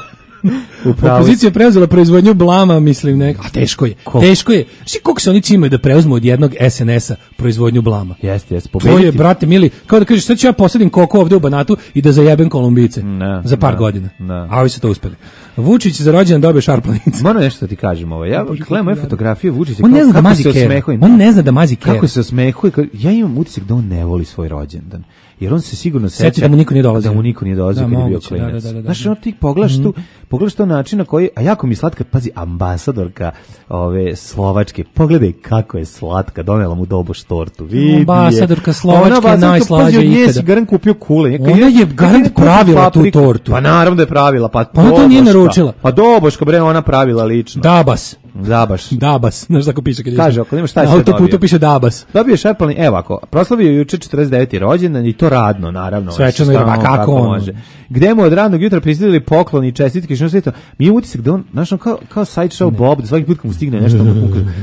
Opozicija je preuzela proizvodnju blama, mislim, ne, a teško je. Ko? Teško je. Šti koliko se oni cimaju da preuzmu od jednog es en esa proizvodnju blama. Jeste, jeste, To pobediti. je, brate mili, kao da kažeš, sad ću ja posadim koko ovde u Banatu i da zajebem Kolumbijice Ne, za par ne, godina. ne. A ovi su to uspeli. Vučić za rođendan dobio šarplanicu. Moram nešto da ti kažem ovo. Ja gledam moje fotografije Vučića. On ne zna da kako mazi se kera. osmehuje. On ne zna da mazi kera. Kako se osmehuje. ka- Ja imam utisak da on ne voli svoj rođendan. Jer on se sigurno Seti seća da mu niko nije dolazio. Da mu niko nije dolazio Da, kad je bio moguće, da, klinac. da, da, da, Znaš, da. ono ti pogledaš tu, pogledaš to način na koji, a jako mi je slatka, pazi, ambasadorka ove Slovačke, pogledaj kako je slatka, donela mu doboš tortu, vidi je. Ambasadorka Slovačke Ona ambasadorka, najslađa pazi, od nje ikada. si garant kupio kule. Kad Ona je kad garant kupio pravila tu papriku- tortu. Pa naravno da je pravila, pa, Pa ona to nije doboška. naručila. Pa doboška, bre, ona pravila lično. Dabas. Zabaš. Dabas. Znaš tako piše kad je. Kaže, ako nemaš šta na si sve autoputu dobio. piše Dabas. Dobio šarpalni, evo ako, proslavio je juče četrdeset deveti rođendan i to radno, naravno. Svečano Šta i radno, on, kako on? može. Gde mu od radnog jutra pristižili pokloni i čestitke i što sve to. Mi je utisak da on, znaš, on kao, kao sideshow Bob, da svaki put kad mu stigne nešto, onda mu kaže,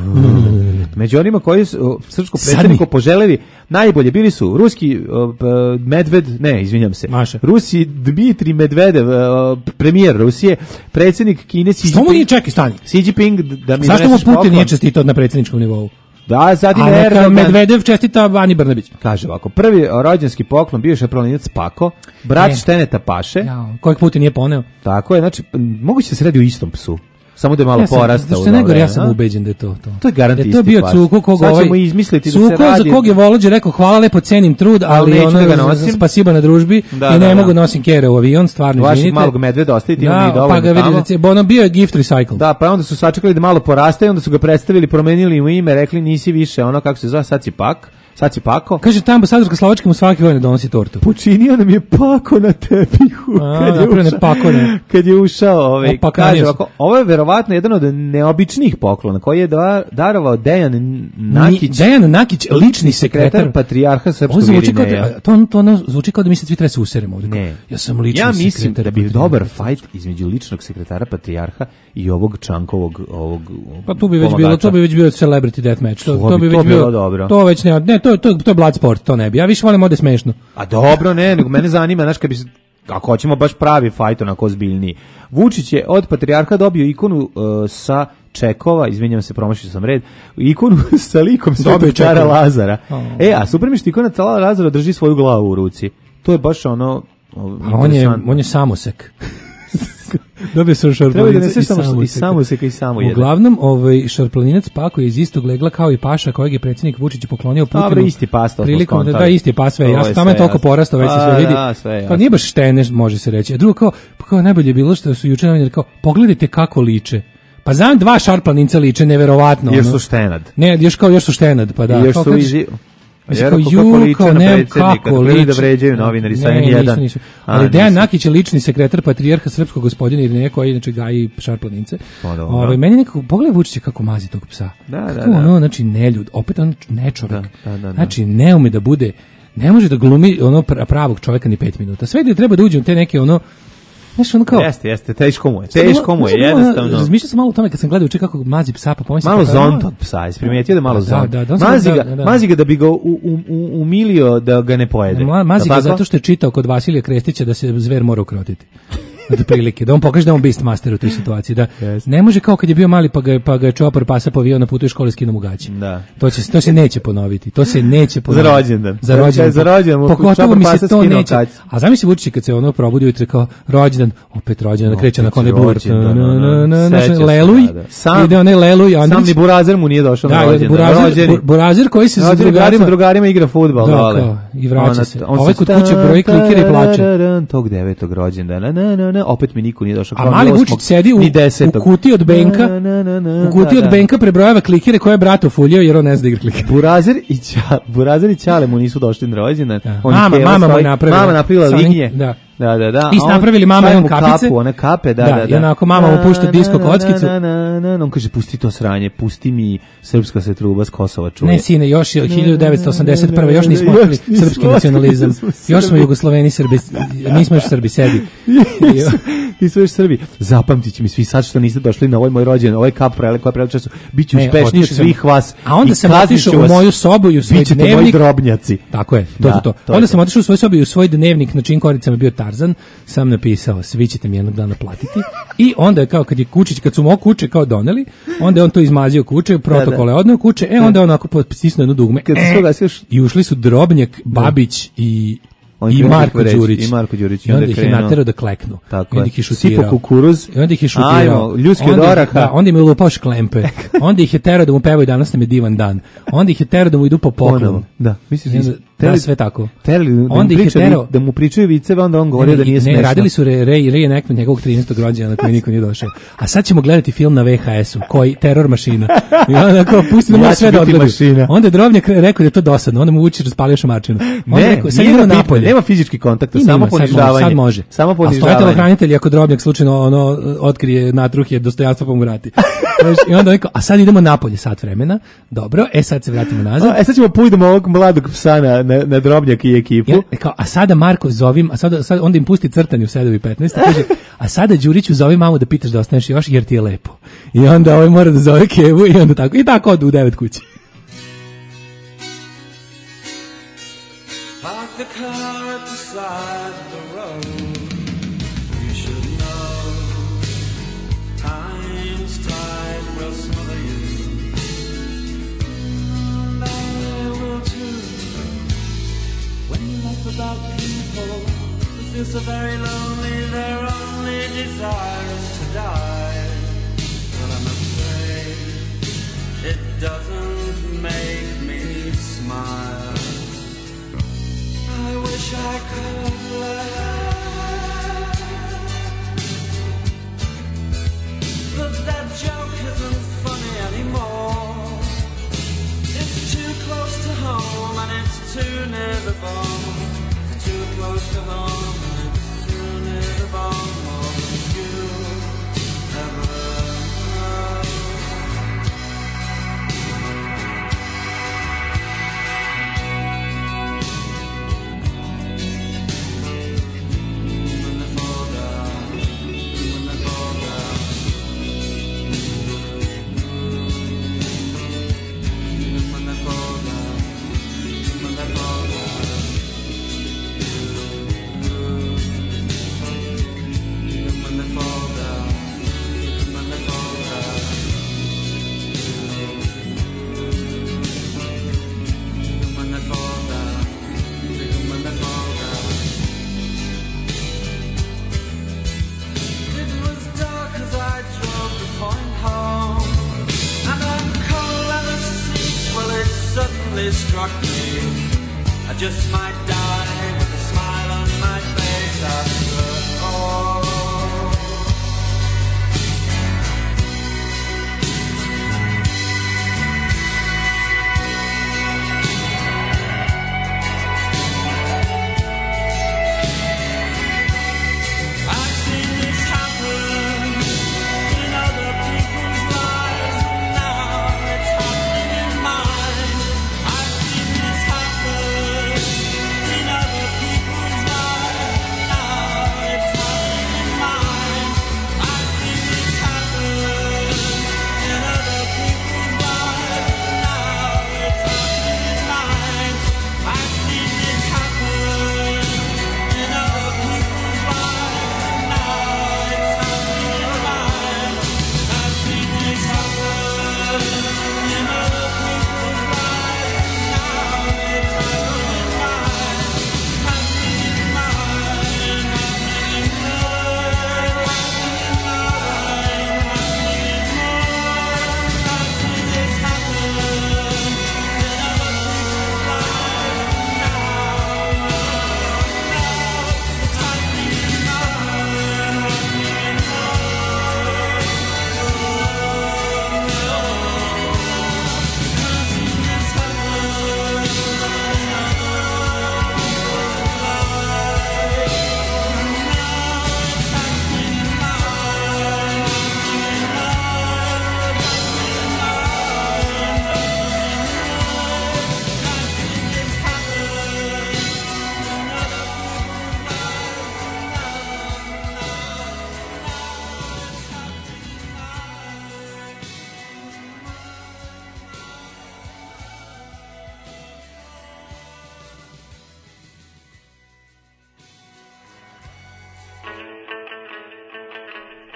među onima koji su o, srpskom Sad mi- predsjedniku poželeli najbolje bili su ruski o, p- Medved, ne, izvinjam se. Maša. Rusi Dmitri Medvedev, o, premijer Rusije, predsjednik Kine Xi Što mu nije Jinping. čekaj stani? Xi Jinping da mi Zašto mu doneseš Putin poklon. nije čestitao na predsjedničkom nivou? Da, zatim A neka Erdogan. Medvedev čestita Ani Brnabić. Kaže ovako, prvi rođenski poklon bio je šarplaninac Pako, brat Ne. Šteneta Paše, Jao, kojeg Putin nije poneo? tako je, znači, m, moguće da se radi o istom psu, samo da je malo Ja sam- porastao. Što je najgore, ja sam ubeđen da je to to. To je garant Da je isti to bio pas. Cuko kog Sad ovaj ćemo izmisliti da se Cuko radi- za kog je Volođe rekao hvala lepo, cenim trud, ali neću ono da ga nosim. spasiba na družbi Da, i da, ne da. mogu nosim kere u avion, stvarno Vašeg izvinite. malog medveda ostaviti, imamo mi Da, dovoljno pa ga tamo. vidite, bo ono bio je gift recycle. Da, pa onda su sačekali da malo poraste, onda su ga predstavili, promenili mu ime, rekli nisi više ono kako se zove, sad si Pak, sad si Pako. Kaže ta ambasadorska Slovačka mu svake godine donosi tortu. Počinio nam je Pako na tepihu. A, kad, je napravljene ušao, pakone. kad je ušao, ovaj, Opakanio kaže se. ovako, ovo je verovatno jedan od neobičnijih poklona koji je da, darovao Dejan Nakić, Dejan Nakić, lični sekretar sekretar patrijarha Ovo srpskog zvuči kao Irineja. da, to, to ono zvuči kao da mi se svi treba se useremo ovdje. Ne. Ja sam lični Ja mislim sekretar da bi patrijarha. dobar fajt između ličnog sekretara patrijarha i ovog Čankovog ovog Pa tu bi već bilo, pomagača. to bi već bio celebrity deathmatch. To, To to bi- bi to već bi bilo bilo dobro. To već ne, ne, to to to je blood sport, to ne bi. Ja više volim ovde smešno. A dobro, ne, nego mene zanima, znaš, kad bi se, ako hoćemo baš pravi fajt, onako ozbiljniji. Vučić je od patrijarha dobio ikonu uh, sa čekova, izvinjam se, promašio sam red, ikonu sa likom Dobio Svetog cara čekove. Lazara. Oh. E, a super mi što ikona cara Lazara drži svoju glavu u ruci. To je baš ono, o, A on je interesantno. on je samosek. Dobio sam Treba da šarplaninac neseš samo, i samoseka. samoseka i samo jedan. Uglavnom, ovaj šarplaninac Pako je iz istog legla kao i paša kojeg je predsjednik Vučić poklonio Putinu. Dobro, isti pas, to smo Prilikom da, skontali. da isti pas, sve To je jasno. Tamo je sve toliko jasno. porastao, već se Pa, sve vidi. da, sve jasno. Kao nije baš štene, može se reći. A drugo kao, pa kao najbolje je bilo što su juče novinari kao, pogledajte kako liče. Pa znam dva šarplaninca liče, neverovatno. Još ono. su štenad. Ne, još kao još su štenad, pa da. I još Kao su kažeš- izi... Mislim, Ja kao, rekao kako ju, liče kao, na ne znam predsjednika, kako da krenu da liče. vređaju novinari sa Ne, N jedan. nisu, nisu. A, Ali Dejan nisu. Nakić je lični sekretar patrijarha srpskog gospodina Irineja koji inače gaji šarplanince. Pa, dobro. Ovaj meni nekako pogledaj Vučića kako mazi tog psa. Da, da, Kako da. ono, znači neljud, opet on nečovek. Da, da, da, da. Znači ne ume da bude, ne može da glumi ono pra- pravog čovjeka ni pet minuta. Sve da treba da uđe u te neke ono, znaš ono kao Jeste, jeste, teško mu je. Teško mu je, Znaš, ono, jednostavno. Razmišljao sam malo o tome kad sam gledao uče kako mazi psa, pa pomislim Malo pa, zont od psa, jesi primijetio da je malo Da, zont. da, da, on se- mazi, da, ga, da, da. mazi ga da bi ga u, u, u, umilio da ga ne pojede. Ma, mazi ga Jel tako? zato što je čitao kod Vasilija Krestića da se zver mora ukrotiti. Od prilike, da on pokaže da je on beastmaster u toj situaciji, da Jeste. ne može kao kad je bio mali pa ga je, pa ga je čopor pasa povio na putu iz škole skinuo mu gaće. Da. To će to se neće ponoviti. To se neće ponoviti. Za rođendan. Za rođendan. Za rođendan mu Pogotovo čopor mi pasa se to skinuo neće. gaće. A zamisli Vučić kad se ono probudi ujutro kao rođendan, opet rođendan, kreće na kone bur. rođendan, Na, na, na, na, seća se, Leluj. da, da. Sam- Ide onaj Leluj Andrić. Sam ni Burazer mu nije došao na Da, rođendan. Burazer, Rođeni. Bur- Burazer koji se sa Rođeni brat drugarima sa drugarima igra fudbal Da, dole. kao, i vraća Ona- se. on Ovaj se kod kuće broji klikere i plače. tarararan, tog devetog rođendana, na, na, na, opet mi niko nije došao. A kao mali ni osmog, Vučić sedi u, ni u desetog. kutiji od Benka, Na, na, na, na, u kutiji da, od da. Benka prebrojava klikere koje je brat ofuljio jer on ne zna da igra klikere. Burazer i Ćale, Burazer i Ćale mu nisu došli na rođendan. On je Mama- Keva mama mu je stoji- napravila. Mama napravila Sa onim- lignje. da. Da, da, da. Ti su A on napravili mama stavi i on mu kapice. Kapu, one kape, da, Da, da, da. i onako mama mu pušta Na, disko na, kockicu. Na, na, na, na. On kaže, pusti to sranje, pusti mi srpska se truba s Kosova čuje. Ne, sine, još je hiljadu devetsto osamdeset prve. još nismo Još otkrili nismo srpski otkrili nacionalizam. da smo Još smo Srbi. Jugosloveni Srbi, nismo još Srbi, sedi. i sve Srbi. Zapamtit će mi svi sad što niste došli na ovaj moj rođendan, ovaj kap prele koja prele času, bit ću uspešniji od svih vas. A onda i sam kaznit otišao ću u vas. moju sobu i u svoj Bićete moji dnevnik. drobnjaci. Tako je, to Da, je to. to je Onda to. sam otišao u svoj sobi i u svoj dnevnik na čijim koricama bio Tarzan, sam napisao, svi ćete mi jednog dana platiti. I onda je kao kad je Kučić, kad su mu kuće kao doneli, onda je on to izmazio kuće, protokole odneo kuće, e onda je onako stisnuo jedno dugme. Kad se E, sve ugasio š- I ušli su Drobnjak, Babić i On i krenuo Marko da ih vređa, Đurić. i Marko Đurić, I onda onda ih je krenuo. naterao da kleknu. Tako I onda je. ih je šutirao. Sipo kukuruz. I onda ih je šutirao. Ajmo, ljudski od Onda ih- oraha. Da, onda im je lupao šklempe. Onda ih je terao da mu pevaju danas nam je divan dan. Onda ih je terao da mu idu po poklon. Ponovo. Da, misliš I onda- da da, sve tako. Terali, da, Onda mu ih je priča, terao- da mu pričaju viceve, onda on govorio Ne, da nije ne, smešno. radili su re, re, reenactment njegovog trinaestog rođendana na koji niko nije došao. A sad ćemo gledati film na V H S-u, koji teror mašina. I onda kao pusti da Ja mu ću sve da biti odgledaju. mašina. Onda je Drobnjak rekao da je to dosadno, onda mu uči raspalio šamarčinu. Onda je Ne, rekao, sad nije idemo na napolje. pitanje, nema fizički kontakt, Ima, samo sad može, ponižavanje. sad može. Samo A stoje ponižavanje. telohranitelji ako Drobnjak slučajno ono otkrije natruhje dostojanstva pa mu vrati. Znaš, I onda je rekao, a sad idemo napolje sat vremena. Dobro, e sad se vratimo nazad. A, e sad ćemo pujdemo ovog mladog psa na, na, na Drobnjak i ekipu. Ja, e, kao, a sada Marko zovim, a sada, sad, onda im pusti crtanje u sedam i petnaest, kaže, a sada Đuriću zovi mamu da pitaš da ostaneš još jer ti je lepo. I onda ovaj mora da zove Kevu i onda tako, i tako odu u devet kući. Park the car at the side of the road. You should know time's tide will smother you. And I will too. When you laugh about people who feel so very lonely, their only desire is to die. But I'm afraid it doesn't make me smile. I wish I could laugh, but that joke isn't funny anymore. It's too close to home and it's too near the bone. It's too close to home and it's too near the bone. More than you ever know. It was dark as I drove the point home, and that cold leather seat, well, it suddenly struck me. I just might die with a smile on my face after all. I've seen this happen in other people's lives, and now it's happening in mine. I've seen this happen in other people's lives, now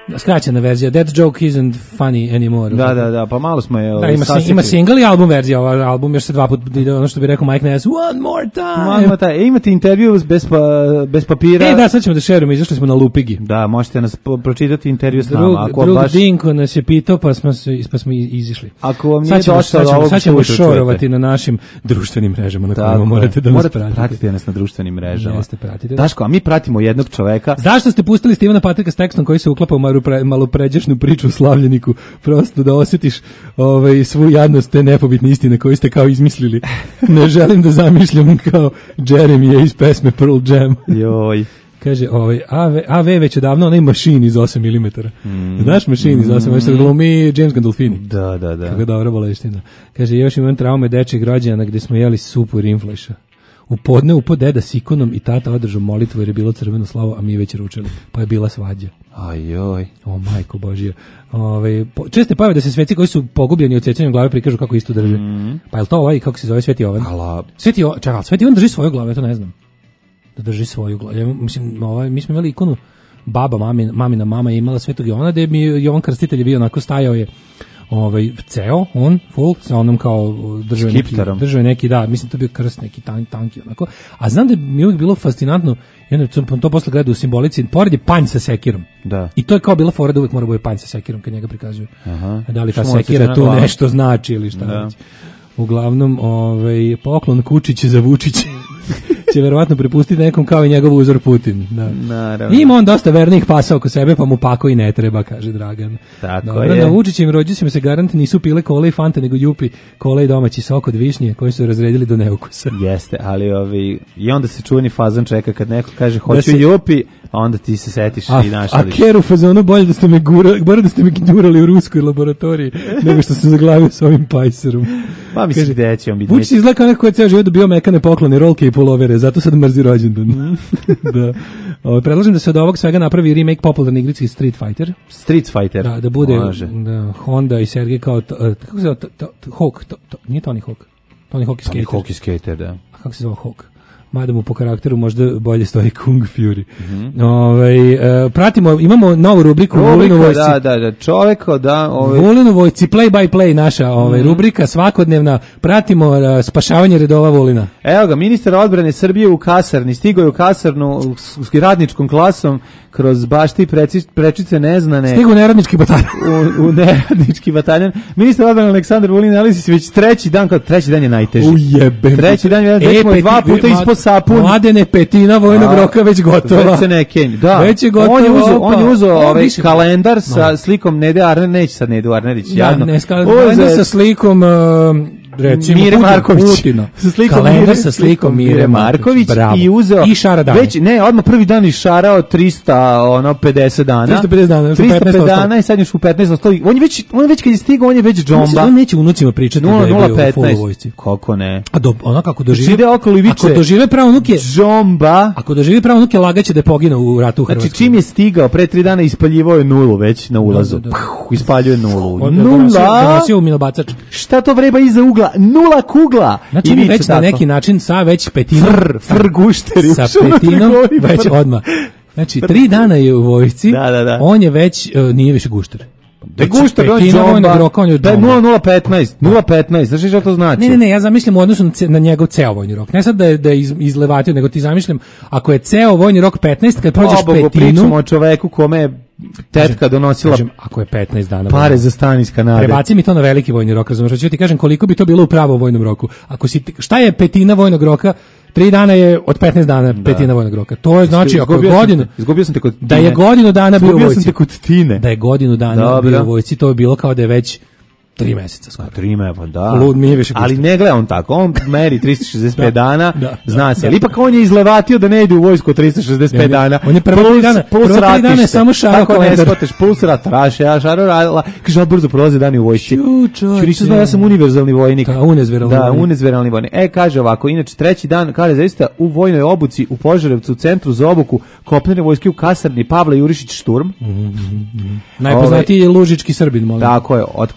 Skraćena verzija, that joke isn't funny anymore. Da, da, da, pa malo smo je... Da, ima, sasjekli. ima single i album verzija, ovaj album još se dva put ide, ono što bi rekao Mike Ness, one more time. One more time. E, imate intervju bez, pa, bez papira. E, da, sad ćemo da šerujemo, izašli smo na Lupigi. Da, možete nas po, pročitati intervju s Drug, nama. Ako drug baš... Dinko nas je pitao, pa smo, se, pa smo izišli. Ako vam nije sad ćemo, dosta sad ćemo, ovog sad ćemo što šorovati čujete. na našim društvenim mrežama na Tako kojima je. morate da nas Morate pratite. pratiti nas na društvenim mrežama. Jeste, pratite. Daško, a mi pratimo jednog čoveka. Zašto ste pustili Stevena Patrika s tekstom koji se uklapa u malo, pre, malo pređašnju priču o slavljeniku? Prosto da osjetiš ovaj, svu jadnost te nepobitne istine koju ste kao izmislili. Ne želim da zamišljam kao Jeremy iz pesme Pearl Jam. Joj. Kaže, ovaj, A V, A V već odavno onaj mašin iz osam milimetara. Mm. Znaš mašin iz osam milimetara? Glumi James Gandolfini. Da, da, da. Kako dobra boleština. Kaže, još imam traume dečeg rođena gde smo jeli supu rinfleša. U podne upo deda s ikonom i tata održao molitvu jer je bilo crveno slavo, a mi već ručali. Pa je bila svađa. Ajoj. O, majko Božija. Ove, po, česte pojave da se sveci koji su pogubljeni od sjećanjem glave prikažu kako isto drže. Mm. Pa je li to ovaj, kako se zove, Sveti Jovan? Ala. Sveti Jovan, čekaj, Sveti Jovan drži svoju glavu, ja to ne znam. Da drži svoju glavu. Ja, mislim, ovaj, mi smo imali ikonu, baba, mami, mamina mama je imala Svetog Jovana, da je mi Jovan Krstitelj je bio onako, stajao je ovaj ceo, on full sa onom kao držao neki, držao neki, da, mislim to je bio krst neki tan, tanki onako. A znam da mi je uvijek bilo fascinantno, i onda sam to posle gledao u simbolici, pored je panj sa sekirom. Da. I to je kao bila fora da uvijek mora bude panj sa sekirom kad njega prikazuju. Aha. Da li ta sekira tu nešto znači ili šta da. Već. Uglavnom, ovaj, poklon Kučić za Vučić će verovatno prepustiti nekom kao i njegov uzor Putin. Da. Naravno. Ima on dosta vernih pasa oko sebe, pa mu pako i ne treba, kaže Dragan. Tako Dobro, je. na Vučićevim rođendanima se garant nisu pile kole i fante, nego jupi, kole i domaći sok od višnje, koji su razredili do neukusa. Jeste, ali ovi, i onda se čuveni fazan čeka kad neko kaže hoću se, jupi, a onda ti se setiš a, i našališ. A keru fazonu bolje da ste me gurali, bolje da ste me gnjurali u ruskoj laboratoriji, nego što sam zaglavio s ovim pajserom. Pa mislim gde će on biti. Vučić izgleda kao neko je ceo život dobio mekane poklone, rolke i pulovere, zato sad mrzi rođendan. Da. O, predlažem da se od ovog svega napravi remake popularne igrice Street Fighter. Street Fighter. Da, da bude da, Honda i Sergej kao to, uh, kako se zove, to, to, to, Hawk, to, to, nije Tony Hawk. Tony Hawk i skater. Tony Hawk i skater, da. A kako se zove Hawk? Mada mu po karakteru možda bolje stoji Kung Fury. Mm-hmm. Ovaj uh, pratimo, imamo novu rubriku Vulinu vojci. Da, da, da, čoveko, da. Ovaj... Vulinu vojci, play by play naša ovaj, mm-hmm. rubrika svakodnevna. Pratimo uh, spašavanje redova Vulina. Evo ga, ministar odbrane Srbije u kasarni, stigao je u kasarnu s radničkom klasom kroz bašti preci, prečice neznane. Stigao u neradnički bataljon. u, u neradnički bataljon. Ministar odbrane Aleksandar Vulin nalazi se već treći dan, kao treći dan je najteži. Ujebem. Treći dan je već e, dva puta ispod sapun. Mladene petina vojnog roka već gotova. Već se ne kenj. Da. Već je gotovo. On je uzeo, on je uzeo ovaj više... kalendar sa no. slikom Nede Arne, neće sad Nedu Arnerić, jadno. Da, ne, kalendar sa slikom uh, recimo Mire Putin, Marković. Putina. Sa slikom kalendar Mire, sa slikom Mire Marković. Marković i uzeo i šara dana. Već ne, odmah prvi dan išarao trista, ono pedeset dana. trista pedeset dana, trista pedeset dana i sad još u petnaest ostali. On je već on je već kad je stigao, on je već džomba. On neće unucima pričati da je bio u full vojsci. Kako ne? A do ona kako doživi. Ide okolo i viče. Ako dožive pravo unuke džomba. Ako doživi pravo unuke lagaće da je poginuo u ratu u Hrvatskoj. Znači čim je stigao pre tri dana ispaljivao je nulu već na ulazu. Da, da, da. Puh, ispaljuje nulu. Nula. Donosio umilobacač. Šta to vreba iza ugla? Nula kugla. Znači mi već na neki način sa već petinom fr, fr gušteri. Sa petinom već odmah. Znači tri dana je u vojsci, da, da, da. On je već, uh, nije više gušter. Da je gušter, on je džomba. Da je nula nula petnaest. nula petnaest, znaš što to znači? Ne, ne, ne, ja zamišljam u odnosu na njegov ceo vojni rok. Ne sad da je, da je iz, izlevatio, nego ti zamišljam, ako je ceo vojni rok petnaest, kad prođeš petinu... Pričamo o čoveku kome je tetka donosila kažem, ako je petnaest dana pare za stan iz Kanade. Prebaci mi to na veliki vojni rok, razumiješ? Ću ti kažem koliko bi to bilo u pravom vojnom roku. Ako si, šta je petina vojnog roka? Tri dana je od petnaest dana da. Petina vojnog roka. To je znači ako je godinu, izgubio sam te kod da je godinu dana bio u vojsci. Izgubio sam te kod Tine. Da je godinu dana Dobro. Bio u vojsci, to je bilo kao da je već tri meseca skoro. Tri meseca, da. Lud, mi je više ali ne gleda on tako, on meri trista šezdeset pet da, dana, da, zna se. Da. Ali ipak on je izlevatio da ne ide u vojsku trista šezdeset pet dana. On je prvo tri dana, plus prvo tri dana je samo šarao kalendar. Tako ne plus rat, raše, ja šarao radila, kaže, brzo prolaze dani u vojsci. Čuriš, znao, ja sam univerzalni vojnik. Da, univerzalni da, univerzalni vojnik. E, kaže ovako, inače, treći dan, kaže, zaista, u vojnoj obuci u Požarevcu, u centru za obuku kopnene vojske u kasarni Pavle Jurišić Šturm. Mm-hmm. Najpoznatiji je Lužički Srbin, molim. Tako je, od, kaže, ministar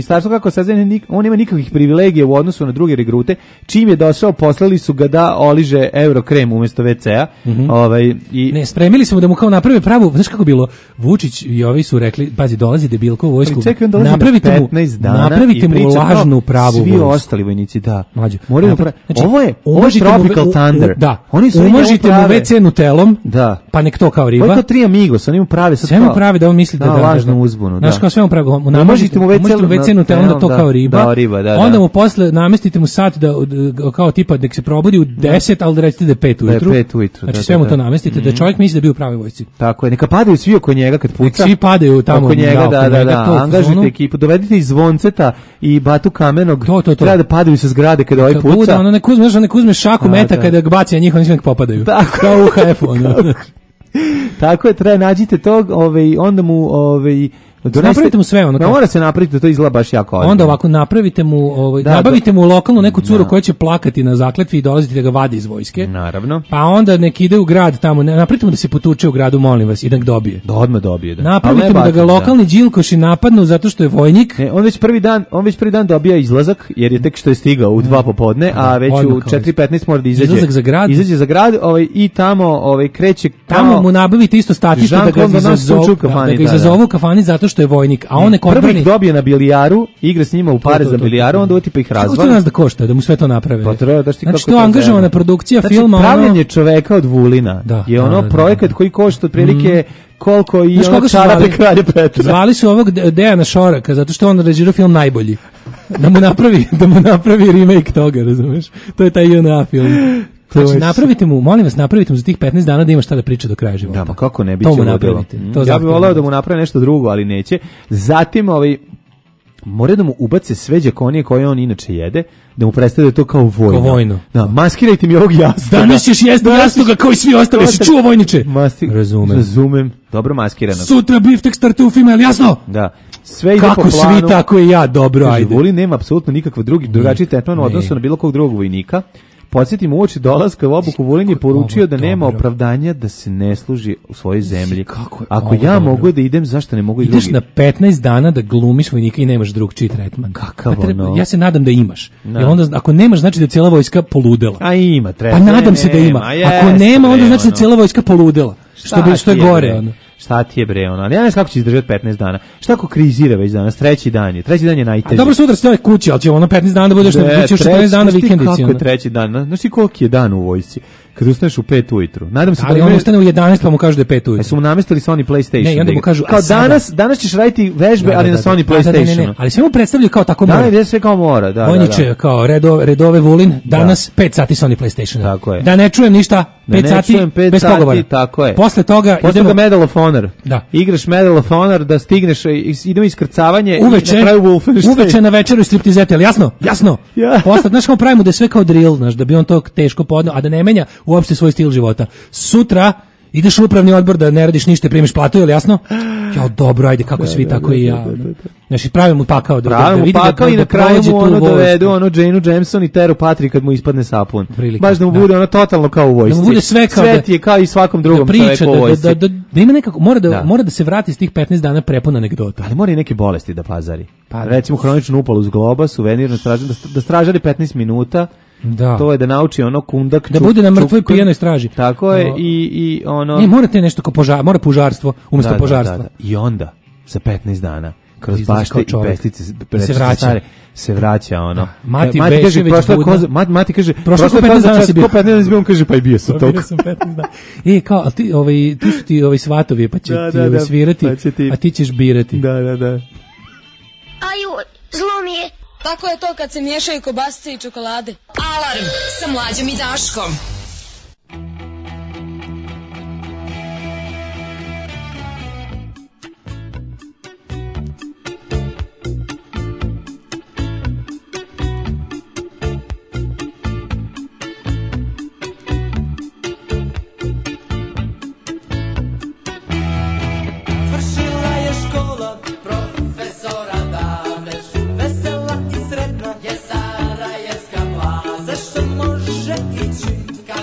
ministarstvo kako saznanje, on nema nikakvih privilegija u odnosu na druge regrute. Čim je došao, poslali su ga da oliže Eurokrem umjesto ve ce a. Mm-hmm. Ovaj, i... Ne, spremili smo da mu kao naprave pravu, znaš kako bilo, Vučić i ovi su rekli, pazi, dolazi debilko u vojsku, napravite mu, napravite mu lažnu pravu svi vojsku. Ostali vojnici, da. Mlađo. Moraju Napra... znači, ovo je, ovo je Tropical mu, Thunder. U, da, oni su umažite mu ve ce nutelom, da. Pa nek to kao riba. Ovo je kao tri amigos, oni mu prave sad sve mu pravi da on misli da da, da lažnu uzbunu. Znaš kao sve mu pravi, umažite mu ve ce nutelom da to kao riba, da, riba da, onda da. mu posle namestite mu sat da, kao tipa nek se probudi u deset, ali da recite da je pet ujutru. Znači sve mu to namestite, da čovjek misli da bi u pravoj vojsci. Tako je, neka padaju svi oko njega kad puca. Svi padaju tamo oko njega, da, da, da, da. Angažujte ekipu, dovedite iz Zvonceta i Batu Kamenog. To, to, to. Treba da padaju sa zgrade kada ovaj puca. Bude, ono nek uzmeš, nek uzmeš šaku da, meta da. Kada ga baci, a njih oni sve nek popadaju. Tako. Kao u ha efu. Ono. Tako je, treba nađite tog, ovaj, onda mu... Ovaj, Doneste, napravite mu sve ono kao. Mora se napraviti da to izgleda baš jako ozbiljno. Onda ovako napravite mu, ovaj, da, nabavite mu lokalnu neku curu da. Koja će plakati na zakletvi i dolaziti da ga vadi iz vojske. Naravno. Pa onda nek ide u grad tamo, napravite mu da se potuče u gradu, molim vas, i da ga dobije. Da odmah dobije, da. Napravite mu da ga lokalni đilkoši napadnu zato što je vojnik. Ne, on već prvi dan, on već prvi dan dobija izlazak jer je tek što je stigao u dva popodne, a već u četiri petnaest mora da izađe. Izlazak za grad. Izađe za grad, ovaj i tamo, ovaj kreće tamo, tamo mu nabavite isto statistu da ga izazovu, da ga izazovu kafani zato što je vojnik, a on prvo ih dobije na bilijaru, igra s njima u pare to, to, to, za bilijaru, onda oti pa ih razvali. Kako to nas da košta, da mu sve to naprave? Pa treba da šti znači, kako to angažovana produkcija znači, filma. Pravljenje ono... čoveka od Vulina da, je ono da, da, projekat da. Koji košta otprilike mm. koliko i ono čarape Kralja Petra. Zvali su ovog Dejana Šoraka, zato što on režirao film Najbolji. Da mu napravi, da mu napravi remake toga, razumeš? To je taj J N A film. Znači, napravite mu, molim vas, napravite mu za tih petnaest dana da ima šta da priča do kraja života. Da, pa kako ne, biće ludilo. Ja bih voleo da mu napravi nešto drugo, ali neće. Zatim, ovaj, mora da mu ubace sve đakonije koje on inače jede, da mu predstavlja to kao vojno. Kao vojno. Da, maskirajte mi ovog jastoga. Danas ćeš jesti jastoga kao i svi ostali, si čuo vojniče? Masti... Razumem. Razumem. Dobro maskirano. Sutra biftek startufima, je jasno? Da. Sve ide kako po planu. Svi tako i ja, dobro, Kaže, ajde. Vulin nema apsolutno nikakva drugi, drugačiji tretman u odnosu na bilo kog drugog vojnika. Podsjetim, uoči dolaska u obuku Vulin je poručio da nema dobro. Opravdanja da se ne služi u svojoj zemlji. Ako ja dobro. Mogu da idem, zašto ne mogu i drugi? Ideš na petnaest dana da glumiš vojnika i nemaš drugčiji tretman. Kakav treba, ono? Ja se nadam da imaš. Jer onda, ako nemaš, znači da je cijela vojska poludela. A ima, tretman. Pa nadam se da ima. Ako nema, onda znači da je cijela vojska poludela. Što, bi, što je gore, ono. Šta ti je bre ono, ali ja ne znam kako će izdržati petnaest dana. Šta ako krizira već danas, treći dan je, treći dan je najteži. A dobro, sutra ste kući, ali će ono petnaest dana da budeš na kući, još četrnaest dana vikendici. Kako je treći dan, znaš ti koliki je dan u vojsci? Kad ustaneš u pet ujutru. Nadam se ali da on ustane u jedanaest pa mu kažu da je pet ujutru. E su mu namestili Sony PlayStation. Ne, i onda mu kažu, kao danas, danas ćeš raditi vežbe, da, ali da, na Sony da, PlayStationu. Da, ne, ne, ali sve mu predstavljaju kao tako mora. Da, ne, sve kao mora, da. Vojniče, da, da. kao redove, redove Vulin, danas pet sati Sony PlayStation. Tako je. Da ne čujem ništa, pet sati bez pogovora. Tako je. Posle toga Posle idemo Medal of Honor. Da. Igraš Medal of Honor da stigneš, idemo iskrcavanje uveče, i na kraju Wolfenstein. Uveče na večeru striptizete, ali jasno? Jasno. Ja. Posle, znaš kao pravimo da je sve kao drill, znaš, da bi on to teško podneo, a da ne menja uopšte svoj stil života. Sutra ideš u upravni odbor da ne radiš ništa, primiš platu, je li jasno? Ja, dobro, ajde, kako svi, tako i ja. Znači, pravim mu pakao da, pravim da vidi pakao da, i na kraju mu ono dovedu, ono Janeu Jameson i Teru Patrick kad mu ispadne sapun. Prilika, baš da mu bude da. Ono totalno kao u vojsci. Da mu bude sve kao Svet da, je kao i svakom drugom da priča, čoveku u vojsci. Da, da, da, da ima nekako, mora da, da. mora da se vrati s tih petnaest dana prepuna anegdota. Ali mora i neke bolesti da pazari. Pa, recimo hroničnu upalu zgloba, suvenirno stražan, da, da stražari petnaest minuta. Da. To je da nauči ono kundak da čuk, bude na mrtvoj pijenoj straži. Tako je. No, i i ono ne morate nešto kao požar, mora požarstvo umjesto da, požarstva. Da, da, da. I onda za petnaest dana kroz bašte i pestice se vraća stare, se vraća ono. Mati, mati kaže prošla koza, mati, mati kaže prošla petnaest dana si bio. petnaest dana bio, kaže pa i bio sam tog. Bio sam petnaest dana. E kao a ti ovaj tu su ti ovaj svatovi pa će da, ti da, ovaj svirati, pa ti... a ti ćeš birati. Da, da, da. Aju, zlo mi je. Tako je to kad se miješaju kobasice i čokolade. Alarm sa Mlađom i Daškom. Svršila je škola profesora Daveš, vesela i sretna je Sarajevska plaza, što može ići ka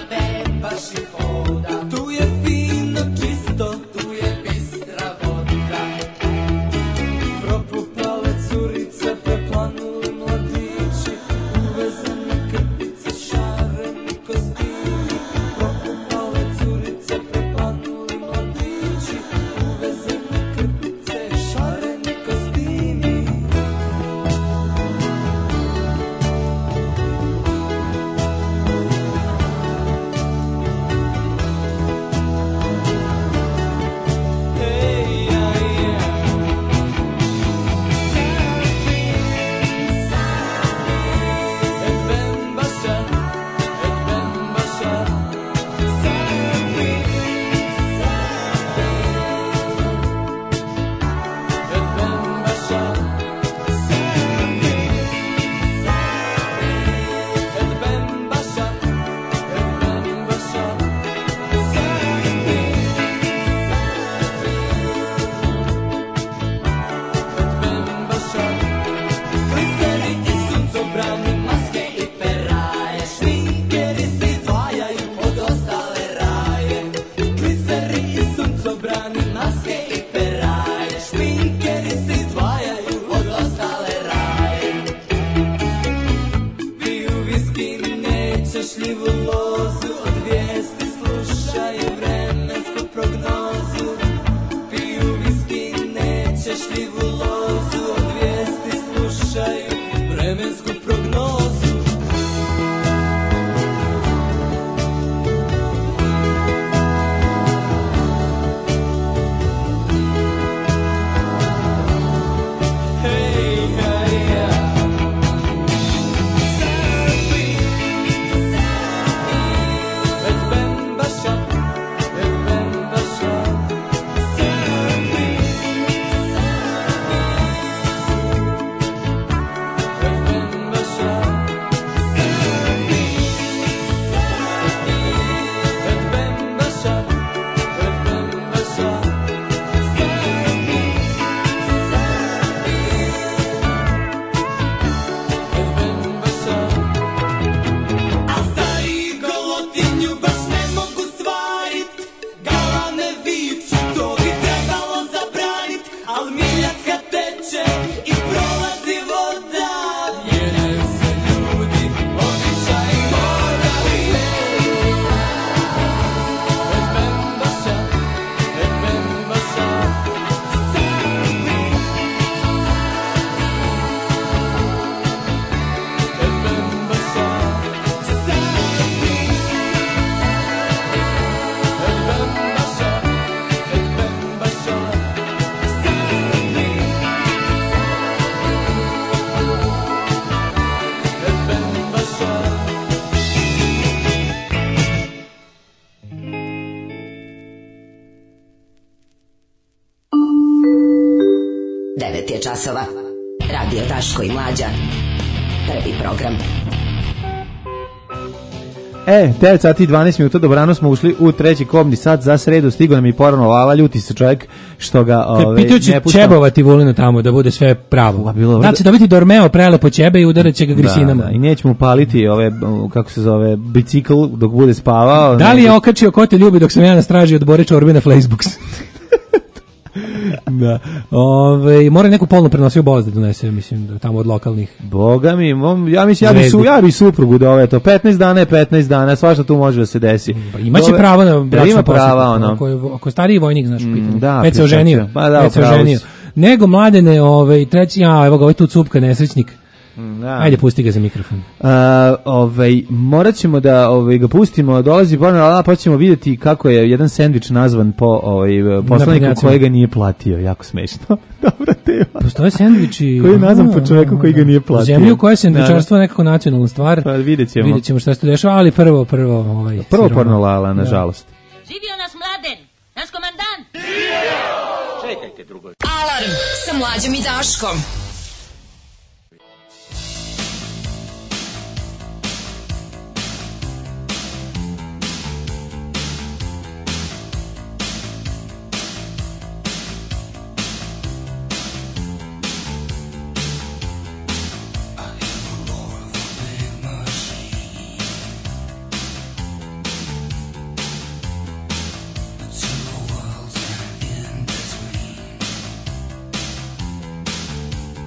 šljivu lozu, od vijesti slušaju vremensku prognozu. Piju viski, neće šljivu lozu, od vijesti slušaju vremensku prognozu. devet je časova. Radio Daško i Mlađa. Prvi program. E, devet sati i dvanaest minuta, dobrano smo ušli u treći kobni sat za sredu, stigo nam i porano lava, ljuti se čovjek što ga ove, pitao će čebovati Vulina tamo da bude sve pravo. Da će dobiti Dormeo prelepo ćebe i udarat će ga grisinama. Da, da, i nećemo paliti ove, kako se zove, bicikl dok bude spavao. Da li je okačio ko te ljubi dok sam ja na straži od Bore Čorbe na Facebooks? Da. Ove, mora neku polno prenosio bolest da donese, mislim, da tamo od lokalnih. Boga mi, ja mislim, ja bi, su, ja bi suprugu da ove to, petnaest dana je petnaest dana, svašta tu može da se desi. Pa imaće pravo na bračnu posjetu, ono. Ako je, ako je stariji vojnik, znaš, pitanje. Mm, da, već se oženio, pa da, već se oženio. Nego mladene, ove, treći, ja, evo ga, ovaj tu cupka, nesrećnik. Da. Ajde, pusti ga za mikrofon. Uh, ovaj, morat ćemo da ovaj, ga pustimo, dolazi Borna, pa ćemo vidjeti kako je jedan sendvič nazvan po ovaj, poslaniku koji ga nije platio, jako smešno. Dobra tema. Postoje sendviči koji je nazvan po čoveku koji ga nije platio. U zemlji u kojoj je sendvičarstvo nekako nacionalna stvar. Pa vidjet ćemo. Vidjet ćemo šta se to dešava, ali prvo, prvo... Ovaj, prvo porno lala, nažalost. Živio nas Mladen, naš komandant! Čekajte drugo. Alarm sa Mlađom i Daškom. Worlds are in between.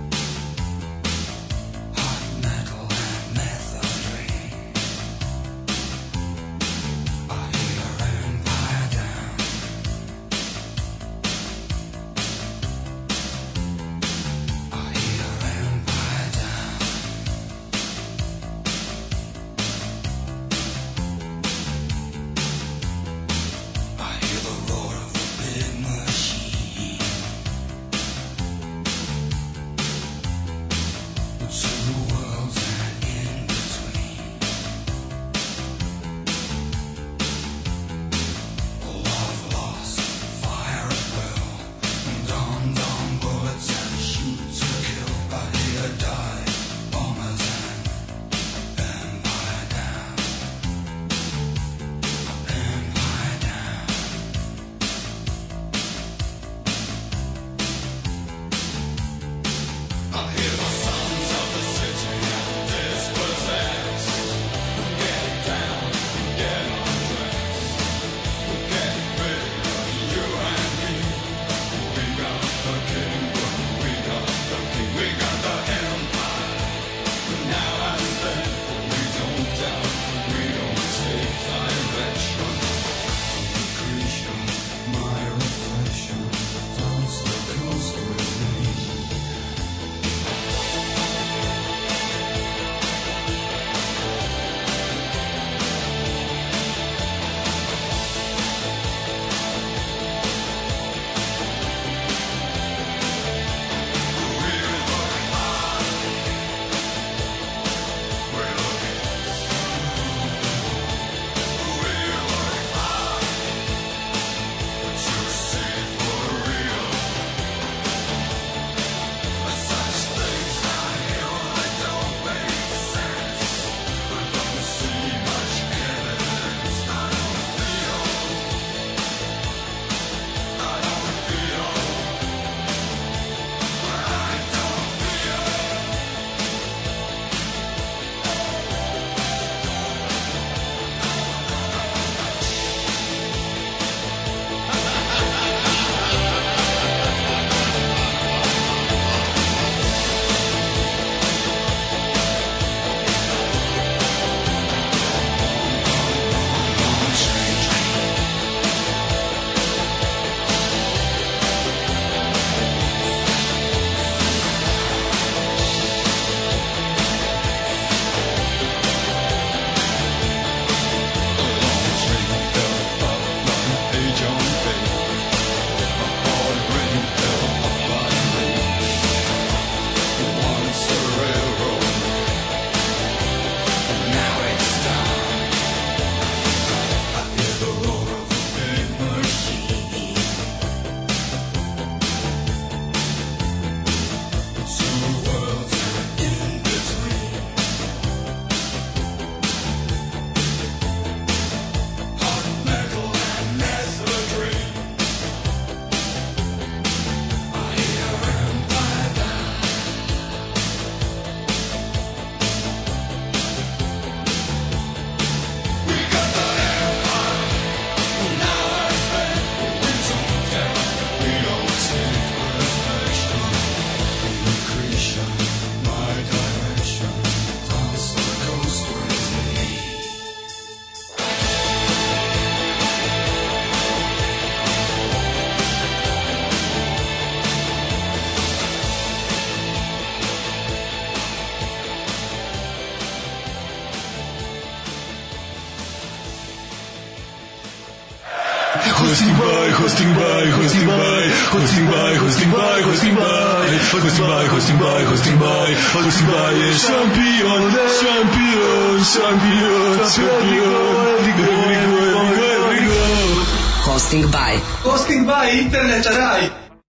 hosting by, hosting by, hosting by, hosting by, hosting by, hosting by, hosting by, hosting by, hosting by, hosting by je šampion, šampion, šampion, šampion, Hosting by. Hosting by internet raj.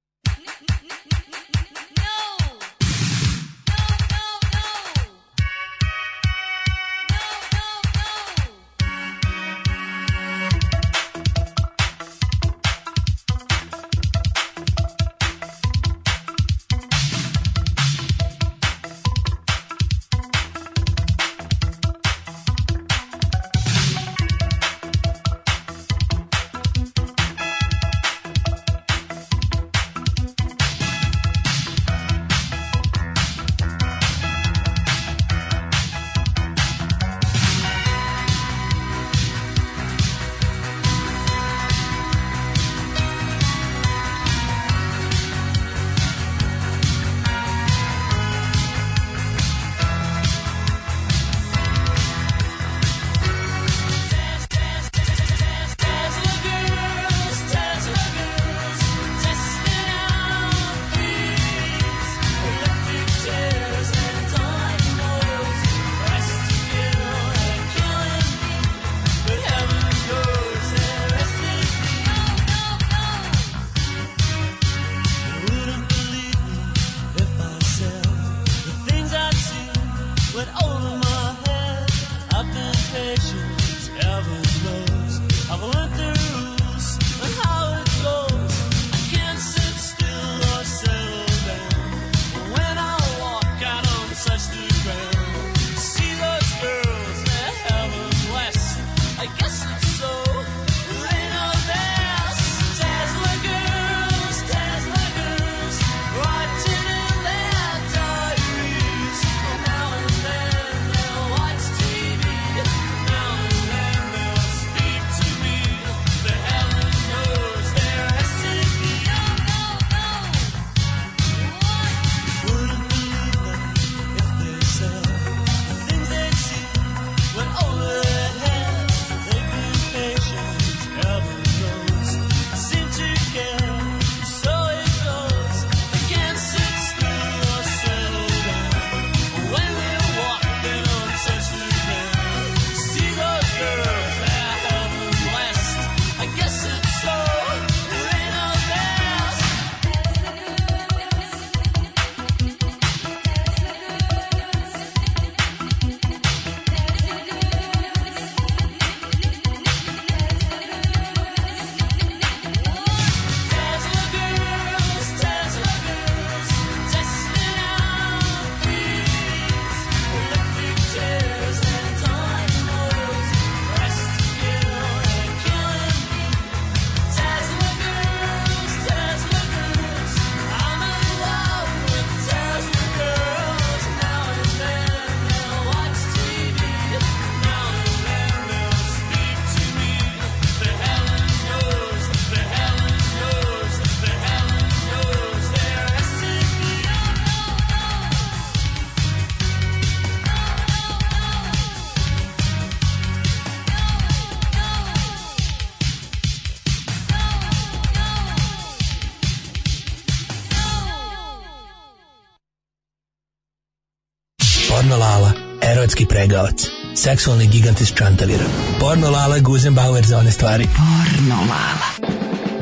Porno Lala, erotski pregavac, seksualni gigant iz Čantavira. Porno Lala, Guzenbauer za one stvari. Porno Lala.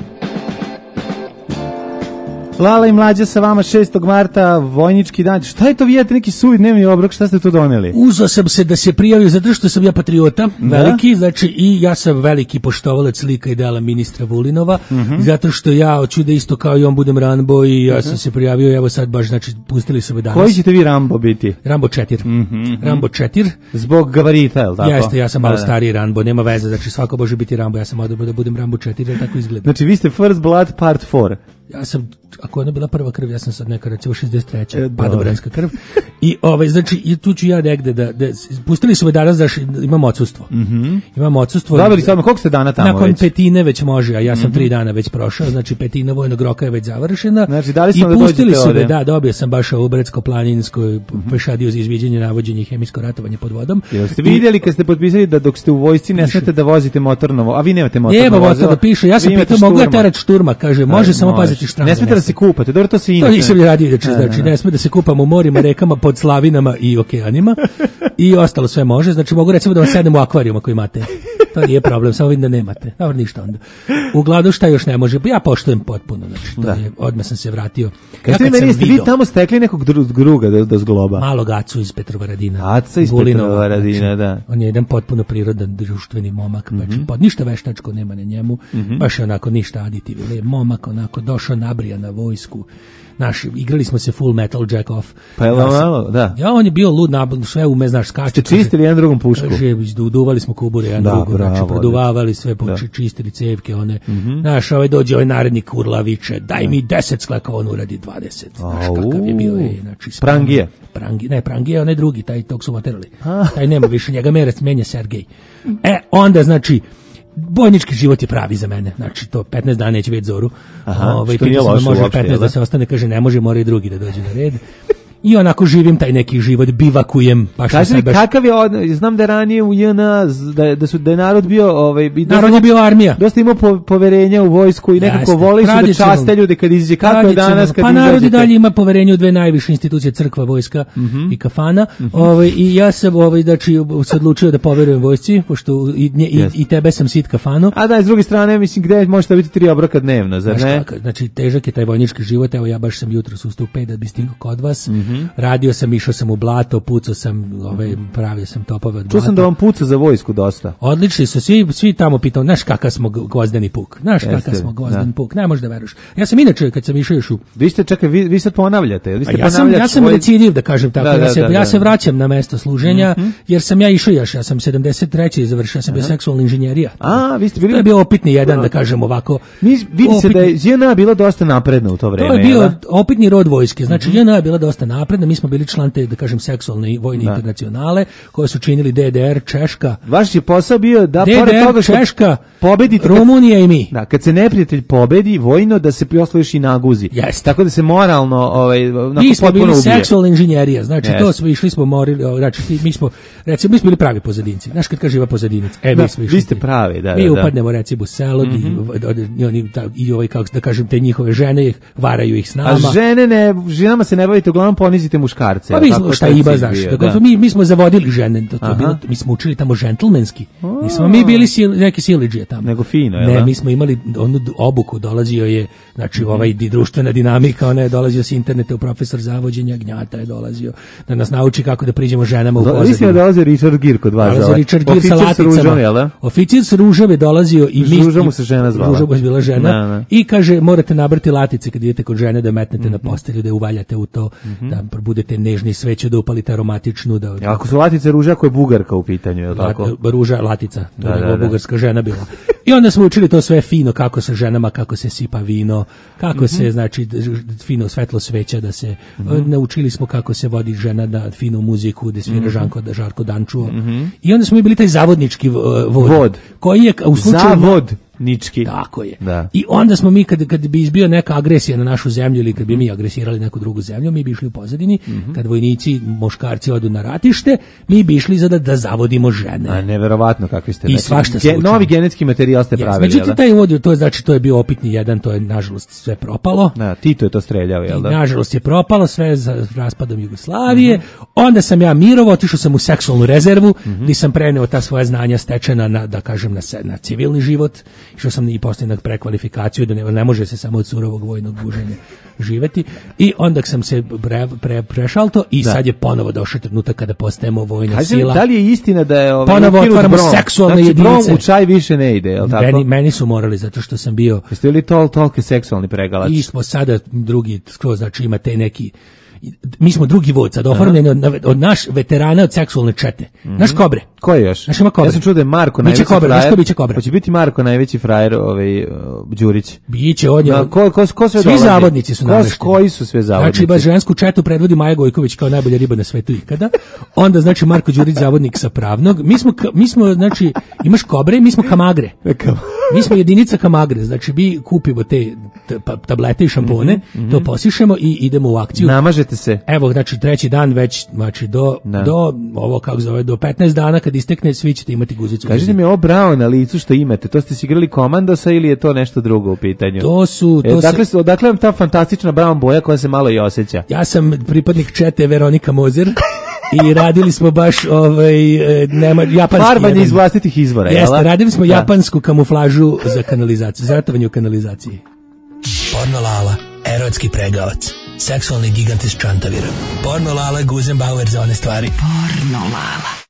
Lala i Mlađa sa vama šestog marta, vojnički dan. Šta je to, vi jete neki suvi dnevni obrok, šta ste tu doneli? Uzeo sam se da se prijavio zato što sam ja patriota, da? veliki, znači i ja sam veliki poštovalac lika i dela ministra Vulinova, uh-huh. zato što ja hoću da isto kao i on budem Rambo i ja uh-huh. sam se prijavio, evo sad baš, znači pustili su me danas. Koji ćete vi Rambo biti? Rambo četiri. Uh-huh. Rambo četiri. Zbog gabarita, je li tako? Jeste, ja sam malo da, stariji Rambo, nema veze, znači svako može biti Rambo, ja sam odabrao da budem Rambo četiri, jer tako izgleda. Znači vi ste First Blood Part četiri. Ja sam, ako je ona bila prva krv, ja sam sad neka recimo šezdeset treća E, padobranska krv. I ovaj, znači, i tu ću ja negde da, da pustili su me danas da š, imam odsustvo. Mhm. Imam odsustvo. Dobili samo koliko ste dana tamo nakon već? petine već može, a ja sam Mhm. tri dana već prošao, znači petina vojnog roka je već završena. Znači, dali su I vam da pustili dođete su me, ovde. da, dobio sam baš ovu brdsko-planinsko pešadiju za izviđanje, navođenje i hemijsko ratovanje pod vodom. Jel ste vidjeli kad ste potpisali da dok ste u vojsci ne smete da vozite motorno vo- a vi nemate motorno Nema vozilo? motora, piše, ja sam Vi imate pitao, mogu ja šturma. terać šturma, kaže, može Da, samo može. paziti štrane. Ne smete da se kupate, dobro, to se To inače. nisam ni radio inače, Da, znači da, da. ne sme da se kupam u morima, rekama, pod slavinama i okeanima i ostalo sve može, znači mogu recimo da vam sednem u akvarijum ako imate. To nije problem, samo vidim da nemate. Dobro, ništa onda. Uglavnom šta još ne može, ja poštujem potpuno, znači to Da. je, odmah sam se vratio. Kad Ja ste kad meni sam jeste vi video tamo stekli nekog dru- druga da, da zgloba. malog Acu iz Petrovaradina. Aca iz Gulinova, Petrovaradina, znači, da. On je jedan potpuno prirodan društveni momak, znači Mhm. pod ništa veštačko nema na njemu, Mhm. baš je onako ništa aditivi, lep momak, onako došao nabrija na vojsku. Naši, igrali smo se full metal jack off. Pa je Ja sam- malo, da. Ja, on je bio lud, nabl, sve ume, znaš, skače. Ste čistili jedan drugom pušku? Kaže, uduvali smo kubure jedan Da, drugo, bravo, znači, produvavali sve, da. poči, čistili cevke, one. Mhm. Znaš, ovaj dođe, ovaj narednik kurla viče, daj mi deset sklekova, on uradi dvadeset. Znaš, kakav je bio, ej, znači, spremno. Prangije. Prangi, ne, Prangije, onaj drugi, taj, tog su materali. Taj nema više, njega merac menja Sergej. E, onda, znači, bojnički život je pravi za mene. Znači, to petnaest dana neće vidjeti zoru. Aha, Ovaj, što nije pitao sam da loše može uopšte, petnaest jel da? da se ostane, kaže, ne može, mora i drugi da dođe na red. I onako živim taj neki život, bivakujem, baš Kaži sam mi baš... kakav je od, znam da je ranije u J N A z- da je, da su da je narod bio ovaj i dosta Narod je bio armija. Dosta imao po, poverenja u vojsku i nekako Jeste, voli su da tradicionalno. časte ljude kad izađe kako je danas Tradicionalno. kad Pa narod i izađete. dalje ima poverenje u dve najviše institucije, crkva, vojska Mhm. i kafana. Ovaj, i ja sam ovaj znači se odlučio da poverujem vojsci, pošto i, nje- i, Yes. i tebe sam sit kafanu. A da, s druge strane, mislim, gde možete biti tri obroka dnevno, zar Znaš ne? kako, znači težak je taj vojnički život, evo ja baš sam jutros ustao u pet da bi stigao kod vas, Mhm. radio sam, išao sam u blato, pucao sam, ove, pravio sam topove od blata. Čuo sam da vam puca za vojsku dosta. Odlični su, svi, svi tamo pitao, znaš kakav smo gvozdeni puk, znaš Jeste, kakav smo gvozdeni da. puk, ne možeš da veruješ. Ja sam inače, kad sam išao još u Vi ste, čekaj, vi, vi sad ponavljate, vi ste A ja sam ponavljač ja sam svoj- recidiv da kažem tako, Da, ja da, se da, ja da. se vraćam na mesto služenja Mhm. jer sam ja išao još, ja sam sedamdeset treće završio, ja sam bio Aha. seksualna inženjerija. A, vi ste bili... To je bio opitni jedan, da kažem ovako. Mi, vidi se opitni- da je J N A bila dosta napredna u to vreme. To je jel bio da? opitni rod vojske. Znači, J N A je bila dosta napredna, mi smo bili član te, da kažem, seksualne i vojne Da. internacionale, koje su činili D D R, Češka, Vaš je posao bio da, D D R, pored toga što Češka, pobedite... kad- Rumunija i mi. Da, kad se neprijatelj pobedi vojno, da se posle još i naguzi. Jeste. Tako da se moralno ovaj, onako Mi smo potpuno bili ubije. seksualna inženjerija, znači Jeste. to smo išli smo morili, o, znači ti- mi smo recimo mi smo bili pravi pozadinci. Znaš kad kaže ima pozadinac, e Da, mi smo išli. vi ste ti. pravi, da, Mi da, da. upadnemo recimo u selo i, i oni ta- i ovaj kako da kažem te njihove žene ih varaju ih s nama. A žene ne, ženama se ne bavite, uglavnom ponizite muškarce. Pa mi jel smo tako? šta To je ima cilj znaš, bio, tako da. smo mi mi smo zavodili žene, to, to je Aha. bilo, mi smo učili tamo džentlmenski. Nismo mi bili sil, neki siledžije tamo. Nego fino, jel Ne, da? mi smo imali onu d- obuku, dolazio je, znači ovaj di društvena dinamika, ona je dolazio s interneta, u profesor zavođenja Gnjata je dolazio da nas nauči kako da priđemo ženama u Do- pozadinu. Mislim da dolazi Richard Gere kod vas. Dolazi ovaj. Richard Gere sa Oficir s ružom, laticama. jel da? Oficir s ružom je dolazio i mi... Ruža mu se žena zvala. Ruža mu je bila žena. Da, da. I kaže, morate nabrati latice kad idete kod žene, da metnete na postelju, da je uvaljate u to, da budete nežni, sveću, da upalite aromatičnu, da... Ako su latice ruže, ako je bugarka u pitanju, je li tako? La- ruža latica, to Da, je da, da. bugarska žena bila. I onda smo učili to sve fino, kako sa ženama, kako se sipa vino, kako se, znači, d- fino svetlo sveća, da se, naučili smo kako se vodi žena na finu muziku, da svira Žanko, da Žarko Dančuo. I onda smo mi bili taj zavodnički uh, vod, Vod. koji je u slučaju... Zavod nički. Tako je. Da. I onda smo mi, kad, kad bi izbio neka agresija na našu zemlju ili kad bi mi agresirali neku drugu zemlju, mi bi išli u pozadini, kad vojnici, muškarci odu na ratište, mi bi išli za da, da zavodimo žene. A neverovatno kakvi ste. I znači, svašta se ge- učilo. Novi genetski materijal ste Yes, pravili, jel međutim, da? taj uvod, to je, znači, to je bio opitni jedan, to je, nažalost, sve propalo. Da, Tito je to streljao, jel I, da? nažalost je propalo sve za raspadom Jugoslavije. Onda sam ja mirovo, otišao sam u seksualnu rezervu, gdje sam preneo ta svoja znanja stečena na, da kažem, na, se- na civilni život. Išao sam i poslije na prekvalifikaciju, da ne, ne može se samo od surovog vojnog buženja živeti. I onda sam se pre, pre, prešalto i Da. sad je ponovo došao trenutak kada postajemo vojna Kaži mi, sila. da li je istina da je ovaj Ponovo ukinut otvaramo brom? seksualne znači, jedinice. brom u čaj više ne ide, jel tako? Meni, meni su morali, zato što sam bio... Jeste li tol, tolke seksualni pregalac? I smo sada drugi skroz, znači ima te neki mi smo drugi vod, sad oformljeni od, od naš veterana od seksualne čete. Mm-hmm. Naš Kobre. Ko je još? Naš ima Kobre. Ja sam čuo da je Marko biće najveći Kobre, frajer. Biće Kobre. Hoće biti Marko najveći frajer, ovaj, uh, Đurić. Biće on je. No, ko, ko, ko sve svi dolazi? zavodnici su navešteni. Koji su sve zavodnici? Znači, baš žensku četu predvodi Maja Gojković kao najbolja riba na svetu ikada. Onda, znači, Marko Đurić zavodnik sa pravnog. Mi smo, mi smo znači, imaš Kobre, mi smo Kamagre. Mi smo jedinica Kamagre, znači mi kupimo te tablete i šampone, mm-hmm. to posišemo i idemo u akciju. Namažete se. Evo, znači treći dan već, znači do, do ovo kako zove, do petnaest dana kad istekne, svi ćete imati guzicu. Kažite mi, ovo bravo na licu što imate, to ste si igrali Komandosa ili je to nešto drugo u pitanju? To su... To e, dakle, se... odakle vam ta fantastična brown boja koja se malo i osjeća? Ja sam pripadnik čete Veronika Mozer. I radili smo baš ovaj nema japanski farbanje iz vlastitih izvora. Jeste, jel? Radili smo da. japansku kamuflažu za kanalizaciju, za ratovanje u kanalizaciji. Porno Lala, erotski pregavac, seksualni gigant iz Čantavira. Porno Lala, Guzenbauer za one stvari. Porno Lala.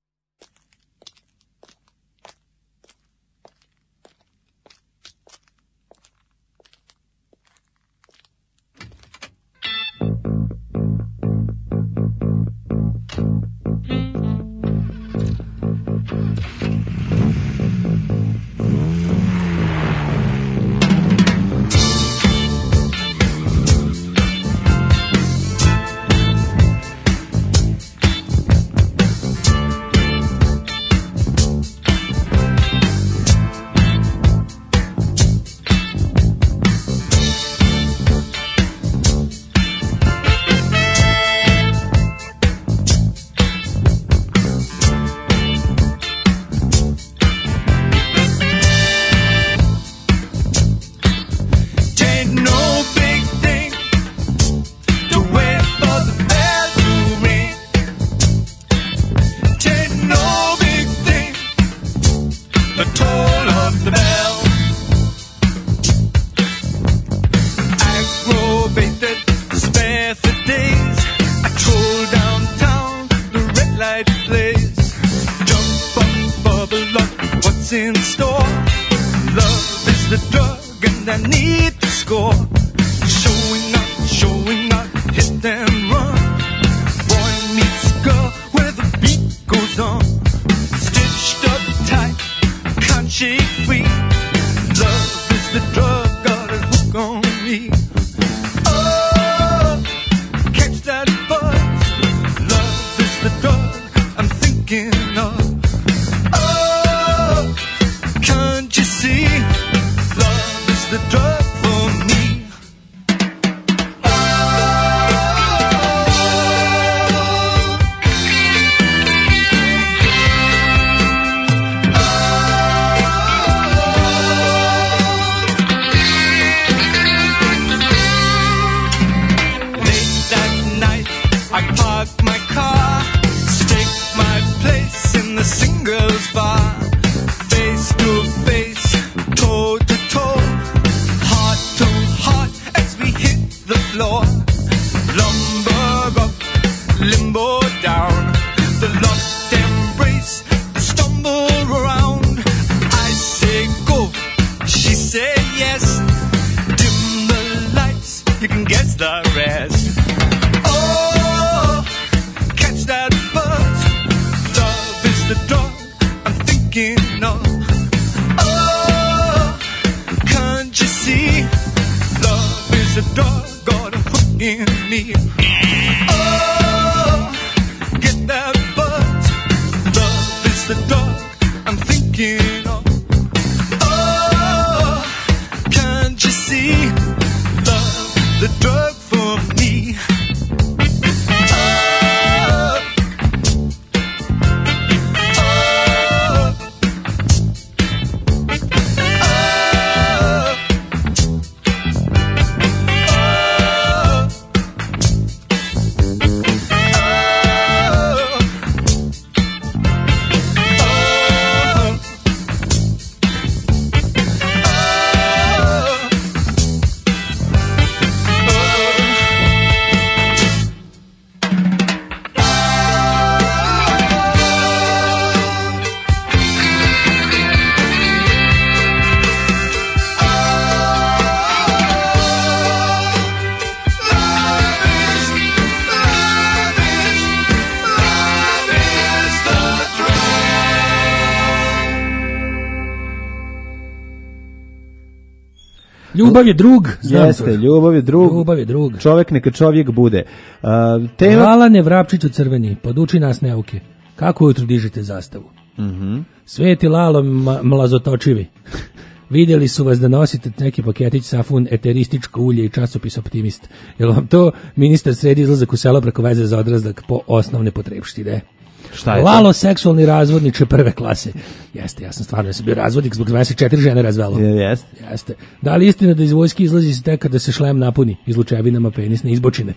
Ljubav je drug. Znam Jeste, to. ljubav je drug. Ljubav je drug. Čovek neka čovjek bude. Uh, tema... Alane Vrapčiću crveni, poduči nas neuke. Kako ujutru dižete zastavu? Mhm. Sveti Lalo ma- mlazotočivi. Vidjeli su vas da nosite neki paketić safun, eterističko ulje i časopis Optimist. Jel vam to ministar sredi izlazak u selo preko veze za odrazak po osnovne potrebštine? Šta je Lalo, seksualni razvodniče prve klase. Jeste, ja sam stvarno ja sam bio razvodnik, zbog dvadeset četiri žene razvelo. Je, jeste. Jeste. Da li istina da iz vojske izlazi se tek kada se šlem napuni izlučevinama penisne izbočine?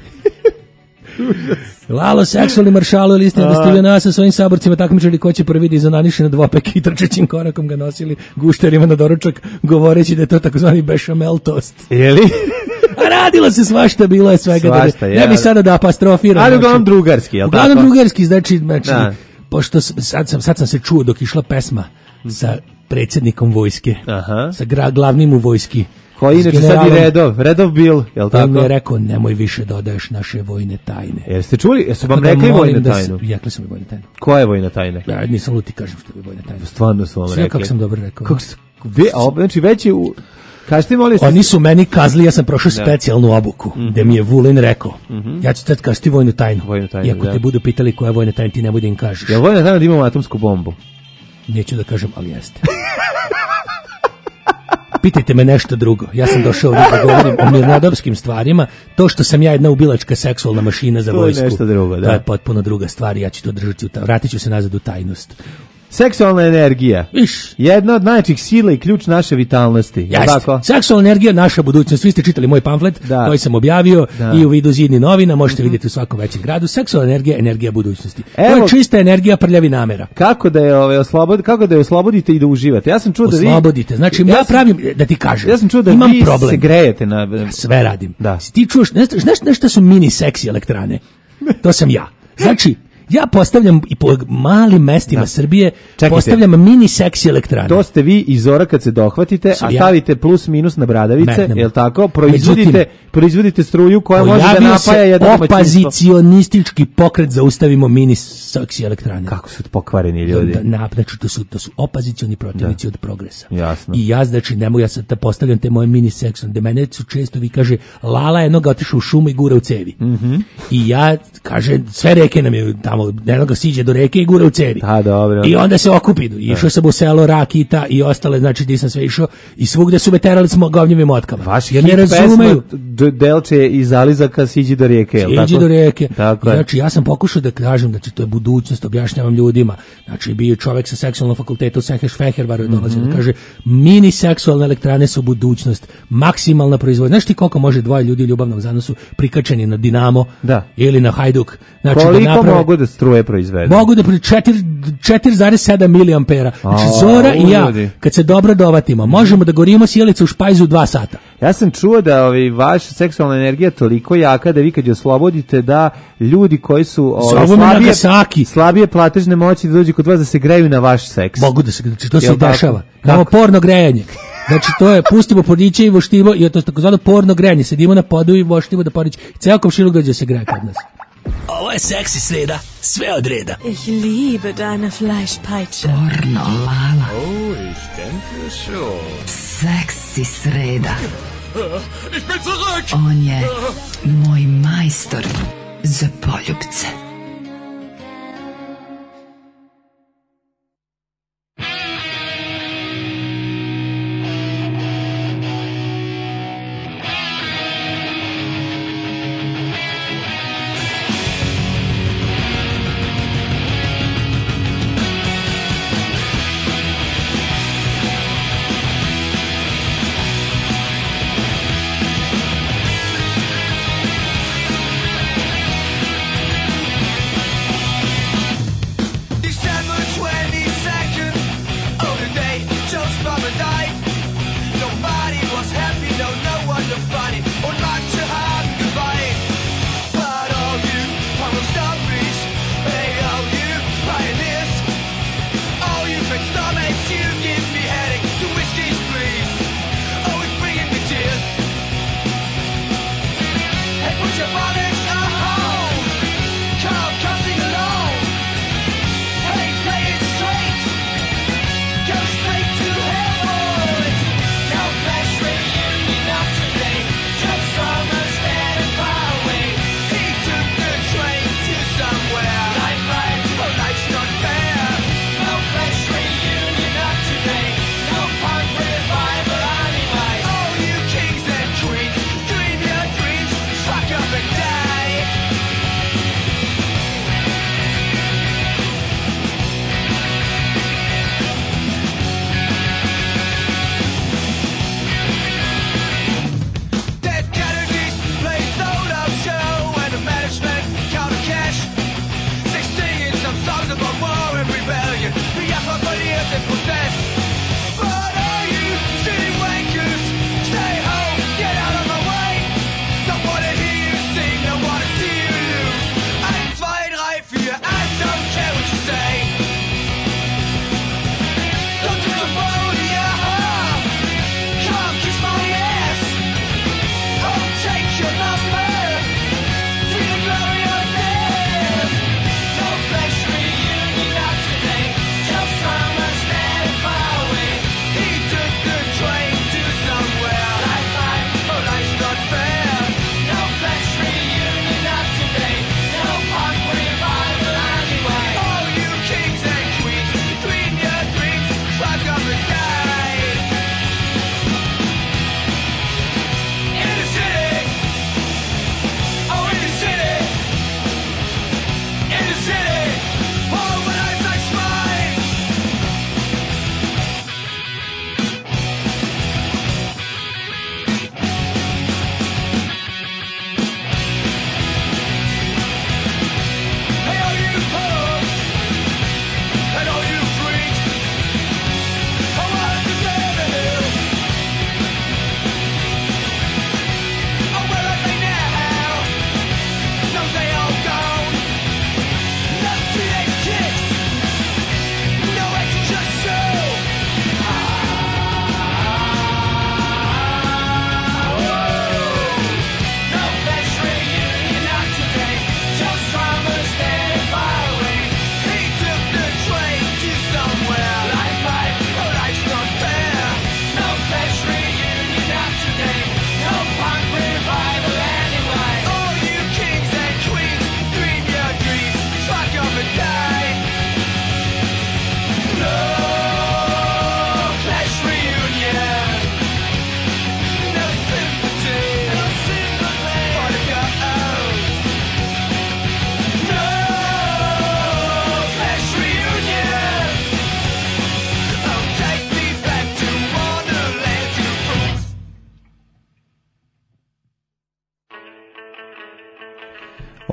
Lalo, seksualni maršalo, ili istina da ste vi nas sa svojim saborcima takmičili ko će prvi da izonaniše na dvopek i trčećim korakom ga nosili gušterima na doručak, govoreći da je to takozvani bešamel tost. Jeli? A radilo se svašta, bilo je svega. Svašta, da ne, ja. ne bi sada da apostrofiram. Ali uglavnom drugarski, jel Uglavnom tako? drugarski, znači, znači Da. pošto s- sad sam, sad sam se čuo dok išla pesma sa predsjednikom vojske, Aha. sa gra, glavnim u vojski. Koji s inače sad i generalom. Redov, Redov bil, jel On tako? mi je rekao, nemoj više dodaješ naše vojne tajne. Jel ste čuli, jesu vam Tako da rekli molim vojnu da se- tajnu? Rekli su mi vojne tajne. Koja je vojna tajna? Ja nisam luti, kažem što je vojna tajna. Stvarno su vam Sve rekli. kako sam dobro rekao. Kako s- ve, a, znači već je u... Kažete molim se... Oni su meni kazali, ja sam prošao Da. specijalnu obuku, gde mi je Vulin rekao, ja ću sad kaži ti vojnu tajnu. Vojnu tajnu, I ako da. te budu pitali koja je vojna tajna, ti ne bude im kažeš. Jel vojna tajna da imamo atomsku bombu? Neću da kažem, ali jeste. Pitajte me nešto drugo. Ja sam došao ovdje da govorim o mirnodopskim stvarima. To što sam ja jedna ubilačka seksualna mašina za To je vojsku. nešto drugo, da. To je potpuno druga stvar i ja ću to držati. u ta- Vratit ću se nazad u tajnost. Seksualna energija. Iš. Jedna od najjačih sila i ključ naše vitalnosti. Jel Jeste. tako? Seksualna energija naša budućnost. Vi ste čitali moj pamflet Da. koji sam objavio Da. i u vidu zidni novina. Možete vidjeti u svakom većem gradu. Seksualna energija, energija budućnosti. To Evo- je čista energija prljavi namera. Kako da je ove oslobod, kako da je oslobodite i da uživate. Ja sam čuo da vi Oslobodite. Znači, ja, sam- pravim, da ti kažem. Ja sam čuo da imam vi problem. se grejete na Sve radim. Da. Ti čuješ, ne znaš, znaš, znaš šta su mini seksi elektrane? To sam ja. Znači, ja postavljam i po malim mestima Da. Srbije, Čekajte. postavljam mini seksi elektrane. To ste vi iz Zora kad se dohvatite, Sam a ja. stavite plus minus na bradavice, Metnemo. jel tako? Proizvodite, Međutim, proizvodite struju koja može da Pojavio napaja se jedno domaćinstvo. opozicionistički pokret zaustavimo mini seksi elektrane. Kako su pokvareni ljudi. Da, na, znači, to su, to su opozicioni protivnici od progresa. Jasno. I ja, znači, ne mogu, ja sad da postavljam te moje mini sekson, da mene su često, vi kaže, Lala jednoga otišao u šumu i gura u cevi. Mhm. I ja, kaže, sve reke nam je tamo, jednoga siđe do reke i gura u cevi. A, dobro. I onda se okupi. I išao sam u selo Rakita i ostale, znači, gdje sam sve išao i svugde su me terali s govnjivim motkama. Vaš jer hit ne razumeju. pesma D- Delče iz Alizaka siđi do rijeke, jel tako? Iđi do reke. Tako je. Znači, ja sam pokušao da kažem, znači, to je budućnost, objašnjavam ljudima. Znači, bio je čovek sa seksualnom fakultetu u Seheš Fehervaru dolazi Mhm. da kaže, mini seksualne elektrane su budućnost, maksimalna proizvodnja. Znaš ti koliko može dvoje ljudi u ljubavnom zanosu prikačeni na Dinamo Da. ili na Hajduk? Znači, Koliko da naprave, mogu da struje proizvedu? mogu da pri četiri zarez sedam miliampera. Znači, A, Zora i ja, ljudi. kad se dobro dovatimo, možemo da gorimo sjelicu u špajzu u dva sata. Ja sam čuo da ovaj, vaša seksualna energija je toliko jaka da vi kad je oslobodite da ljudi koji su ovaj, Zovu me slabije, Nagasaki. slabije platežne moći da dođu kod vas da se greju na vaš seks. Mogu da se, znači to se Jel i tako? dešava. Kako? Imamo porno grejanje. Znači to je, pustimo podiće i voštimo, i to je takozvano porno grejanje. Sedimo na podu i voštimo da podiće. Ceo komšiluk dođe se greje kod nas. Ovo je seksi sreda, sve od reda. Ich liebe deine Fleischpeitsche. Pornolala. Oh, ich denke schon. Seksi sreda. Ich bin zurück! On je moj majstor za poljubce.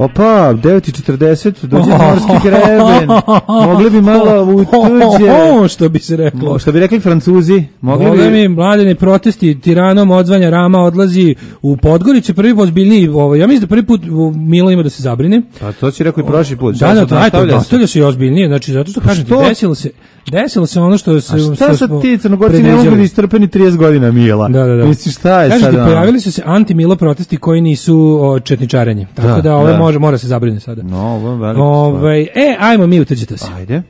Opa, devet i četrdeset, dođe morski greben. Mogli bi malo u tuđe. Što bi se reklo. Što bi rekli Francuzi. Mogli Mogli bi... mi mladeni protesti tiranom odzvanja Rama odlazi u Podgoricu, prvi ozbiljniji. Ovo, ja mislim da prvi put Milo ima da se zabrine. Pa to si rekao i prošli put. Da, da, da, nastavlja se i ozbiljnije. Znači, zato što kažem ti, desilo se, desilo se ono što se... A šta sad ti Crnogorci ne mogu da istrpeni trideset godina Mila? Da, da, da. Misliš šta je kažem sad? Kažem ti, pojavili su se anti-Milo protesti koji nisu o, četničarenje. Tako da, da ovo može, mora se zabrine sada. No, ovo je velika Ove, e, ajmo mi uteđete se. Ajde.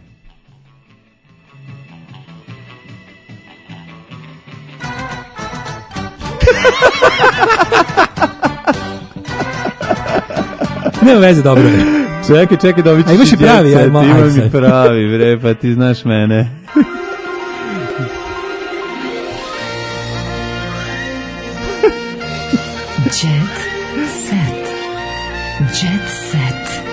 Nema veze, dobro je. Čekaj, čekaj, dobit ćeš i imaš i pravi, ja, ma, imam i pravi, bre, pa ti znaš mene. Jet set. Jet set.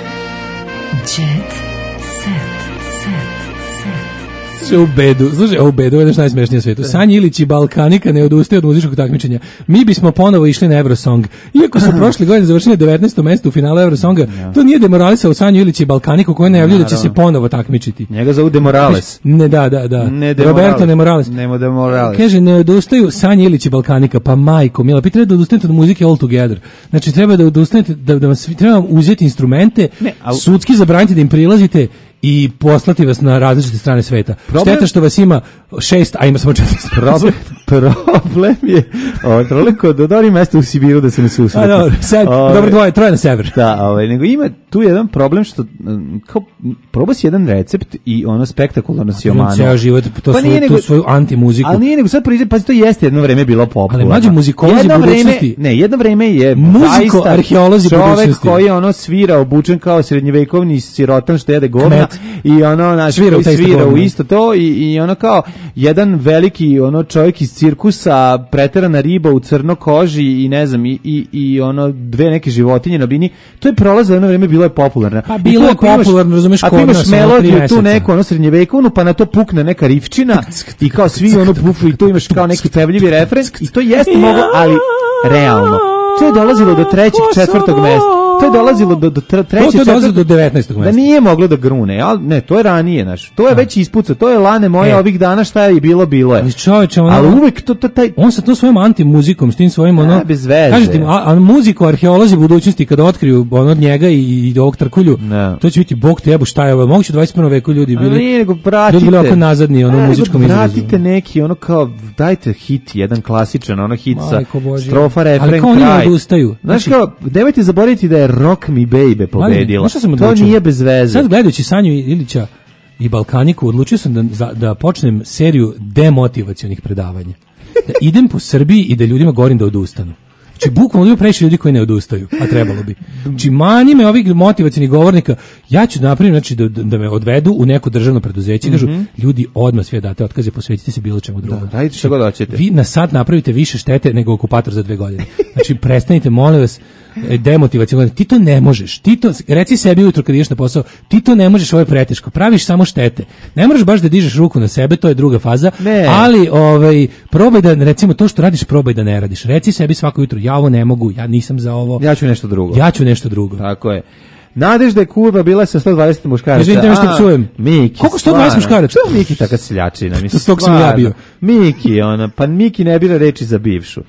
Jet set. Set. Slušaj, u bedu, slušaj, u bedu, ovo je nešto najsmešnije na svijetu. Sanja Ilić i Balkanika ne odustaju od muzičkog takmičenja. Mi bismo ponovo išli na Eurosong. Iako su prošle godine završili devetnaesto mesto u finalu Eurosonga, ja. To nije demoralisao Sanju Ilić i Balkaniku koji najavljuju da će se ponovo takmičiti. Njega zovu Demorales. Ne, da, da, da. Ne Roberto Nemorales. Nemo Demorales. Kaže, ne odustaju Sanja Ilić i Balkanika, pa majko, mila, pa treba da odustanete od muzike all together. Znači, treba da odustanete, da, da vam svi, treba vam uzeti instrumente, ne, al... sudski zabraniti da im prilazite i poslati vas na različite strane sveta. Problem... Šteta što vas ima šest, a ima samo četrdeset. Problem, problem je toliko do dobri mesta u Sibiru da se ne susretne. Dobro, sad, ove, dobro dvoje, troje na sever. Da, ovaj, nego ima tu jedan problem što kao, probao si jedan recept i ono spektakularno si omano. Ceo život, to pa svoju, tu svoju anti-muziku. Ali nije nego sad priđe, pa to jeste jedno vreme bilo popularno. Ali mlađe muzikolozi budućnosti. Ne, jedno vreme je muziko arheolozi budućnosti. Čovek koji ono svira obučen kao srednjevekovni sirotan što jede govna i ono naš svira, svira u isto to i, i ono kao jedan veliki ono čovjek iz cirkusa, preterana riba u crno koži i ne znam i, i, i ono dve neke životinje na bini. To je prolazilo jedno vreme, bilo je popularno. Pa bilo je popularno, razumeš, kod nas. Ako imaš melodiju tu neku ono srednjevekovnu, pa na to pukne neka rifčina i kao svi ono pufu i tu imaš kao neki pevljivi refren i to jeste moglo, ali realno. To je dolazilo do trećeg, četvrtog mesta. To je dolazilo do do trećeg, to je dolazilo do devetnaestog mesta. Da nije moglo da grune, al ne, to je ranije, znaš. To je već ispucao, to je lane moje e. ovih dana šta je bilo bilo je. Ali čoveče, ono, ali uvek to, to taj on sa to svojim anti-muzikom, s tim svojim ono, kažete im, a, a muziku arheolozi budućnosti kada otkriju ono od njega i, i ovog trkulju, ne. To će biti bog te jebu šta je ovo, moguće u dvadeset prvom veku ljudi bili. Ali nije nego pratite. Ljudi bili oko nazadni ono muzičkom izrazu. Pratite neki ono kao dajte hit, jedan klasičan ono hit sa strofa, refren, kraj. Ali kao oni odustaju. Znaš kao, nemojte zaboraviti da je Rock Me Baby pobedila. To nije bez veze. Sad gledajući Sanju Ilića i Balkaniku, odlučio sam da, da počnem seriju demotivacionih predavanja. Da idem po Srbiji i da ljudima govorim da odustanu. Znači, bukvalno ljudi previše ljudi koji ne odustaju, a trebalo bi. Znači, manje me ovih motivacionih govornika, ja ću napraviti, znači, da, da me odvedu u neko državno preduzeće i kažu, mm-hmm. ljudi, odmah sve date otkaze, posvetite se bilo čemu drugom. Da, radite što god hoćete. Vi na sad napravite više štete nego okupator za dve godine. Znači, prestanite, molim vas, demotivacijom. Ti to ne možeš. Ti to, reci sebi ujutro kad ideš na posao, ti to ne možeš, ovo je preteško. Praviš samo štete. Ne moraš baš da dižeš ruku na sebe, to je druga faza. Ne. Ali ovaj probaj da, recimo, to što radiš, probaj da ne radiš. Reci sebi svako jutro, ja ovo ne mogu, ja nisam za ovo. Ja ću nešto drugo. Ja ću nešto drugo. Tako je. Nadežda je kurva bila sa sto dvadeset muškaraca. Izvinite me što psujem. Miki. Koliko sto dvadeset muškaraca? Što Miki taka seljačina? Mislim, to sam ja bio. Miki, ona, pa Miki ne bira reči za bivšu.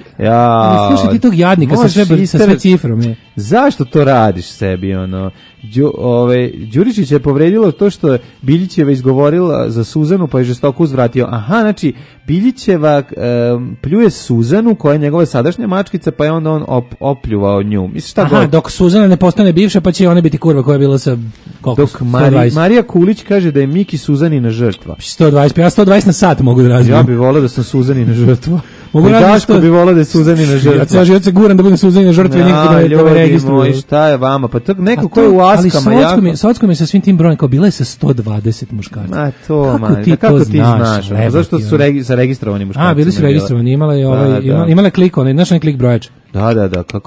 Ja, slušaj ti tog jadnika sa sve, sa sve cifrom. Je. Zašto to radiš sebi? Ono? Đu, ove, Đurišić je povredilo to što Biljićeva izgovorila za Suzanu pa je žestoko uzvratio. Aha, znači Biljićeva um, pljuje Suzanu koja je njegova sadašnja mačkica pa je onda on op, opljuvao nju. Misliš šta Aha, god? Dok Suzana ne postane bivša pa će ona biti kurva koja je bila sa koliko? Dok Mari, Marija Kulić kaže da je Miki Suzanina žrtva. sto dvadeset, ja sto dvadeset na sat mogu da razvijem. Ja bih voleo da sam Suzanina žrtva. Mogu Daško sto... bi volao da je Suzanina žrtva. Ja ceo život se guram da budem Suzanina žrtva i nikad da, da me registruju. Šta je vama? Pa to neko ko je u Askama jako. Ali Sockom je sa svim tim brojem kao bila je sa sto dvadeset muškaraca. Ma to, kako man, ti, kako to ti znaš? znaš zašto su regi, sa registrovani muškarci? A, bili su registrovani, imala je ovaj, da, imala, imala je klik, onaj, znaš onaj klik brojač? Da, da, da, kako ne.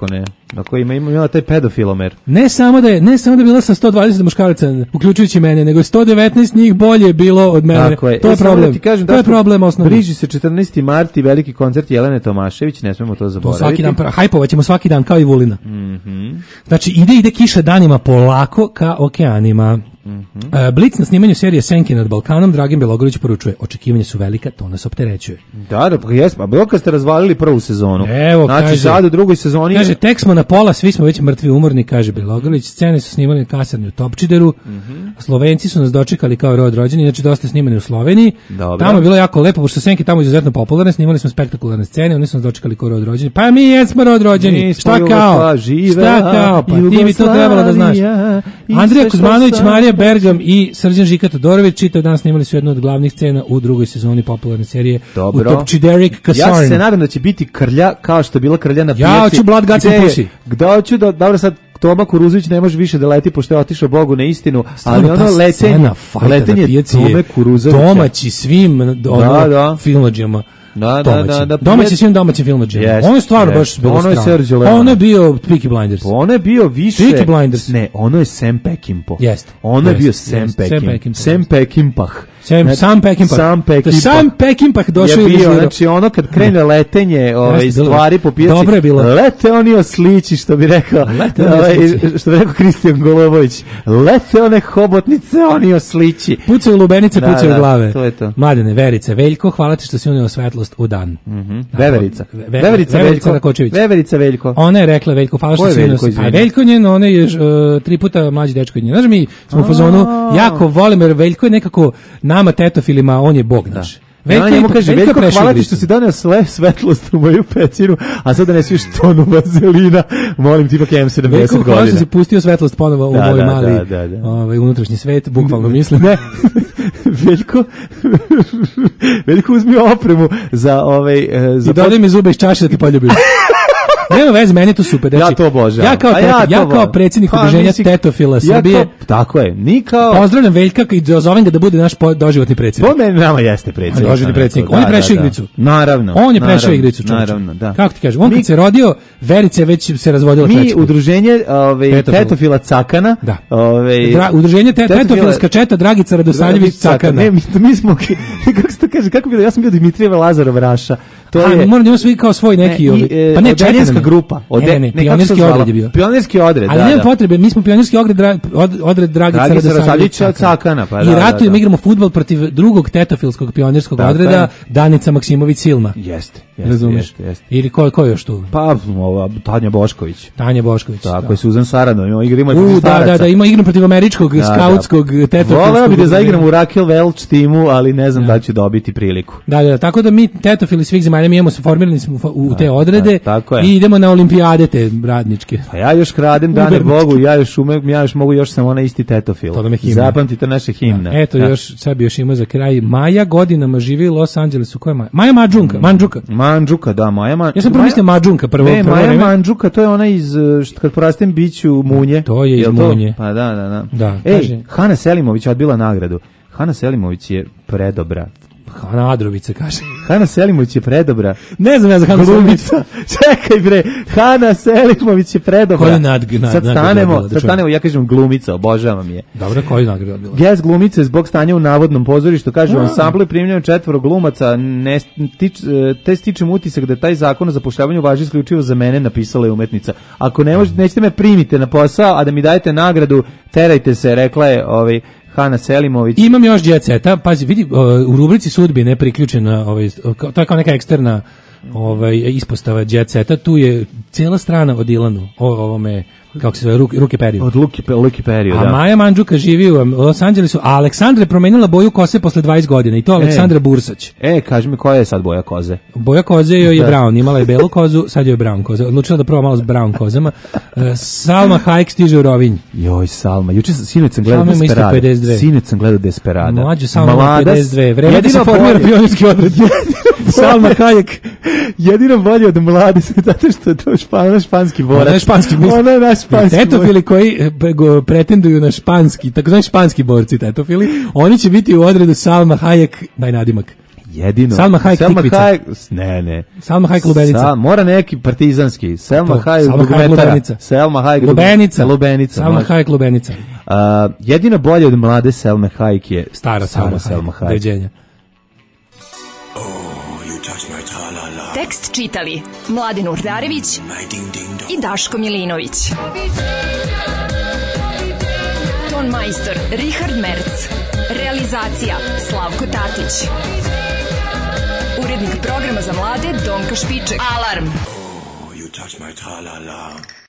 Na koji ima imala taj pedofilomer. Ne samo da je, ne samo da je bila sa sto dvadeset muškaraca, uključujući mene, nego je sto devetnaest njih bolje bilo od mene. Tako je. To je E, samo problem. da ti kažem, to je Daško, problem osnovni. Bliži se četrnaesti mart i veliki koncert Jelene Tomašević, ne smemo to To zaboraviti. svaki dan, pra- hajpovaćemo svaki dan kao i Vulina. Mhm. Znači, ide, ide kiša danima polako ka okeanima. Mhm. E, Blic na snimanju serije Senke nad Balkanom, Dragan Bjelogrlić poručuje, očekivanja su velika, to nas opterećuje. Da, da, pa jesmo. A bilo kad ste razvalili prvu sezonu. Evo, znači, kaže, sad u drugoj sezoni... Kaže, tek smo na pola, svi smo već mrtvi umorni, kaže Bjelogrlić. Scene su snimali na kasarni u Topčideru. Mhm. Slovenci su nas dočekali kao rod rođeni, znači dosta je snimani u Sloveniji. Dobro. Tamo je bilo jako lepo, pošto su Senke tamo izuzetno popularne, snimali smo spektakularne scene, oni su nas dočekali kao rod rođeni. Pa mi jesmo rod rođeni. Mi smo Šta kao? Jugosla, žive, Šta kao? Pa ti bi to trebalo da znaš. Jugoslavija, i Andrija sve što Kuzmanović, sam- Marija Bergam i Srđan Žika Todorović čitav dan snimali su jednu od glavnih scena u drugoj sezoni popularne serije Dobro. u Topčiderik Kasarn. Ja se nadam da će biti krlja kao što je bila krlja na pijaci. Ja hoću Blood, Guts and Gde- Pussy. Gde hoću da, dobro sad, Toma Kuruzović ne može više da leti pošto je otišao Bogu na istinu, Stvarno, ali ta ono letenje, scena fajta na letenje pijaci Tome je Kuruzovića. domaći svim ono, Da, da. filmadžijama. Da, da, Domaći. da, da, domaći prijat- svim domaćim filmadžijama. Jest, Ono je stvarno jest. baš bilo Ono je strano. Sergio Leone. Ono je bio Peaky Blinders. Ono je bio više... Peaky Blinders. Ne, ono je Sam Peckinpah. Jeste. Ono je Jeste, bio Sam jeste. Sam Peckinpah. Peckinpah. Sam Peckinpah. Sam, Znači, Sam Peckinpah. Sam Peckinpah. Sam Peckinpah došao je i bio, režirao. znači ono kad krene letenje ove, Jeste, bilo je. stvari po pijaci, Dobro je bilo. lete oni oslići, što bi rekao, Lete oni ovaj, oslići. što bi rekao Kristijan Golobović, lete one hobotnice, oni oslići. Pucaju lubenice, Da, pucaju da, glave. to je to. Mladene, Verice, Veljko, hvala ti što si unio svetlost u dan. Mhm. Veverica. Ve- Veverica Veverica Veljko. Rakočević. Veverica Veljko. Ona je rekla Veljko, hvala Ko što je si unio. Veljko, A izvini? Veljko njen, ona je uh, tri puta mlađi dečko od nje. Znaš mi smo u fazonu, jako volim, jer Veljko je nekako nama tetofilima, on je bog naš. Veljko je njemu ipak- kaže, Veljko je Veljko, prešao hvala ti igricu. što si doneo sve svetlost u moju pećinu, a sad da ne sviš tonu vazelina, molim ti ipak imam sedamdeset Veljko, hvala što godina. si pustio svetlost ponovo u Da, moj da, mali da, da, da. Ovaj, unutrašnji svet, bukvalno mislim. Ne, Veljko, Veljko uzmi opremu za ovaj... e, Za I dodaj mi zube iz čaše da ti poljubim. Nema veze, meni je to super. Znači, Ja to obožavam. Ja kao, A teto, ja ja to kao volim. predsjednik Pa, udruženja nisi- tetofila Ja Srbije, kao- tako je, ni kao... pozdravljam Veljka i zovem ga da bude naš po- doživotni predsjednik. Po meni nama jeste predsjednik. Doživotni predsjednik. On je prešao igricu. Naravno. On je prešao naravno, igricu, čovječe. Naravno, da. Kako ti kažem, on Mi- kad se rodio, Verica je već se razvodila Mi treći put. udruženje ovaj, Tetofila. tetofila Cakana. Da. Ovaj, Dra- udruženje te, tetofila- tetofilska četa Dragica Radosavljević Cakana. Ne, mi, mi smo, kako se to kaže, kako bilo, ja sam bio Dmitrijeva Lazarov Raša. To A, je... moram da imamo svi kao svoj neki... Ne, ovi- i, e, pa ne, odeljenska četiri nam je. grupa. Ode- ne, ne, ne, kako pionirski se zvala? odred je bio. Pionirski odred, Ali da, nema da. potrebe, mi smo pionirski odred, dra- od, odred Dragica Dragica Radosavljević Radosavljevića Cakana, pa I da, da, ratujemo, da. igramo fudbal protiv drugog tetofilskog pionirskog Tako odreda, je. Danica Maksimović Silma. Jeste, jeste, Razumeš? jeste, jeste. Ili ko, ko je još tu? Pa, ova, Tanja Bošković. Tanja Bošković. Tako da. je, Suzan Saradov, ima igrimo i U, protiv da, staraca. da, da, ima igram protiv američkog Da, skautskog da. tetofilskog. Voleo bi da udruženja. zaigram u Raquel Welch timu, ali ne znam da li ću dobiti priliku. Da, da, tako da mi tetofili svih zemalja, mi imamo se formirani smo u te odrede da, tako je. i idemo na olimpijade te radničke. Pa ja još kradem, dane Ubernički. Bogu, ja još umem, ja još mogu još sam ona isti tetofil. To nam je himna. Zapamtite naše himne. Eto, Da. još, sad bi još imao za kraj. Maja godinama živi u Los Angelesu. Ko je Maja? Maja Mandžunka, Mandžuka. Mandžuka, da, Maja Man... Ja sam prvo mislio Mandžunka prvo. Ne, prvo Maja vreme. Mandžuka, to je ona iz, uh, što kad porastem biću munje. To je iz Jel to? Munje. Pa da, da, da. Da, Ej, kaže- Hana Selimović je odbila nagradu. Hana Selimović je predobra. Hana Adrovica kaže. Hana Selimović je predobra. Ne znam ja za Hanu Selimović. Glumica. Čekaj bre, Hana Selimović je predobra. Koju nad- nad- sad nagradu stanemo, dobila, da sad čujem. stanemo, ja kažem glumica, obožavam je. Dobro, koju nagradu bila? Gest glumice zbog stanja u navodnom pozorištu, kaže u ansamblu je primljeno četvoro glumaca, ne, tič, e, te stičem utisak da taj zakon o zapošljavanju važi isključivo za mene, napisala je umetnica. Ako ne možete, nećete me primite na posao, a da mi dajete nagradu, terajte se, rekla je ovaj, Hana Selimović. Imam još Jet Seta, pazi, vidi, uh, u rubrici sudbine priključena, ovaj, kao- to je kao neka eksterna ovaj, ispostava Jet Seta, tu je cijela strana o Dilanu, o ovome, kako se zove, ruke, ruke periju. Od Luki, Luki Periju, A da. Maja Mandžuka živi u Los Angelesu, a Aleksandra je promenila boju kose posle dvadeset godina i to Aleksandra Bursać. E, kaži mi koja je sad boja koze? Boja koze joj je Da. brown, imala je belu kozu, sad joj je brown koza. Odlučila da proba malo s brown kozama. E, Salma Hayek stiže u Rovinj. Joj, Salma, juče sam, sinoć sam gledao Salma ima isto Desperada. pedeset dve. Sinoć sam gledao Desperada. Mlađe Salma ima Mlada, pedeset dve. Vreme da jedino se formira bolje- pionirski odred. Salma Hayek. Jedino bolje od mlade, zato što je to špan, španski borac. Ona je španski, mislim. Ona je naš španski Tetofili koji e, pre- go- pretenduju na španski, takozvani španski borci tetofili, oni će biti u odredu Salma Hayek, daj nadimak. Jedino. Salma Hayek tikvica. Hayek, ne, ne. Salma Hayek lubenica. Sa, mora neki partizanski. Selma To, Hayek Salma Hayek lubenica. lubenica. Selma Hayek Lubenica. lubenica. Salma može. Hayek lubenica. Uh, jedino bolje od mlade Selme Hayek je Stara Salma Selma Hayek. Hayek. Deđenja. Tekst čitali Mladin Urdarević i Daško Milinović. Ton majstor Richard Merc. Realizacija Slavko Tatić. Urednik programa za mlade Donka Špiček. Alarm! You touch my tra-la-la.